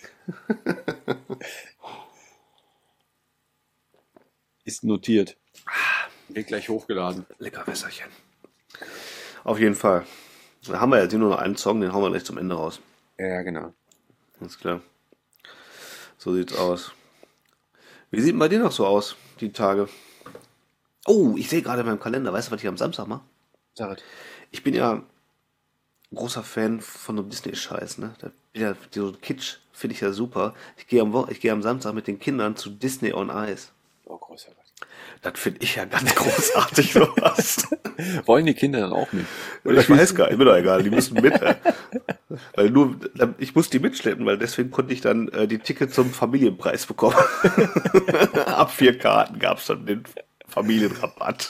Ist notiert. Wird gleich hochgeladen. Lecker Wässerchen. Auf jeden Fall. Da haben wir jetzt nur noch einen Song, den hauen wir gleich zum Ende raus. Ja, genau. Alles klar. So sieht's aus. Wie sieht denn bei dir noch so aus, die Tage? Oh, ich sehe gerade in meinem Kalender, weißt du, was ich am Samstag mache? Sag es. Ich bin ja großer Fan von so Disney-Scheiß, ne? So Kitsch finde ich ja super. Ich gehe am Samstag mit den Kindern zu Disney on Ice. Oh, großer Gott. Das finde ich ja ganz großartig, sowas. Wollen die Kinder dann auch mit? Ich weiß gar nicht, mir doch egal, die müssen mit. Weil ich muss die mitschleppen, weil deswegen konnte ich dann die Tickets zum Familienpreis bekommen. Ab 4 Karten gab es dann den Familienrabatt.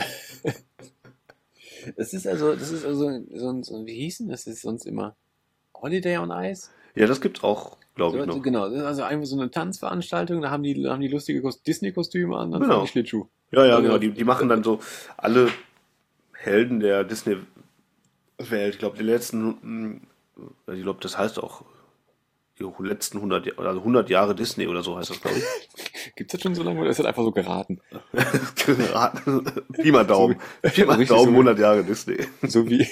Das ist also so, wie hieß denn das ist sonst immer? Holiday on Ice? Ja, das gibt's auch, glaube ich, So, noch. genau, das ist also einfach so eine Tanzveranstaltung, da haben die lustige Disney-Kostüme an, dann Genau. fahren die Schlittschuh. Ja, genau. Die machen dann so alle Helden der Disney-Welt. Ich glaube, das heißt auch die letzten 100 Jahre, also 100 Jahre Disney oder so heißt das, glaube ich. Gibt's das schon so lange oder ist das einfach so geraten? Pi mal Daumen. Pi mal richtig Daumen, so 100 Jahre Disney. So wie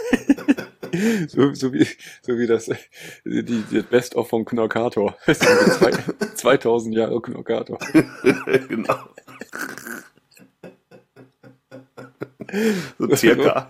das die Best-of von Knorkator. 2000 Jahre Knorkator. Genau. So circa.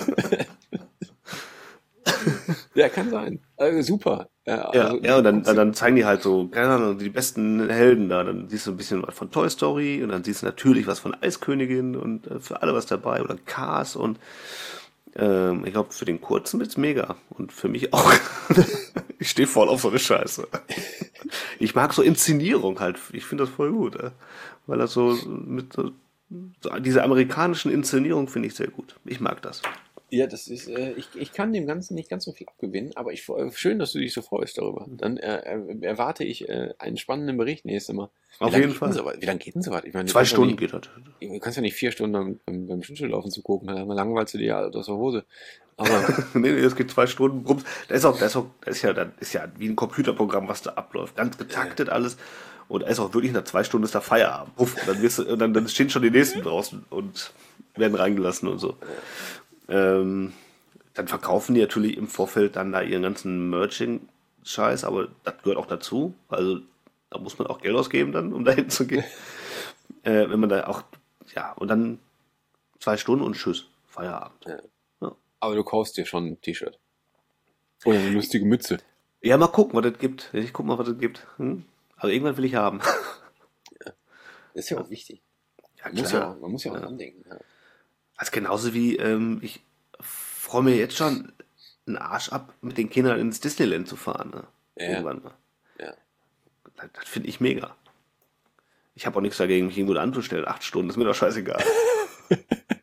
Ja, kann sein. Super. Ja, und dann zeigen die halt so, keine Ahnung, die besten Helden da. Dann siehst du ein bisschen was von Toy Story und dann siehst du natürlich was von Eiskönigin und für alle was dabei oder Cars und ich glaube, für den Kurzen wird's mega. Und für mich auch. Ich stehe voll auf so eine Scheiße. Ich mag so Inszenierung halt. Ich finde das voll gut. Weil das so diese amerikanischen Inszenierungen finde ich sehr gut. Ich mag das. Ja, das ist, ich kann dem Ganzen nicht ganz so viel abgewinnen, aber schön, dass du dich so freust darüber. Dann erwarte ich einen spannenden Bericht nächstes Mal. Auf jeden Fall. Wie lange geht denn so was? Ich meine, 2 Stunden geht das. Du kannst ja nicht 4 Stunden beim Schlittschuhlaufen zu gucken, dann langweilst du dir ja aus der Hose. Aber nee, es geht 2 Stunden. Das ist ja wie ein Computerprogramm, was da abläuft. Ganz getaktet alles. Und da ist auch wirklich nach 2 Stunden ist da Feierabend. Puff, dann stehen schon die nächsten draußen und werden reingelassen und so. Dann verkaufen die natürlich im Vorfeld dann da ihren ganzen Merching-Scheiß, aber das gehört auch dazu. Also da muss man auch Geld ausgeben dann, um dahin zu gehen. Wenn man da auch, ja, und dann 2 Stunden und tschüss, Feierabend. Ja. Aber du kaufst dir schon ein T-Shirt. Oder eine lustige Mütze. Ja, mal gucken, was das gibt. Ich guck mal, was das gibt. Aber irgendwann will ich haben. Ja. Das ist ja auch wichtig. Ja, man muss ja auch dran denken. Ja. Also genauso wie ich freue mir jetzt schon einen Arsch ab, mit den Kindern ins Disneyland zu fahren. Ne? Ja. Irgendwann mal. Ja. Das finde ich mega. Ich habe auch nichts dagegen, mich irgendwo anzustellen. 8 Stunden, ist mir doch scheißegal.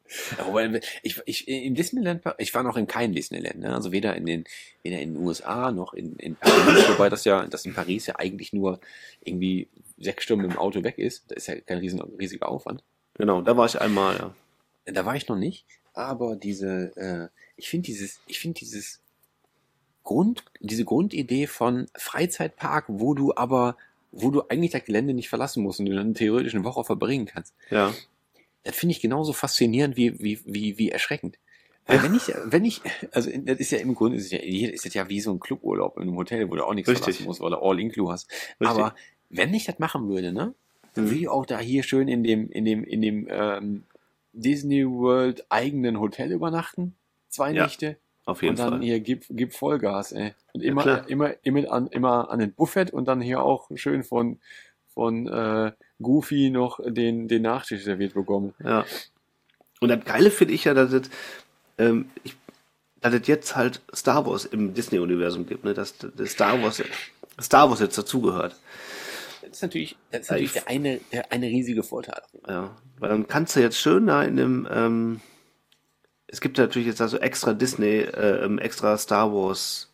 Aber im Disneyland, ich war noch in keinem Disneyland, ne? Also weder in den USA noch in Paris, wobei das in Paris ja eigentlich nur irgendwie 6 Stunden mit dem Auto weg ist. Da ist ja kein riesiger Aufwand. Genau, da war ich einmal, ja. Da war ich noch nicht, aber diese Grundidee von Freizeitpark, wo du eigentlich das Gelände nicht verlassen musst und du dann theoretisch eine Woche verbringen kannst. Ja. Das finde ich genauso faszinierend wie erschreckend. Weil also das ist ja im Grunde, ist das ja wie so ein Cluburlaub in einem Hotel, wo du auch nichts verlassen musst, weil du All-Inclu hast. Richtig. Aber wenn ich das machen würde, ne, dann würde ich auch da hier schön in dem Disney World eigenen Hotel übernachten, 2 Nächte. Auf jeden Fall. Und dann hier gib Vollgas, ey. Und immer an den Buffet und dann hier auch schön von Goofy noch den Nachtisch serviert bekommen. Ja. Und das Geile finde ich ja, dass es jetzt halt Star Wars im Disney-Universum gibt, ne? Dass Star Wars jetzt dazugehört. Das ist natürlich der eine riesige Vorteil. Ja, weil dann kannst du jetzt schön da in dem es gibt natürlich jetzt also extra Disney, extra Star Wars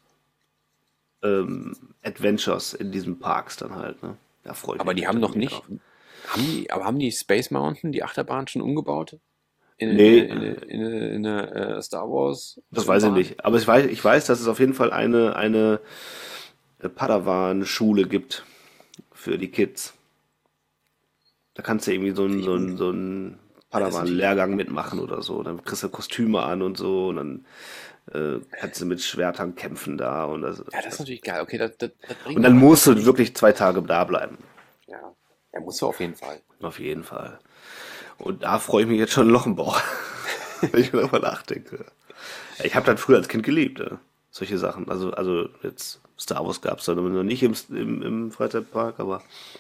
Adventures in diesen Parks dann halt, ne? Da freue ich mich. Aber die haben noch nicht. Haben die Space Mountain, die Achterbahn, schon umgebaut? In eine Star Wars? Das weiß ich nicht. Aber ich weiß, dass es auf jeden Fall eine Padawan-Schule gibt für die Kids. Da kannst du irgendwie so einen Padawan-Lehrgang mitmachen oder so. Dann kriegst du Kostüme an und so und dann kannst du mit Schwertern kämpfen da. Und das ist natürlich geil. Okay, das und dann musst du wirklich 2 Tage da bleiben. Ja, musst du auf jeden Fall. Auf jeden Fall. Und da freue ich mich jetzt schon Lochenbauch, wenn ich mir darüber nachdenke. Ich habe das früher als Kind geliebt, solche Sachen. Also jetzt Star Wars gab es dann noch nicht im Freizeitpark, aber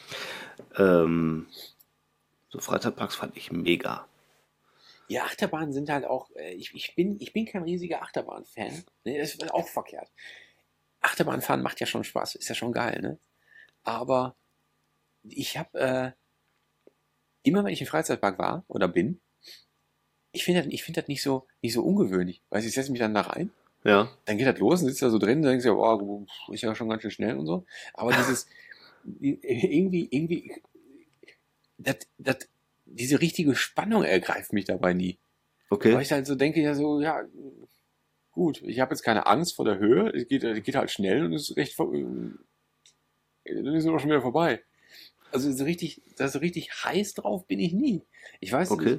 so Freizeitparks fand ich mega. Ja, Achterbahnen sind halt auch, ich bin kein riesiger Achterbahn-Fan. Ne, das ist auch verkehrt. Achterbahnfahren macht ja schon Spaß, ist ja schon geil, ne? Aber ich habe immer, wenn ich im Freizeitpark war oder bin, ich finde das nicht so ungewöhnlich. Weißt du, ich setze mich dann da rein, dann geht das los und sitzt da so drin, dann denkst du, oh, ist ja schon ganz schön schnell und so. Aber irgendwie, diese richtige Spannung ergreift mich dabei nie. Okay. Weil ich halt so denke, gut, ich habe jetzt keine Angst vor der Höhe, es geht halt schnell und es ist dann ist es auch schon wieder vorbei. Also so richtig heiß drauf bin ich nie. Ich weiß nicht.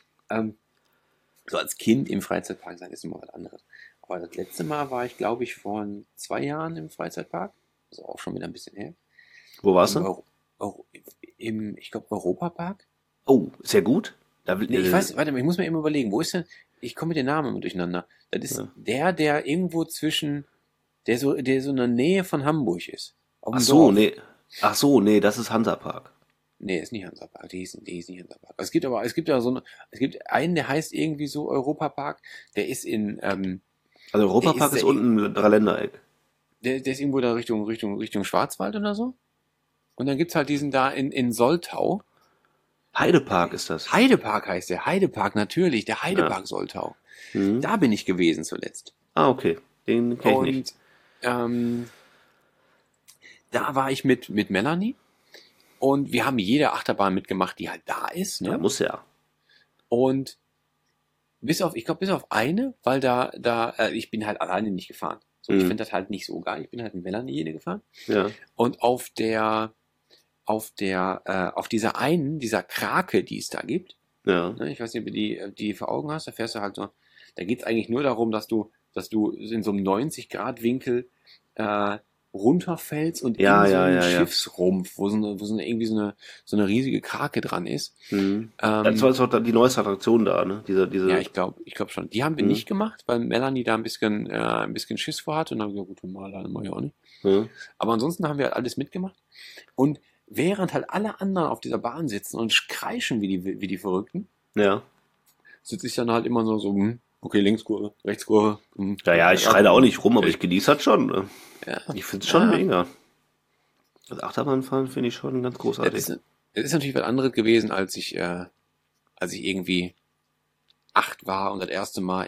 So als Kind im Freizeitpark sein ist immer was anderes. Aber das letzte Mal war ich, glaube ich, vor 2 Jahren im Freizeitpark. Also auch schon wieder ein bisschen her. Wo warst du? Ich glaube, Europapark. Oh, sehr gut. Ich weiß, warte mal, ich muss mir eben überlegen, wo ist denn, ich komme mit den Namen immer durcheinander. Das ist der irgendwo zwischen, der so in der Nähe von Hamburg ist. Ach so, nee, das ist Hansapark. Nee, ist nicht Hansapark, die hieß nicht Hansapark. Es gibt einen, der heißt irgendwie so Europapark, der ist in, also Europapark ist unten im Dreiländereck. Der ist irgendwo da Richtung Schwarzwald oder so. Und dann gibt's halt diesen da in Soltau. Heidepark ist das. Heidepark heißt der. Heidepark, natürlich. Der Heidepark Soltau. Mhm. Da bin ich gewesen zuletzt. Ah, okay. Den kenne ich nicht. Da war ich mit Melanie. Und wir haben jede Achterbahn mitgemacht, die halt da ist. Ne? Ja, muss ja. Und bis auf eine, weil ich bin halt alleine nicht gefahren. So, ich finde das halt nicht so geil. Ich bin halt mit Melanie jede gefahren. Ja. Und auf dieser Krake, die es da gibt, ne, ich weiß nicht, ob du die vor Augen hast, da fährst du halt so, da geht es eigentlich nur darum, dass du in so einem 90-Grad-Winkel runterfällst und in so einen Schiffsrumpf, wo irgendwie so eine riesige Krake dran ist. Das war auch die neueste Attraktion da, ne? Diese Ja, ich glaube schon. Die haben wir nicht gemacht, weil Melanie da ein bisschen Schiss vor hatte und dann haben wir gesagt, gut, mal mach ich auch nicht. Aber ansonsten haben wir halt alles mitgemacht. Und während halt alle anderen auf dieser Bahn sitzen und kreischen wie die Verrückten, sitze ich dann halt immer so, okay, Linkskurve, Rechtskurve. Ja, ich schreie da auch nicht rum, aber ich genieße das schon. Ne? Ja. Ich finde es schon mega. Das Achterbahnfahren finde ich schon ganz großartig. Es ist natürlich was anderes gewesen, als ich irgendwie 8 war und das erste Mal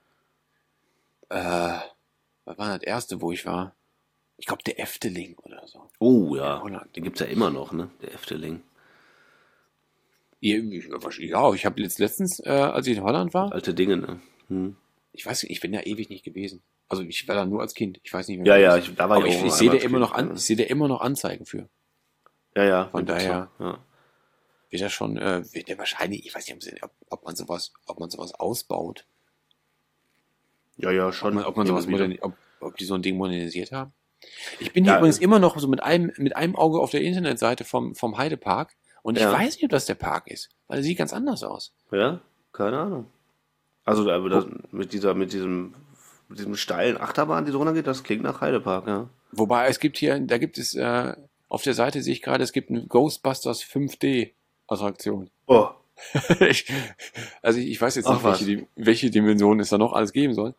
was war das erste, wo ich war? Ich glaube, der Efteling oder so. Oh ja, In Holland. den gibt's ja immer noch, ne? Der Efteling. Ja, ich habe letztens, als ich in Holland war, Alte Dinge, ne? Hm. ich weiß nicht, ich bin da ewig nicht gewesen. Also ich war da nur als Kind. Ich weiß nicht Ja, ja, das ist. da war Aber ich auch ich sehe einmal da immer als noch Kind, ich sehe da immer noch Anzeigen für. Ja, ja. Von daher Ja. wird er schon, wird er wahrscheinlich, ich weiß nicht, ob man sowas ausbaut. Ja, ja, schon. Ob man sowas Immer wieder. ob die so ein Ding modernisiert haben. Ich bin hier Ja, übrigens immer noch so mit einem Auge auf der Internetseite vom Heidepark und ich Ja. weiß nicht, ob das der Park ist, weil er sieht ganz anders aus. Ja, keine Ahnung. Also aber das, mit diesem steilen Achterbahn, die so runtergeht, das klingt nach Heidepark, ja. Wobei da gibt es, auf der Seite sehe ich gerade, es gibt eine Ghostbusters 5D Attraktion. Oh. ich weiß jetzt Ach, nicht, welche Dimensionen es da noch alles geben soll.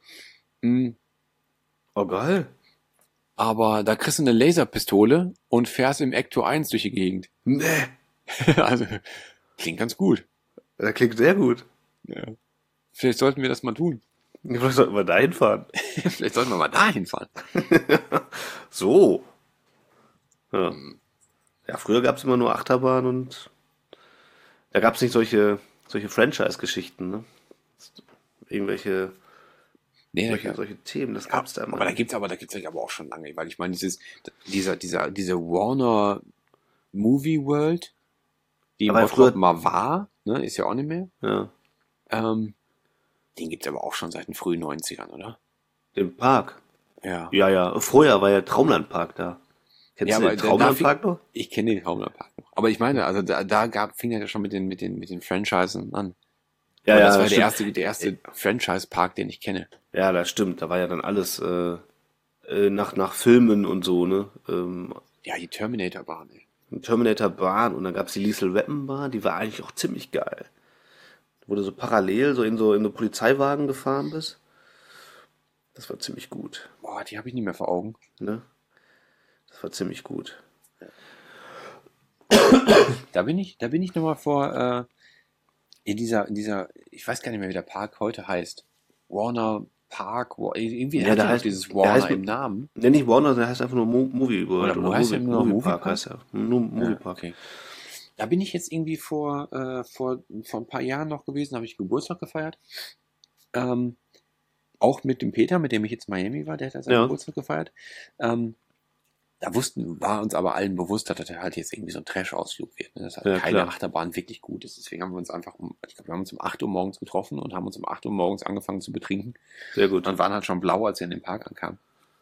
Oh, geil. Aber da kriegst du eine Laserpistole und fährst im Ecto 1 durch die Gegend. Nee. Also, klingt ganz gut. Das klingt sehr gut. Ja. Vielleicht sollten wir das mal tun. Vielleicht sollten wir da hinfahren. Vielleicht sollten wir mal dahin fahren. So. Ja. Ja, früher gab es immer nur Achterbahn und da gab es nicht solche Franchise-Geschichten, ne? Irgendwelche solche Themen, das gab es da immer. Aber da gibt's aber auch schon lange, weil ich meine, diese Warner Movie World, die Aber im früher Bottrop mal war, ne, ist ja auch nicht mehr. Ja. Den gibt's aber auch schon seit den frühen 90ern, oder? Den Park. Ja. Ja, ja. Vorher war ja Traumlandpark da. Kennst Ja, du aber den Traumlandpark noch? Ich kenne den Traumlandpark noch. Aber ich meine, also fing er ja schon mit den Franchisen an. Ja, Und ja, das war stimmt. der erste Franchise-Park, den ich kenne. Ja, das stimmt. Da war ja dann alles nach Filmen und so, ne? Ja, die Terminator-Bahn, ey. Terminator-Bahn und dann gab's die Liesel-Weppen-Bahn, die war eigentlich auch ziemlich geil. Wo du so parallel in so Polizeiwagen gefahren bist. Das war ziemlich gut. Boah, die habe ich nicht mehr vor Augen. Ne? Das war ziemlich gut. Da bin ich nochmal vor, in dieser, ich weiß gar nicht mehr, wie der Park heute heißt. Warner Park, irgendwie Ja, hat der er heißt- dieses der Warner heißt- im Namen. Ne, nicht Warner, der heißt einfach nur Movie World. Oder heißt der nur Movie Park? heißt er. Nur Movie Park. Okay. Da bin ich jetzt irgendwie vor ein paar Jahren noch gewesen, habe ich Geburtstag gefeiert. Auch mit dem Peter, mit dem ich jetzt in Miami war, der hat seinen Ja. Geburtstag gefeiert. War uns aber allen bewusst, dass das halt jetzt irgendwie so ein Trash-Ausflug wird. Ne? Dass halt Ja, keine klar. Achterbahn wirklich gut ist. Deswegen haben wir uns wir haben uns um 8 Uhr morgens getroffen und haben uns um 8 Uhr morgens angefangen zu betrinken. Sehr gut. Und waren halt schon blau, als wir in den Park ankamen.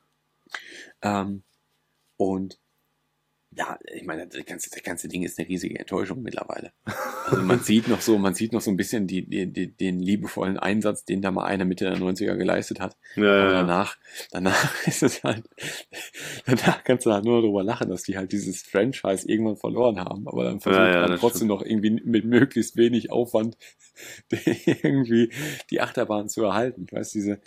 Und ja, ich meine, das ganze Ding ist eine riesige Enttäuschung mittlerweile. Also man sieht noch so ein bisschen den liebevollen Einsatz, den da mal einer Mitte der 90er geleistet hat. Ja, Aber ja, ja. danach ist es halt, danach kannst du halt nur darüber lachen, dass die halt dieses Franchise irgendwann verloren haben. Aber dann versucht Ja, ja, man das trotzdem noch irgendwie mit möglichst wenig Aufwand irgendwie die Achterbahn zu erhalten. Ich weiß,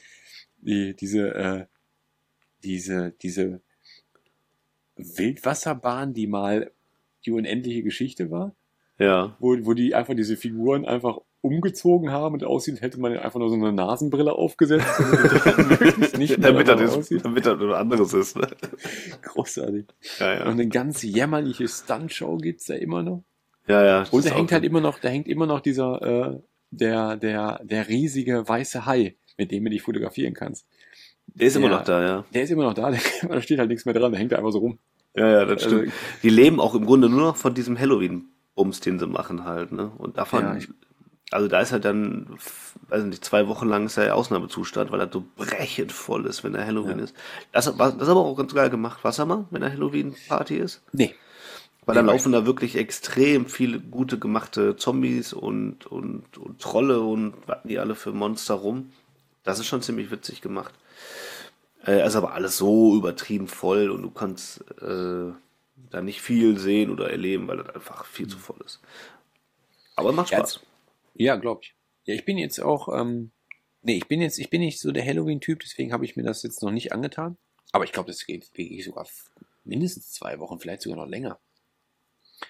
diese Wildwasserbahn, die mal die unendliche Geschichte war, Ja. wo die einfach diese Figuren einfach umgezogen haben und aussieht, hätte man einfach nur so eine Nasenbrille aufgesetzt, möglichst nicht mehr Damit danach das aussieht. was anderes ist, ne? Großartig. Ja, Und ja. eine ganz jämmerliche Stuntshow gibt's da immer noch. Ja, ja. das Und ist da hängt auch- halt immer noch dieser der riesige weiße Hai, mit dem du dich fotografieren kannst. Der ist immer der- noch da, ja. Der ist immer noch da, da steht halt nichts mehr dran, der hängt da einfach so rum. Ja, ja, das Also- stimmt. Die leben auch im Grunde nur noch von diesem Halloween-Bums, den sie machen halt, ne? Und davon, Ja, also da ist halt dann, weiß nicht, 2 Wochen lang ist ja Ausnahmezustand, weil das so brechend voll ist, wenn da Halloween ist. Das ist aber auch ganz geil gemacht. Warst du mal, wenn da Halloween-Party ist? Nee. Weil da Nee, laufen da wirklich extrem viele gute gemachte Zombies und Trolle und was die alle für Monster rum. Das ist schon ziemlich witzig gemacht. Ist aber alles so übertrieben voll und du kannst da nicht viel sehen oder erleben, weil das einfach viel zu voll ist. Aber macht Ja, Spaß. Ja, glaube ich. Ja, ich bin jetzt auch, ich bin nicht so der Halloween-Typ, deswegen habe ich mir das jetzt noch nicht angetan. Aber ich glaube, das geht wirklich sogar mindestens 2 Wochen, vielleicht sogar noch länger.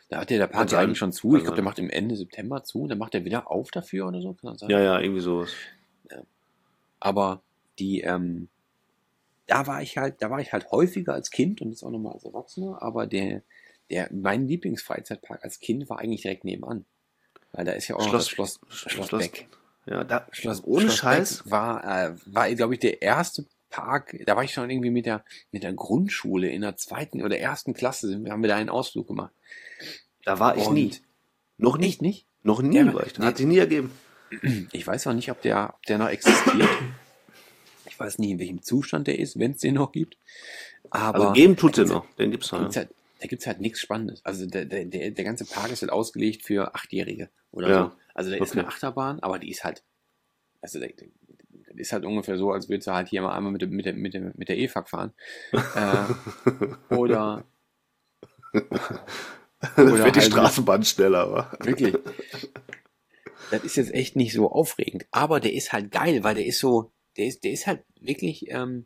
Da hat der Park ja eigentlich schon zu. Ich glaube, der macht im Ende September zu. Dann macht er wieder auf dafür oder so. Kann das sein? Ja, irgendwie sowas. Ja. Aber die, da war ich halt häufiger als Kind und jetzt auch nochmal als Erwachsener. Aber mein Lieblingsfreizeitpark als Kind war eigentlich direkt nebenan. Weil da ist ja auch noch das Schloss Beck. Ja, Schloss Scheiß. Beck war glaube ich, der erste Park. Da war ich schon irgendwie mit der Grundschule in der 2. oder 1. Klasse. Haben wir da einen Ausflug gemacht. Da war ich nie. Noch nie? Echt nicht? Noch nie war ich da. Hat sich nie ergeben. Ich weiß auch nicht, ob der noch existiert. Ich weiß nicht, in welchem Zustand der ist, wenn es den noch gibt. Aber also geben tut es noch. Den gibt's noch. Da gibt's halt nichts Spannendes. Also der ganze Park ist halt ausgelegt für 8-Jährige oder so. Also da ist eine Achterbahn, aber die ist halt, also das ist halt ungefähr so, als würdest du halt hier mal einmal mit der E-Fuck fahren. Oder wird die Straßenbahn schneller, wa? Wirklich. Das ist jetzt echt nicht so aufregend, aber der ist halt geil, weil der ist halt wirklich,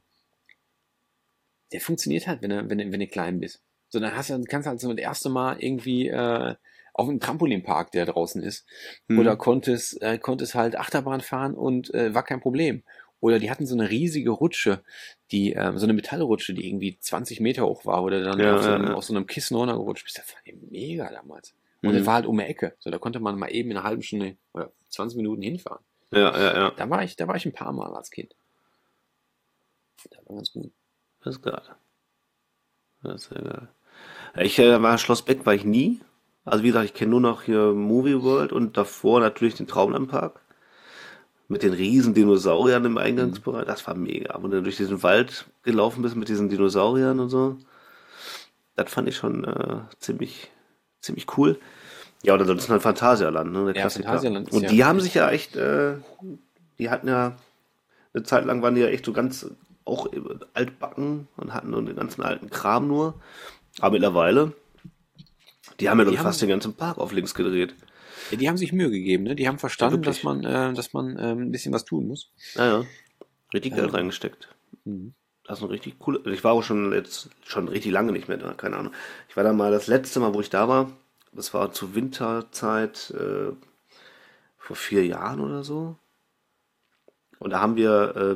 der funktioniert halt, wenn du klein bist. So, dann kannst du halt so das erste Mal irgendwie auf einem Trampolinpark, der draußen ist, oder konntest halt Achterbahn fahren und war kein Problem. Oder die hatten so eine riesige Rutsche, so eine Metallrutsche, die irgendwie 20 Meter hoch war, oder dann auf so einem Kissen runtergerutscht bist. Das fand ich mega damals. Und das war halt um die Ecke. So, da konnte man mal eben in einer halben Stunde oder 20 Minuten hinfahren. Ja. Da war ich ein paar Mal als Kind. Das war ganz gut. Das ist geil. Das ist sehr geil. Ich war Schloss Beck war ich nie. Also wie gesagt, ich kenne nur noch hier Movie World und davor natürlich den Traumlandpark. Mit den riesen Dinosauriern im Eingangsbereich. Das war mega. Wenn du durch diesen Wald gelaufen bist mit diesen Dinosauriern und so. Das fand ich schon ziemlich cool. Ja, und ansonsten halt Phantasialand, ne? Der Klassiker. Phantasialand ist und die haben sich ja echt, die hatten ja, eine Zeit lang waren die ja echt so ganz auch altbacken und hatten nur den ganzen alten Kram nur. Aber mittlerweile, die haben ja fast den ganzen Park auf links gedreht. Ja, die haben sich Mühe gegeben, ne? Die haben verstanden, dass man ein bisschen was tun muss. Ja. Richtig Geld reingesteckt. Das ist ein richtig cool. Ich war auch schon richtig lange nicht mehr da, keine Ahnung. Ich war da mal das letzte Mal, wo ich da war. Das war zur Winterzeit vor 4 Jahren oder so. Und da haben wir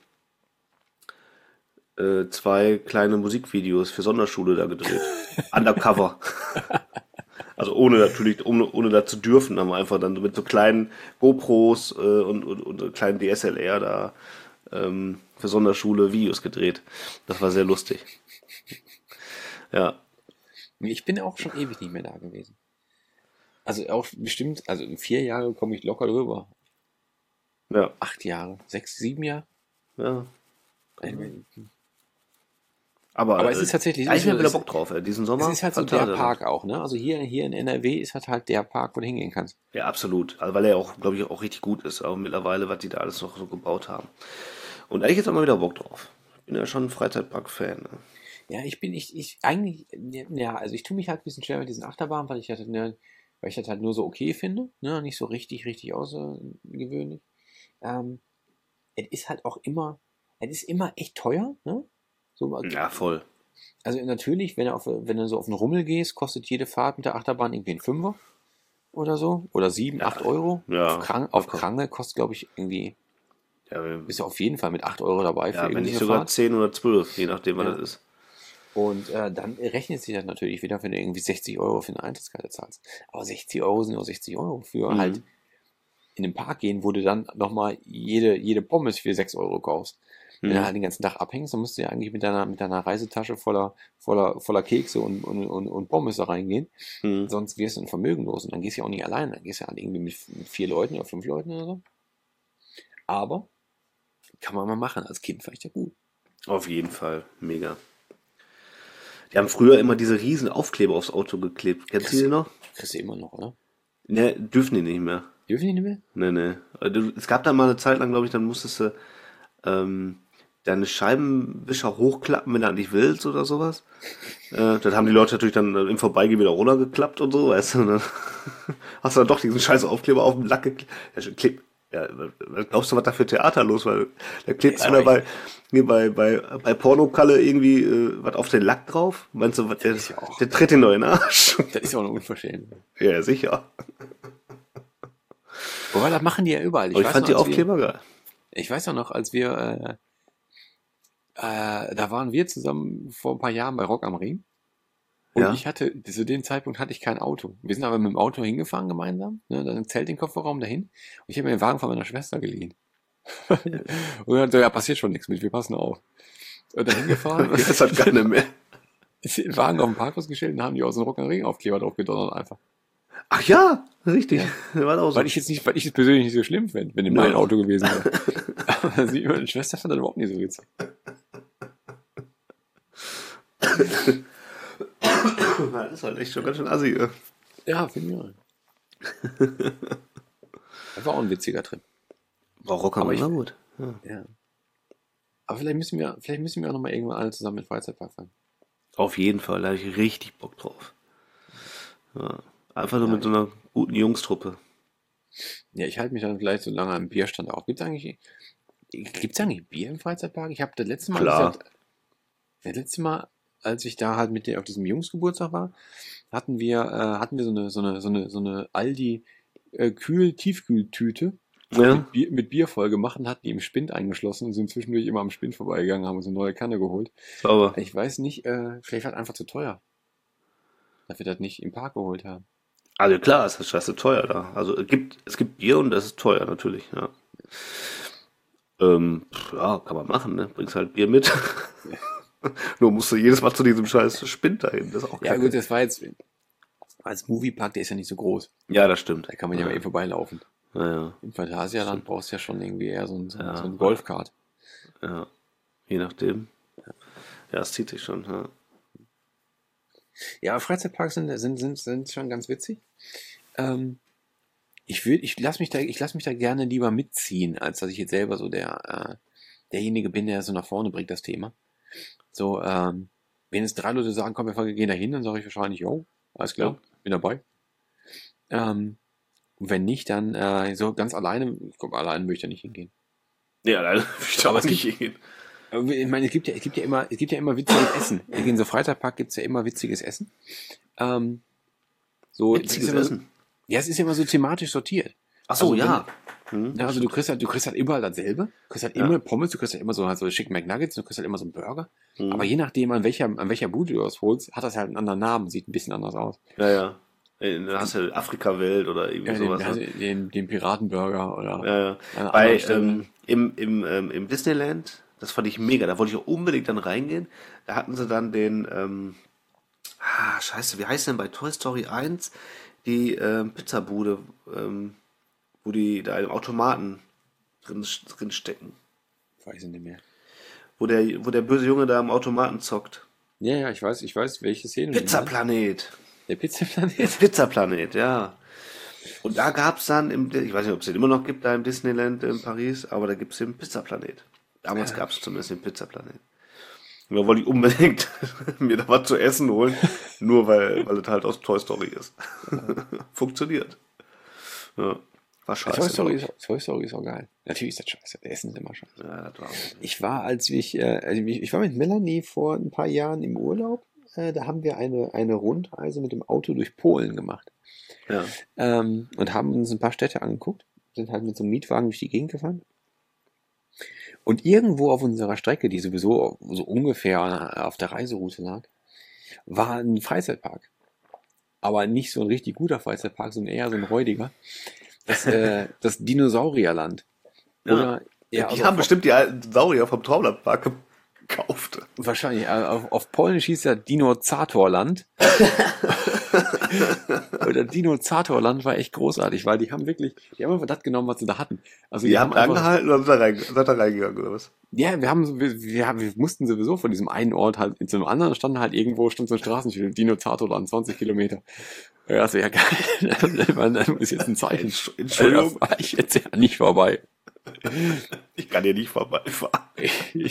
2 kleine Musikvideos für Sonderschule da gedreht. Undercover. Also ohne da zu dürfen, haben wir einfach dann mit so kleinen GoPros und kleinen DSLR da für Sonderschule Videos gedreht. Das war sehr lustig. Ja. Ich bin auch schon ewig nicht mehr da gewesen. Also auch bestimmt, also in 4 Jahre komme ich locker drüber. Ja. 8 Jahre, 6, 7 Jahre. Ja. Aber es ist tatsächlich. Ich habe wieder Bock drauf, diesen Sommer. Es ist halt so der Park auch, ne? Also hier in NRW ist halt der Park, wo du hingehen kannst. Ja, absolut. Also weil er auch, glaube ich, auch richtig gut ist, auch mittlerweile, was die da alles noch so gebaut haben. Und eigentlich jetzt auch mal wieder Bock drauf. Ich bin ja schon ein Freizeitpark-Fan. Ne? Ja, also ich tue mich halt ein bisschen schwer mit diesen Achterbahnen, weil ich das halt nur so okay finde, ne? Nicht so richtig außergewöhnlich. Es ist halt auch immer echt teuer, ne? So, ja, voll. Also natürlich, wenn du so auf einen Rummel gehst, kostet jede Fahrt mit der Achterbahn irgendwie einen $5 oder so. Oder 7, 8 Euro. Ja, auf Krange kostet, glaube ich, irgendwie. Ja, bist du auf jeden Fall mit 8 Euro dabei. Ja, wenn nicht sogar Fahrt. 10 oder 12, je nachdem, was das ist. Und dann rechnet sich das natürlich wieder, wenn du irgendwie 60 Euro für eine Eintrittskarte zahlst. Aber 60 Euro sind auch 60 Euro für halt in den Park gehen, wo du dann nochmal jede Pommes für 6 Euro kaufst. Wenn du halt den ganzen Tag abhängst, dann musst du ja eigentlich mit deiner Reisetasche voller Kekse und Pommes da reingehen. Sonst wirst du ein Vermögen los. Und dann gehst du ja auch nicht allein. Dann gehst du halt irgendwie mit 4 Leuten oder 5 Leuten oder so. Aber kann man mal machen. Als Kind fand ich das gut. Auf jeden Fall. Mega. Die haben früher immer diese riesen Aufkleber aufs Auto geklebt. Kennst du die noch? Kriegst du immer noch, oder? Ne, dürfen die nicht mehr. Dürfen die nicht mehr? Ne. Es gab da mal eine Zeit lang, glaube ich, dann musstest du deine Scheibenwischer hochklappen, wenn du nicht willst oder sowas. Das haben die Leute natürlich dann im Vorbeigehen wieder runtergeklappt und so, weißt du. Und dann hast du dann doch diesen scheiß Aufkleber auf dem Lack geklebt. Ja, was glaubst du, was da für Theater los war? Da klebt Ja, einer bei Pornokalle irgendwie was auf den Lack drauf. Meinst du, der tritt ihn doch in den Arsch? Das ist ja auch eine Unverschämtheit. Ja, sicher. Wobei, das machen die ja überall. Ich fand die Aufkleber geil. Ich weiß auch noch, als wir, da waren wir zusammen vor ein paar Jahren bei Rock am Ring. Und Ja. ich hatte, zu dem Zeitpunkt hatte ich kein Auto. Wir sind aber mit dem Auto hingefahren gemeinsam, ne, dann Zelt den Kofferraum dahin. Und ich habe mir den Wagen von meiner Schwester geliehen. Und dann so, ja, passiert schon nichts mit, wir passen auf. Und dann hingefahren, Das hat gar nicht mehr. den Wagen auf dem Parkplatz gestellt und haben die aus dem Rock am Ring Aufkleber drauf gedonnert einfach. Ach ja, richtig. War auch so. Weil ich es persönlich nicht so schlimm fände, wenn in mein Auto gewesen wäre. Aber meine Schwester fand das überhaupt nicht so witzig. Das ist halt echt schon ganz schön assi. Ja, finde ich auch. Das war auch ein witziger Trip. War Rock am Aber Ring, war gut. Ja. Aber vielleicht müssen wir auch nochmal irgendwann alle zusammen mit Freizeitpark fahren. Auf jeden Fall, da habe ich richtig Bock drauf. Ja. Einfach nur mit so einer guten Jungstruppe. Ja, ich halte mich dann vielleicht so lange am Bierstand auf. Gibt's eigentlich Bier im Freizeitpark? Ich habe das letzte Mal Klar. als ich da halt mit dir auf diesem Jungsgeburtstag war, hatten wir so eine Aldi Tiefkühltüte Ja. mit Bier voll gemacht und hatten die im Spind eingeschlossen und sind zwischendurch immer am Spind vorbeigegangen, haben uns eine neue Kanne geholt. Sauber. Ich weiß nicht, vielleicht war das einfach zu teuer, dass wir das nicht im Park geholt haben. Also klar, es ist scheiße teuer da. Also es gibt Bier und das ist teuer natürlich, ja. Ja, kann man machen, ne? Bringst halt Bier mit. Nur musst du jedes Mal zu diesem scheiß Spind dahin. Das ist auch Ja kacke. gut, das war jetzt als Moviepark, der ist ja nicht so groß. Ja, das stimmt. Da kann man ja mal eben vorbeilaufen. Ja. Im Phantasialand brauchst du ja schon irgendwie eher so Ja. ein Golfkart. Ja. Je nachdem. Ja, es zieht sich schon, ja. Ja, aber Freizeitparks sind schon ganz witzig. Ich lass mich da gerne lieber mitziehen, als dass ich jetzt selber so derjenige bin, der so nach vorne bringt, das Thema. So, wenn jetzt 3 Leute sagen, komm, wir gehen da hin, dann sage ich wahrscheinlich, jo, alles klar, bin dabei. Und wenn nicht, dann so ganz alleine, ich glaube, alleine möchte ich da nicht hingehen. Ja, leider will ich da Aber auch es nicht gibt- hin. Aber ich meine, es gibt ja immer witziges Essen. In so Freizeitpark gibt's ja immer witziges Essen. So, Witziges das ist Essen. Ja, es ist immer so thematisch sortiert. Ach so, Also ja. Ja, also du kriegst halt überall dasselbe. Du kriegst halt immer Pommes, du kriegst halt immer so Chicken McNuggets, du kriegst halt immer so einen Burger. Mhm. Aber je nachdem, an welcher Bude du das holst, hat das halt einen anderen Namen, sieht ein bisschen anders aus. Ja, ja. Da hast du Afrika-Welt oder irgendwie sowas. Ne? Den Piratenburger oder Ja, ja. an Bei, anderen Stellen. im Disneyland, das fand ich mega, da wollte ich auch unbedingt dann reingehen. Da hatten sie dann den, scheiße, wie heißt denn bei Toy Story 1 die Pizzabude, wo die da im Automaten drin stecken. Weiß ich nicht mehr. Wo der böse Junge da am Automaten zockt. Ja, ich weiß, welche Szene. du meinst. Pizzaplanet. Der Pizzaplanet. Pizzaplanet, ja. Und da gab's dann, ich weiß nicht, ob es den immer noch gibt, da im Disneyland in Paris, aber da gibt's den Pizzaplanet. Damals gab's zumindest den Pizzaplanet. Und da wollte ich unbedingt mir da was zu essen holen, nur weil es halt aus Toy Story ist. Funktioniert. Ja. War scheiße. Toy Story ist auch geil. Natürlich ist das scheiße. Der Essen ist immer scheiße. Ja, das war auch Ich war mit Melanie vor ein paar Jahren im Urlaub. Da haben wir eine Rundreise mit dem Auto durch Polen gemacht. ja. Und haben uns ein paar Städte angeguckt. Sind halt mit so einem Mietwagen durch die Gegend gefahren. Und irgendwo auf unserer Strecke, die sowieso so ungefähr auf der Reiseroute lag, war ein Freizeitpark. Aber nicht so ein richtig guter Freizeitpark, sondern eher so ein räudiger. Das Dinosaurierland. Oder, Die also haben bestimmt die alten Saurier vom Traumlandpark gekauft. wahrscheinlich, auf Polnisch hieß ja Dinozatorland. Oder Dinozatorland war echt großartig, weil die haben einfach das genommen, was sie da hatten. Also Die haben einfach, angehalten und seid da reingegangen, oder was? ja, wir mussten sowieso von diesem einen Ort halt zu einem anderen, stand so ein Straßenschild, Dinozatorland, 20 Kilometer. Ja, also ja geil. Das ist jetzt ein Zeichen. Entschuldigung. Da fahr ich jetzt ja nicht vorbei. Ich kann hier nicht vorbeifahren.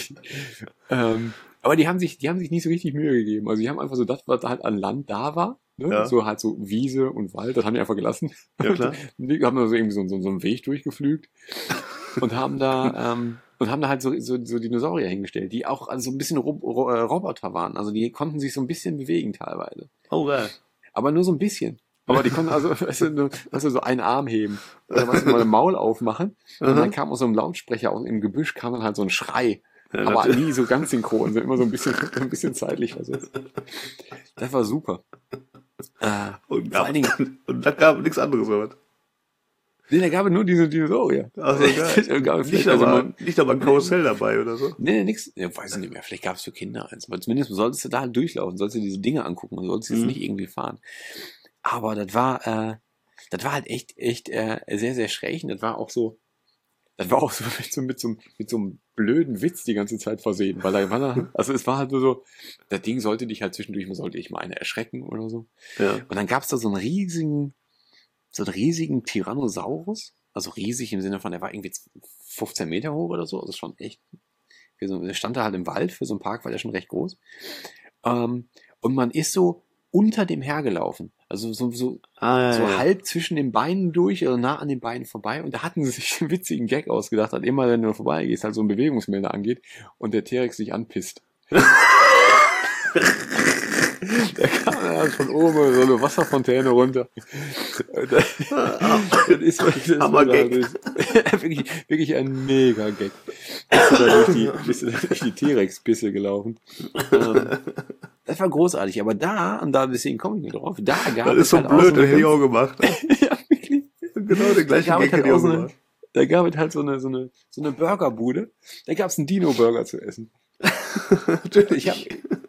Aber die haben sich nicht so richtig Mühe gegeben. Also die haben einfach so das, was halt an Land da war, Ne? Ja. So halt so Wiese und Wald, das haben die einfach gelassen. Ja, klar. Die haben da so irgendwie so einen Weg durchgeflügt und haben da halt so Dinosaurier hingestellt, die auch also so ein bisschen Roboter waren. Also die konnten sich so ein bisschen bewegen teilweise. Oh, geil. Aber nur so ein bisschen. Aber die konnten also weißt du, so einen Arm heben oder mal ein Maul aufmachen. Und dann kam aus so einem Lautsprecher aus im Gebüsch kam dann halt so ein Schrei. Ja, aber natürlich. nie so ganz synchron, so immer so ein bisschen zeitlich versetzt. Das war super. Und, vor allen Dingen, und da gab nichts anderes, oder was? nee, da gab es nur diese Dinosaurier. Also, geil. Nicht aber ein Karussell dabei oder so. Nee, nix. Ja, weiß ich nicht mehr. Vielleicht gab es für Kinder eins. Aber zumindest solltest du da halt durchlaufen, sollst du diese Dinge angucken und solltest jetzt nicht irgendwie fahren. Aber das war halt echt sehr, sehr schräg. Und das war auch so mit so einem blöden Witz die ganze Zeit versehen. Weil also es war halt nur so, das Ding sollte dich halt zwischendurch, sollte ich mal eine erschrecken oder so. Ja. Und dann gab es da so einen riesigen Tyrannosaurus. Also riesig im Sinne von, der war irgendwie 15 Meter hoch oder so. Also schon echt. Der stand da halt im Wald, für so einen Park war der schon recht groß. Und man ist so unter dem hergelaufen. Also so halb zwischen den Beinen durch oder nah an den Beinen vorbei. Und da hatten sie sich einen witzigen Gag ausgedacht, dass immer, wenn du vorbeigehst, halt so ein Bewegungsmelder angeht und der T-Rex sich anpisst. Der kam dann von oben so eine Wasserfontäne runter. Das ist wirklich ein Mega-Gag. Bist du da durch die T-Rex-Pisse gelaufen. Das war großartig, aber deswegen komme ich nicht drauf, da gab das es ist so halt blöd, auch das hätte ich auch gemacht. Ja, wirklich. Genau den gleichen Gag hätte ich auch gemacht. Da gab es halt so eine Burgerbude, da gab es einen Dino-Burger zu essen. Natürlich.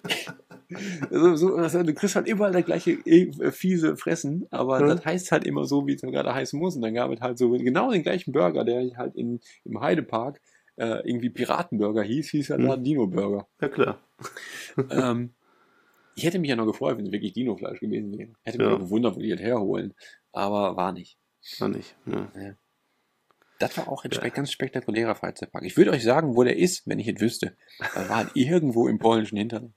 Du kriegst halt überall das gleiche fiese Fressen, aber das heißt halt immer so, wie es gerade heißen muss. Und dann gab es halt so genau den gleichen Burger, der halt im Heidepark irgendwie Piratenburger hieß halt da Dino-Burger. Ja, klar. Ich hätte mich ja noch gefreut, wenn es wirklich Dino-Fleisch gewesen wäre. Hätte mich auch gewundert, wo die das herholen. Aber war nicht. War nicht. Ja. Das war auch ein ganz spektakulärer Freizeitpark. Ich würde euch sagen, wo der ist, wenn ich es wüsste. Er war halt irgendwo im polnischen Hinterland.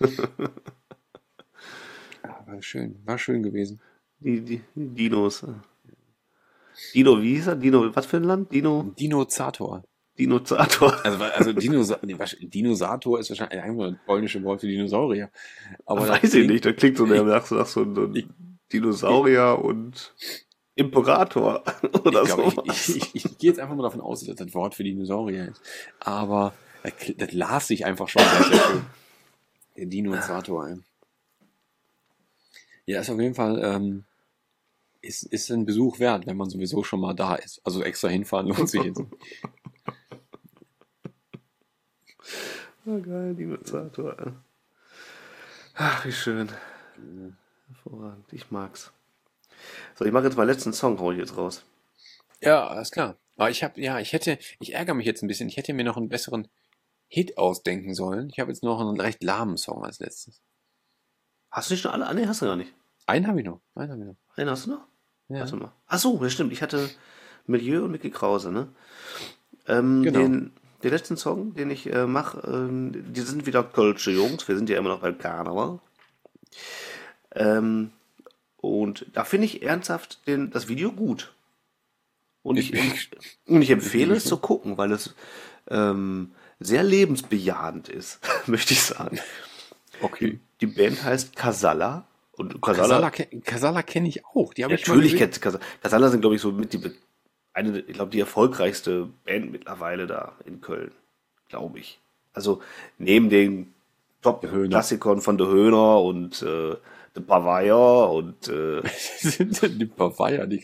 Ja, war schön gewesen. Die Dinos. Dino, wie hieß er? Dino, was für ein Land? Dinozator. Dinozator. Also Dinosator ist wahrscheinlich einfach ein polnisches Wort für Dinosaurier. Aber weiß ich nicht, das klingt so nach so ein Dinosaurier und Imperator oder so. Ich gehe jetzt einfach mal davon aus, dass das Wort für Dinosaurier ist. Aber das las sich einfach schon sehr schön. Der Dinozator. Ja, ist auf jeden Fall ist ein Besuch wert, wenn man sowieso schon mal da ist. Also extra hinfahren lohnt sich jetzt. Oh, geil, Dinozator. Ach, wie schön. Hervorragend, ich mag's. So, ich mache jetzt meinen letzten Song, hau ich jetzt raus. Ja, alles klar. Aber ich ärgere mich jetzt ein bisschen, ich hätte mir noch einen besseren Hit ausdenken sollen. Ich habe jetzt noch einen recht lahmen Song als letztes. Hast du nicht schon alle? Nee, hast du gar nicht. Einen habe ich noch. Einen hast du noch? Ja. Warte mal. Ach so, das stimmt. Ich hatte Milieu und Mickey Krause, ne? Genau. Den letzten Song, den ich mache, die sind wieder kölsche Jungs. Wir sind ja immer noch beim Karneval. Und da finde ich ernsthaft das Video gut. Und ich empfehle es zu gucken, weil es sehr lebensbejahend ist, möchte ich sagen. Okay. Die Band heißt Casalla. Und Casalla kenne ich auch. Die natürlich kennt Casalla. Casalla sind, glaube ich, so mit die erfolgreichste Band mittlerweile da in Köln. Glaube ich. Also neben den Top-Klassikern von De Höhner und The Bavaria und die Bavaria, die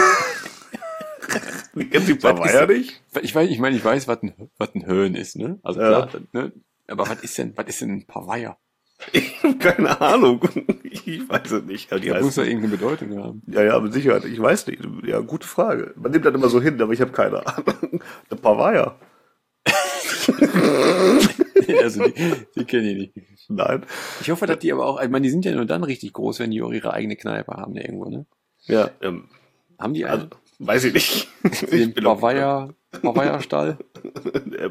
kennst die Bavaria nicht? Ich weiß, was ein Höhen ist, ne? Also klar, ne? Aber was ist denn ein Bavaria? Ich habe keine Ahnung. Ich weiß es nicht. Die muss ja irgendeine Bedeutung haben. Ja, mit Sicherheit. Ich weiß nicht. Ja, gute Frage. Man nimmt das immer so hin, aber ich habe keine Ahnung. The Bavaria. Also die kenne ich nicht. Nein. Ich hoffe, dass die aber auch, ich meine, die sind ja nur dann richtig groß, wenn die auch ihre eigene Kneipe haben irgendwo, ne? Ja. Haben die einen? Also, weiß ich nicht. Den Bavaria-Stall? Der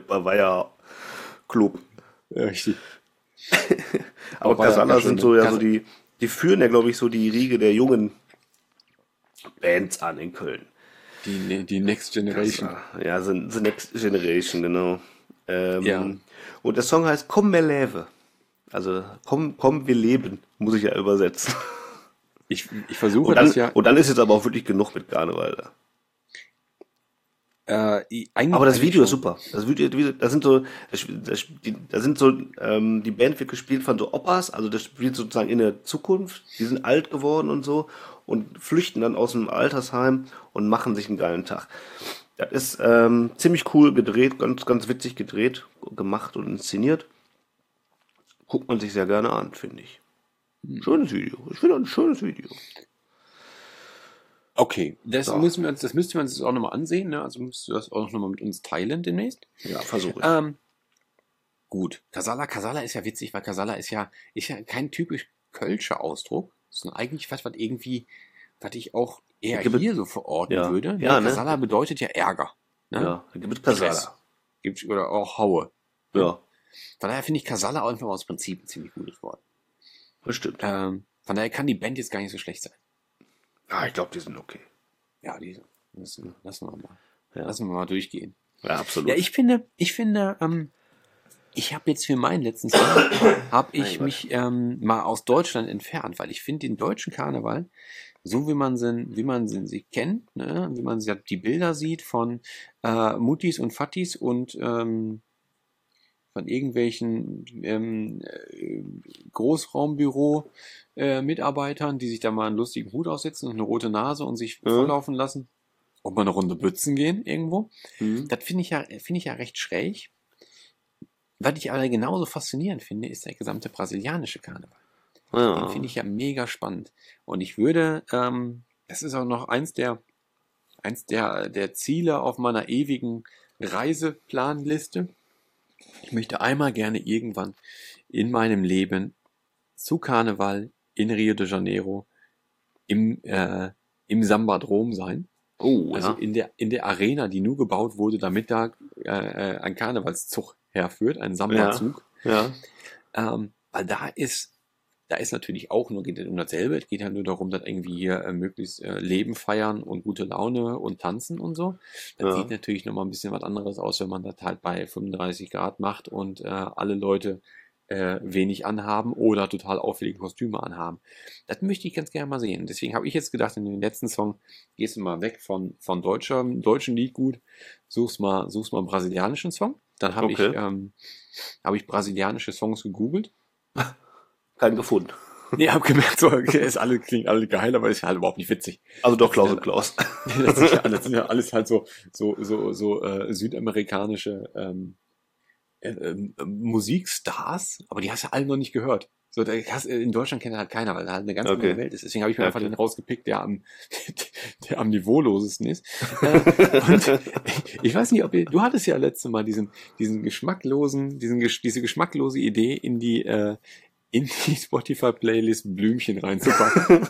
Bavaria-Club. Ja, richtig. Aber Casalla sind so die die führen ja, glaube ich, so die Riege der jungen Bands an in Köln. Die Next Generation. Ja, the Next Generation, genau. Ja. Und der Song heißt Komm, wir leben. Also, komm, wir leben, muss ich ja übersetzen. Ich versuche und dann, das ja. Und dann ist jetzt aber auch wirklich genug mit Karneval da. Aber das Video ist super. Das Video, da sind so, die Band wird gespielt von so Opas, also das spielt sozusagen in der Zukunft. Die sind alt geworden und so und flüchten dann aus dem Altersheim und machen sich einen geilen Tag. Das ist ziemlich cool gedreht, ganz, ganz witzig gedreht, gemacht und inszeniert. Guckt man sich sehr gerne an, finde ich. Schönes Video. Ich finde ein schönes Video. Okay, das müssten wir uns auch nochmal ansehen, ne? Also müsstest du das auch nochmal mit uns teilen demnächst. Ja, versuche ich. Gut. Casala ist ja witzig, weil Casala ist ja kein typisch kölscher Ausdruck, sondern eigentlich was ich auch eher hier so verorten würde. Ja, ne? Casala bedeutet ja Ärger. Ne? Ja, da gibt es Casala. Oder auch Haue. Ja. Von daher finde ich Casala auch einfach aus Prinzip ein ziemlich gutes Wort. Das stimmt. Von daher kann die Band jetzt gar nicht so schlecht sein. Ja, ich glaube, die sind okay. Ja, lassen wir mal durchgehen. Ja, absolut. Ja, ich finde, ich habe jetzt für meinen letzten Song, mich mal aus Deutschland entfernt, weil ich finde den deutschen Karneval, so wie man sie kennt, ne, wie man die Bilder sieht von Muttis und Fattis und von irgendwelchen Großraumbüro Mitarbeitern, die sich da mal einen lustigen Hut aufsetzen und eine rote Nase und sich volllaufen lassen und mal eine Runde Bützen gehen irgendwo. Das finde ich ja recht schräg. Was ich aber genauso faszinierend finde, ist der gesamte brasilianische Karneval. Ja. Den finde ich ja mega spannend. Und ich würde, das ist auch noch eins der Ziele auf meiner ewigen Reiseplanliste. Ich möchte einmal gerne irgendwann in meinem Leben zu Karneval in Rio de Janeiro im Sambadrom sein. Also in der Arena, die nur gebaut wurde, damit da ein Karnevalszug herführt, ein Samba-Zug. Ja. Weil da ist natürlich auch nur, geht um dasselbe, es geht halt nur darum, dass irgendwie hier möglichst Leben feiern und gute Laune und tanzen und so. Das sieht natürlich nochmal ein bisschen was anderes aus, wenn man das halt bei 35 Grad macht und alle Leute wenig anhaben oder total auffällige Kostüme anhaben. Das möchte ich ganz gerne mal sehen. Deswegen habe ich jetzt gedacht, in den letzten Song gehst du mal weg von deutschen Liedgut, suchst mal einen brasilianischen Song. Dann habe ich brasilianische Songs gegoogelt. Keinen gefunden. Nee, hab gemerkt, so, okay, klingt alle geil, aber ist ja halt überhaupt nicht witzig. Also doch Klaus und Klaus. Das sind ja alles halt so südamerikanische Musikstars, aber die hast du alle noch nicht gehört. So, in Deutschland kennt halt keiner, weil da halt eine ganz andere Welt ist. Deswegen habe ich mir einfach den rausgepickt, der am niveaulosesten ist. Und ich weiß nicht, du hattest ja letztes Mal diese geschmacklose Idee in die Spotify-Playlist Blümchen reinzupacken.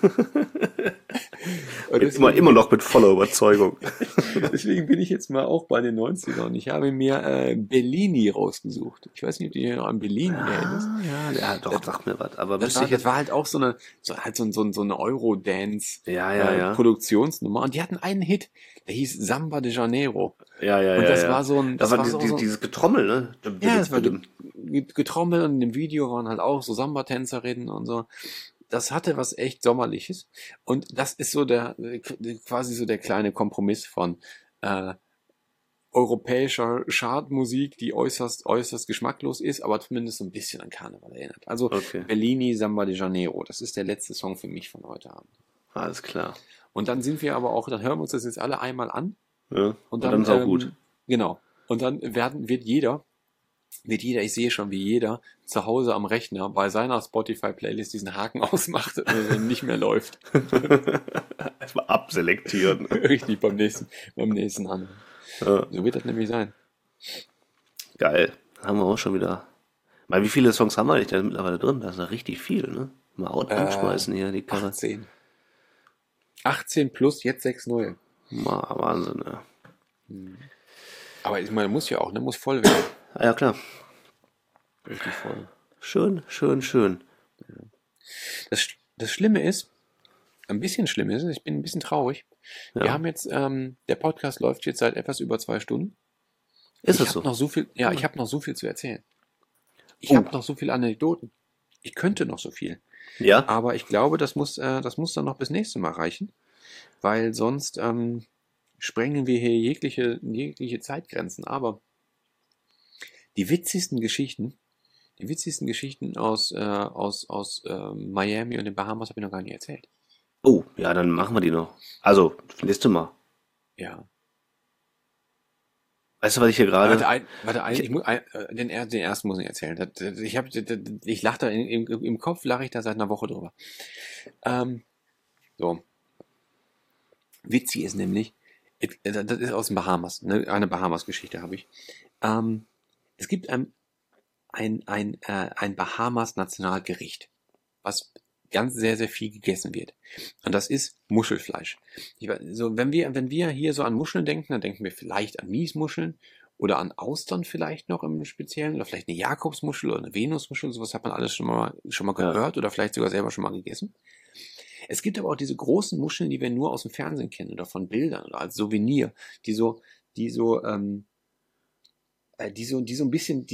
Immer noch mit voller Überzeugung. Deswegen bin ich jetzt mal auch bei den 90ern. Ich habe mir Bellini rausgesucht. Ich weiß nicht, ob du dich noch an Bellini erinnerst. Ja, doch, sag mir was. Aber das war halt auch so eine Eurodance Produktionsnummer. Und die hatten einen Hit, der hieß Samba de Janeiro. Ja. Und das war so ein... Das war dieses Getrommel, ne? Ja, das war Getrommel und in dem Video waren halt auch so Samba-Tänzerinnen und so. Das hatte was echt Sommerliches. Und das ist so quasi so der kleine Kompromiss von europäischer Chartmusik, die äußerst geschmacklos ist, aber zumindest so ein bisschen an Karneval erinnert. Also Bellini, Samba de Janeiro, das ist der letzte Song für mich von heute Abend. Alles klar. Und dann sind wir aber auch, dann hören wir uns das jetzt alle einmal an. Ja, und dann ist auch gut. Genau. Und dann wird jeder, ich sehe schon, wie jeder zu Hause am Rechner bei seiner Spotify-Playlist diesen Haken ausmacht, wenn nicht mehr läuft. Erstmal abselektieren. Richtig, beim nächsten an. Ja. So wird das nämlich sein. Geil. Haben wir auch schon wieder. Mal, wie viele Songs haben wir eigentlich da mittlerweile drin? Da ist ja richtig viel, ne? Mal anschmeißen hier die Karre. 18 plus, jetzt 6 neue. Wahnsinn, ja. Aber ich meine, muss ja auch, ne? Muss voll werden. Ja, klar. Richtig voll. Schön. das Schlimme ist, ein bisschen schlimm ist, ich bin ein bisschen traurig. Ja. Wir haben jetzt, der Podcast läuft jetzt seit etwas über 2 Stunden. Ist Ich es habe so? noch so viel, ich habe noch so viel zu erzählen. Ich Oh. habe noch so viele Anekdoten. Ich könnte noch so viel. Ja? Aber ich glaube, das muss dann noch bis nächstes Mal reichen. Weil sonst sprengen wir hier jegliche Zeitgrenzen. Aber die witzigsten Geschichten aus Miami und den Bahamas habe ich noch gar nicht erzählt. Oh, ja, dann machen wir die noch. Also, nächstes Mal. Ja. Weißt du, was ich hier gerade... Den ersten muss ich erzählen. Ich lache da im Kopf, lache ich da seit einer Woche drüber. So. Witzig ist nämlich, das ist aus den Bahamas, ne? Eine Bahamas-Geschichte habe ich. Es gibt ein Bahamas-Nationalgericht, was ganz sehr, sehr viel gegessen wird. Und das ist Muschelfleisch. Wenn wir hier so an Muscheln denken, dann denken wir vielleicht an Miesmuscheln oder an Austern vielleicht noch im Speziellen oder vielleicht eine Jakobsmuschel oder eine Venusmuschel. Sowas hat man alles schon mal gehört oder vielleicht sogar selber schon mal gegessen. Es gibt aber auch diese großen Muscheln, die wir nur aus dem Fernsehen kennen oder von Bildern oder als Souvenir, die so ein bisschen,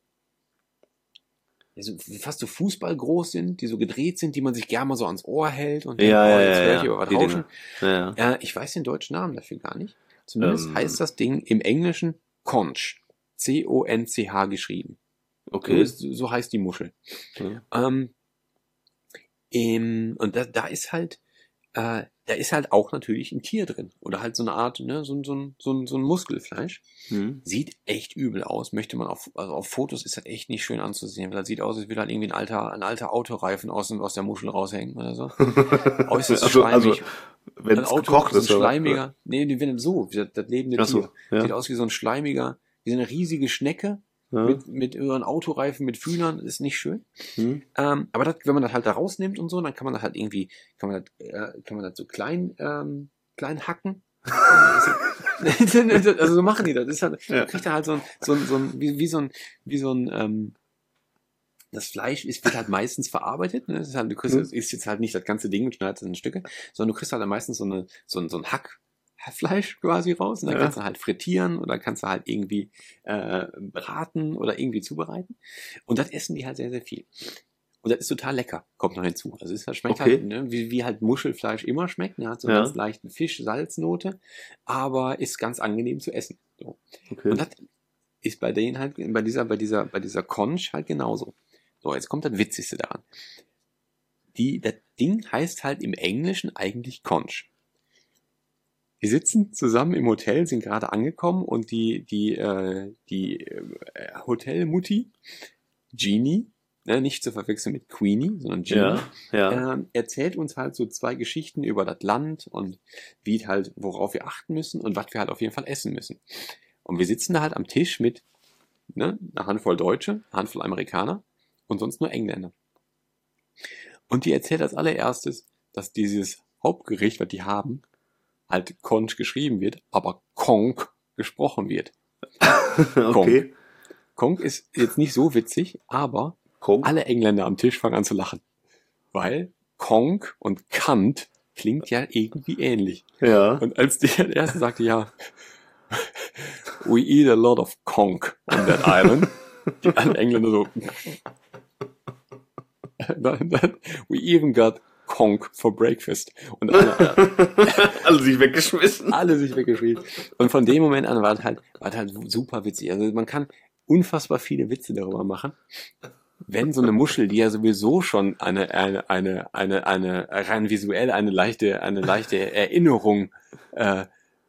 fast so Fußball groß sind, die so gedreht sind, die man sich gerne mal so ans Ohr hält und jetzt höre ich aber was rauschen. Ja. Ich weiß den deutschen Namen dafür gar nicht. Zumindest heißt das Ding im Englischen Conch. C-O-N-C-H geschrieben. Okay. So heißt die Muschel. Ja. Und da ist halt auch natürlich ein Tier drin. Oder halt so eine Art, ne, so ein Muskelfleisch. Mhm. Sieht echt übel aus. Möchte man auf Fotos ist das echt nicht schön anzusehen. Weil das sieht aus, als würde halt irgendwie ein alter Autoreifen aus der Muschel raushängen oder so. Äußerst schleimig. Wenn es gekocht ist, so ein schleimiger, wenn so, das lebende Tier. Ja. Sieht aus wie so ein schleimiger, wie so eine riesige Schnecke. Ja. Mit ihren Autoreifen, mit Fühlern, ist nicht schön. Mhm. Aber wenn man das halt da rausnimmt und so, dann kann man das halt irgendwie, kann man das so klein hacken. Also so machen die das. Ist halt, man kriegt da halt das Fleisch wird halt meistens verarbeitet. Ne? Das ist halt, du kriegst, ist jetzt halt nicht das ganze Ding und schneidest es in Stücke, sondern du kriegst halt meistens so ein Hackfleisch quasi raus und dann kannst du halt frittieren oder kannst du halt irgendwie braten oder irgendwie zubereiten. Und das essen die halt sehr, sehr viel. Und das ist total lecker, kommt noch hinzu. Also es schmeckt halt, ne, wie halt Muschelfleisch immer schmeckt. Ne? Hat so eine ganz leichte Fisch-Salznote, aber ist ganz angenehm zu essen. So. Okay. Und das ist bei denen halt, bei dieser Conch halt genauso. So, jetzt kommt das Witzigste daran. Das Ding heißt halt im Englischen eigentlich Conch. Wir sitzen zusammen im Hotel, sind gerade angekommen und die Hotelmutti, Jeannie, ne, nicht zu verwechseln mit Queenie, sondern Jeannie, erzählt uns halt so 2 Geschichten über das Land und wie halt, worauf wir achten müssen und was wir halt auf jeden Fall essen müssen. Und wir sitzen da halt am Tisch mit einer Handvoll Deutsche, eine Handvoll Amerikaner und sonst nur Engländer. Und die erzählt als allererstes, dass dieses Hauptgericht, was die haben, halt Conch geschrieben wird, aber Konk gesprochen wird. Okay. Konk ist jetzt nicht so witzig, aber alle Engländer am Tisch fangen an zu lachen. Weil Konk und Kant klingt ja irgendwie ähnlich. Ja. Und als der erste sagte, we eat a lot of Konk on that island, die alle Engländer so, we even got Konk for breakfast. Und alle sich weggeschmissen. Alle sich weggeschrieben. Und von dem Moment an war es halt super witzig. Also man kann unfassbar viele Witze darüber machen. Wenn so eine Muschel, die ja sowieso schon eine rein visuell eine leichte Erinnerung an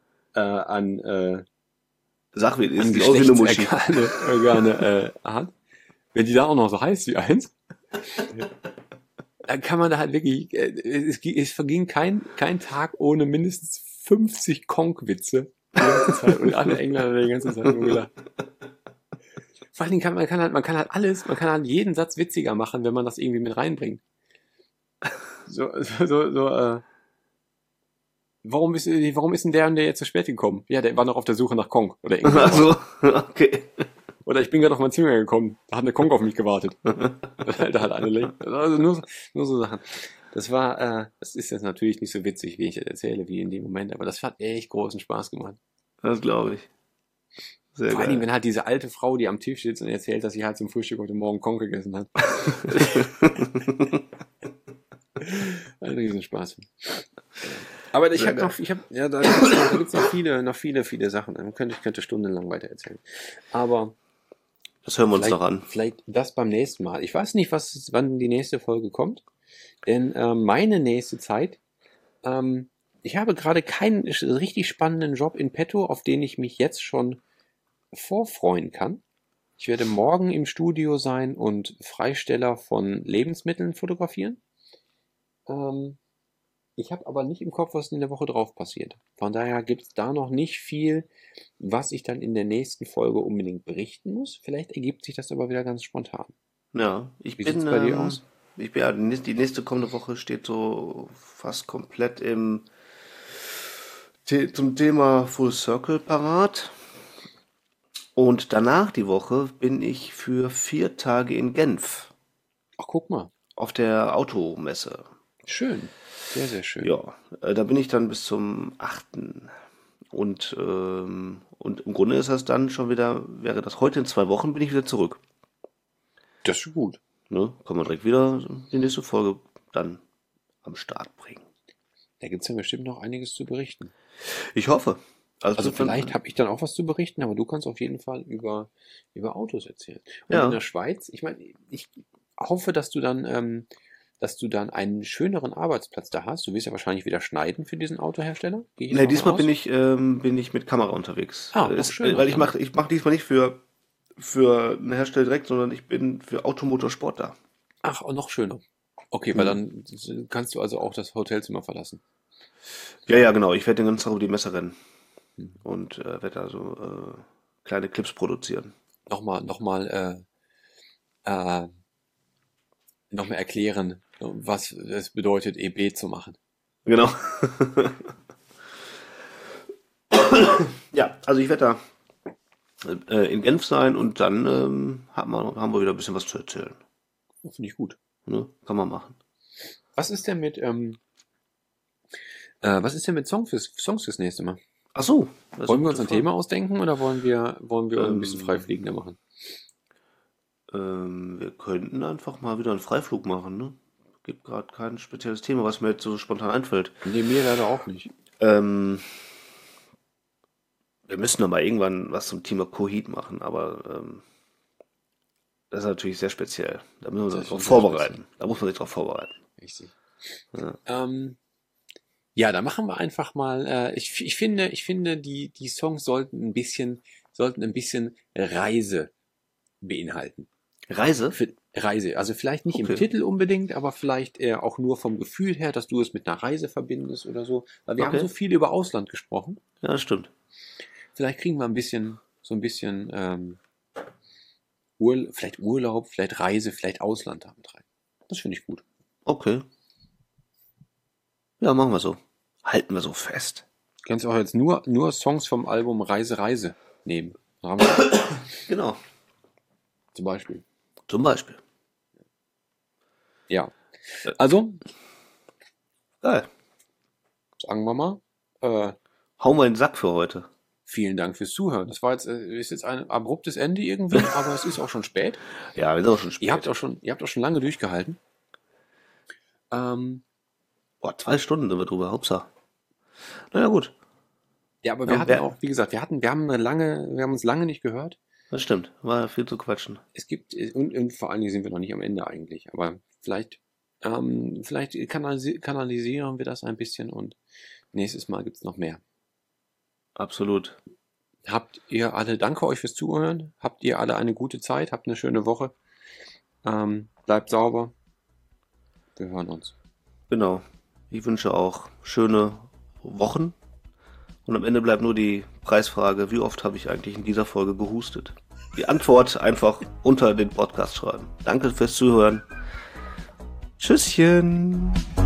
Sag mir, ist an die auch wie eine Muschel. Geschlechtsorgane hat, wenn die da auch noch so heißt wie eins, dann kann man da halt wirklich, es verging kein Tag ohne mindestens 50 Konk-Witze die ganze Zeit und alle Engländer die ganze Zeit nur gedacht. Vor allen Dingen man kann halt jeden Satz witziger machen, wenn man das irgendwie mit reinbringt. Warum ist denn der und der jetzt zu spät gekommen? Ja, der war noch auf der Suche nach Konk oder irgendwas. Ach so, okay. Oder ich bin gerade auf mein Zimmer gekommen, da hat eine Konk auf mich gewartet. Da hat eine also nur so Sachen. Das ist jetzt natürlich nicht so witzig, wie ich es erzähle, wie in dem Moment, aber das hat echt großen Spaß gemacht. Das glaube ich. Sehr Vor allem, geil. wenn halt diese alte Frau, die am Tisch sitzt und erzählt, dass sie halt zum Frühstück heute Morgen Kong gegessen hat. Ein Riesenspaß. Aber da gibt's noch viele Sachen. Ich könnte stundenlang weiter erzählen. Aber Das hören wir uns noch an. vielleicht das beim nächsten Mal. Ich weiß nicht, wann die nächste Folge kommt. Denn meine nächste Zeit, ich habe gerade keinen richtig spannenden Job in petto, auf den ich mich jetzt schon vorfreuen kann. Ich werde morgen im Studio sein und Freisteller von Lebensmitteln fotografieren. Ich habe aber nicht im Kopf, was in der Woche drauf passiert. Von daher gibt es da noch nicht viel, was ich dann in der nächsten Folge unbedingt berichten muss. Vielleicht ergibt sich das aber wieder ganz spontan. Ja, Wie sieht's bei dir aus? Die nächste kommende Woche steht so fast komplett zum Thema Full Circle parat. Und danach die Woche bin ich für 4 Tage in Genf Ach, guck mal. auf der Automesse. Schön. Sehr, sehr schön. Ja, da bin ich dann bis zum 8. Und im Grunde ist das dann schon wieder, wäre das heute in 2 Wochen, bin ich wieder zurück. Das ist gut. Ne? Kann man direkt wieder die nächste Folge dann am Start bringen. Da gibt es ja bestimmt noch einiges zu berichten. Ich hoffe. Also vielleicht habe ich dann auch was zu berichten, aber du kannst auf jeden Fall über Autos erzählen. Und Ja. in der Schweiz, ich meine, ich hoffe, dass du dann einen schöneren Arbeitsplatz da hast. Du wirst ja wahrscheinlich wieder schneiden für diesen Autohersteller. Gehe ich Nee, davon diesmal aus? bin ich mit Kamera unterwegs. Das ist schön. Weil ich mach diesmal nicht für einen Hersteller direkt, sondern ich bin für Automotorsport da. Ach, und noch schöner. Okay, weil dann kannst du also auch das Hotelzimmer verlassen. Ja, genau. Ich werde den ganzen Tag über die Messe rennen. Und werde also kleine Clips produzieren. Nochmal erklären, was es bedeutet, EB zu machen. Genau. Ja, also ich werde da in Genf sein und dann haben wir wieder ein bisschen was zu erzählen. Finde ich gut. Ne? Kann man machen. Was ist denn mit Songs fürs nächste Mal? Ach so. Wollen wir uns ein Thema ausdenken oder wollen wir ein bisschen freifliegender machen? Wir könnten einfach mal wieder einen Freiflug machen, ne? Gibt gerade kein spezielles Thema, was mir jetzt so spontan einfällt. Nee, mir leider auch nicht. Wir müssen noch mal irgendwann was zum Thema Coheed machen, aber das ist natürlich sehr speziell. Da müssen wir uns drauf vorbereiten. Da muss man sich drauf vorbereiten. Richtig. Ja. Ja, da machen wir einfach mal. Ich finde, die Songs sollten ein bisschen Reise beinhalten. Reise? Reise. Also vielleicht nicht im Titel unbedingt, aber vielleicht auch nur vom Gefühl her, dass du es mit einer Reise verbindest oder so. Weil wir haben so viel über Ausland gesprochen. Ja, das stimmt. Vielleicht kriegen wir vielleicht Urlaub, vielleicht Reise, vielleicht Ausland damit rein. Das finde ich gut. Okay. Ja, machen wir so. Halten wir so fest. Du kannst auch jetzt nur Songs vom Album Reise nehmen. Genau. Zum Beispiel. Ja. Also, geil. Sagen wir mal, hauen wir in den Sack für heute. Vielen Dank fürs Zuhören. Das war ist jetzt ein abruptes Ende irgendwie, aber es ist auch schon spät. Ja, wir sind auch schon spät. Ihr habt auch schon lange durchgehalten. 2 Stunden sind wir drüber, Hauptsache. Naja, gut. Ja, aber wir hatten auch, wie gesagt, wir haben uns lange nicht gehört. Das stimmt, war viel zu quatschen. Es gibt, und vor allen Dingen sind wir noch nicht am Ende eigentlich, aber vielleicht kanalisieren wir das ein bisschen und nächstes Mal gibt's noch mehr. Absolut. Danke euch fürs Zuhören, habt ihr alle eine gute Zeit, habt eine schöne Woche, bleibt sauber, wir hören uns. Genau, ich wünsche auch schöne Wochen und am Ende bleibt nur die Preisfrage, wie oft habe ich eigentlich in dieser Folge gehustet? Die Antwort einfach unter den Podcast schreiben. Danke fürs Zuhören. Tschüsschen.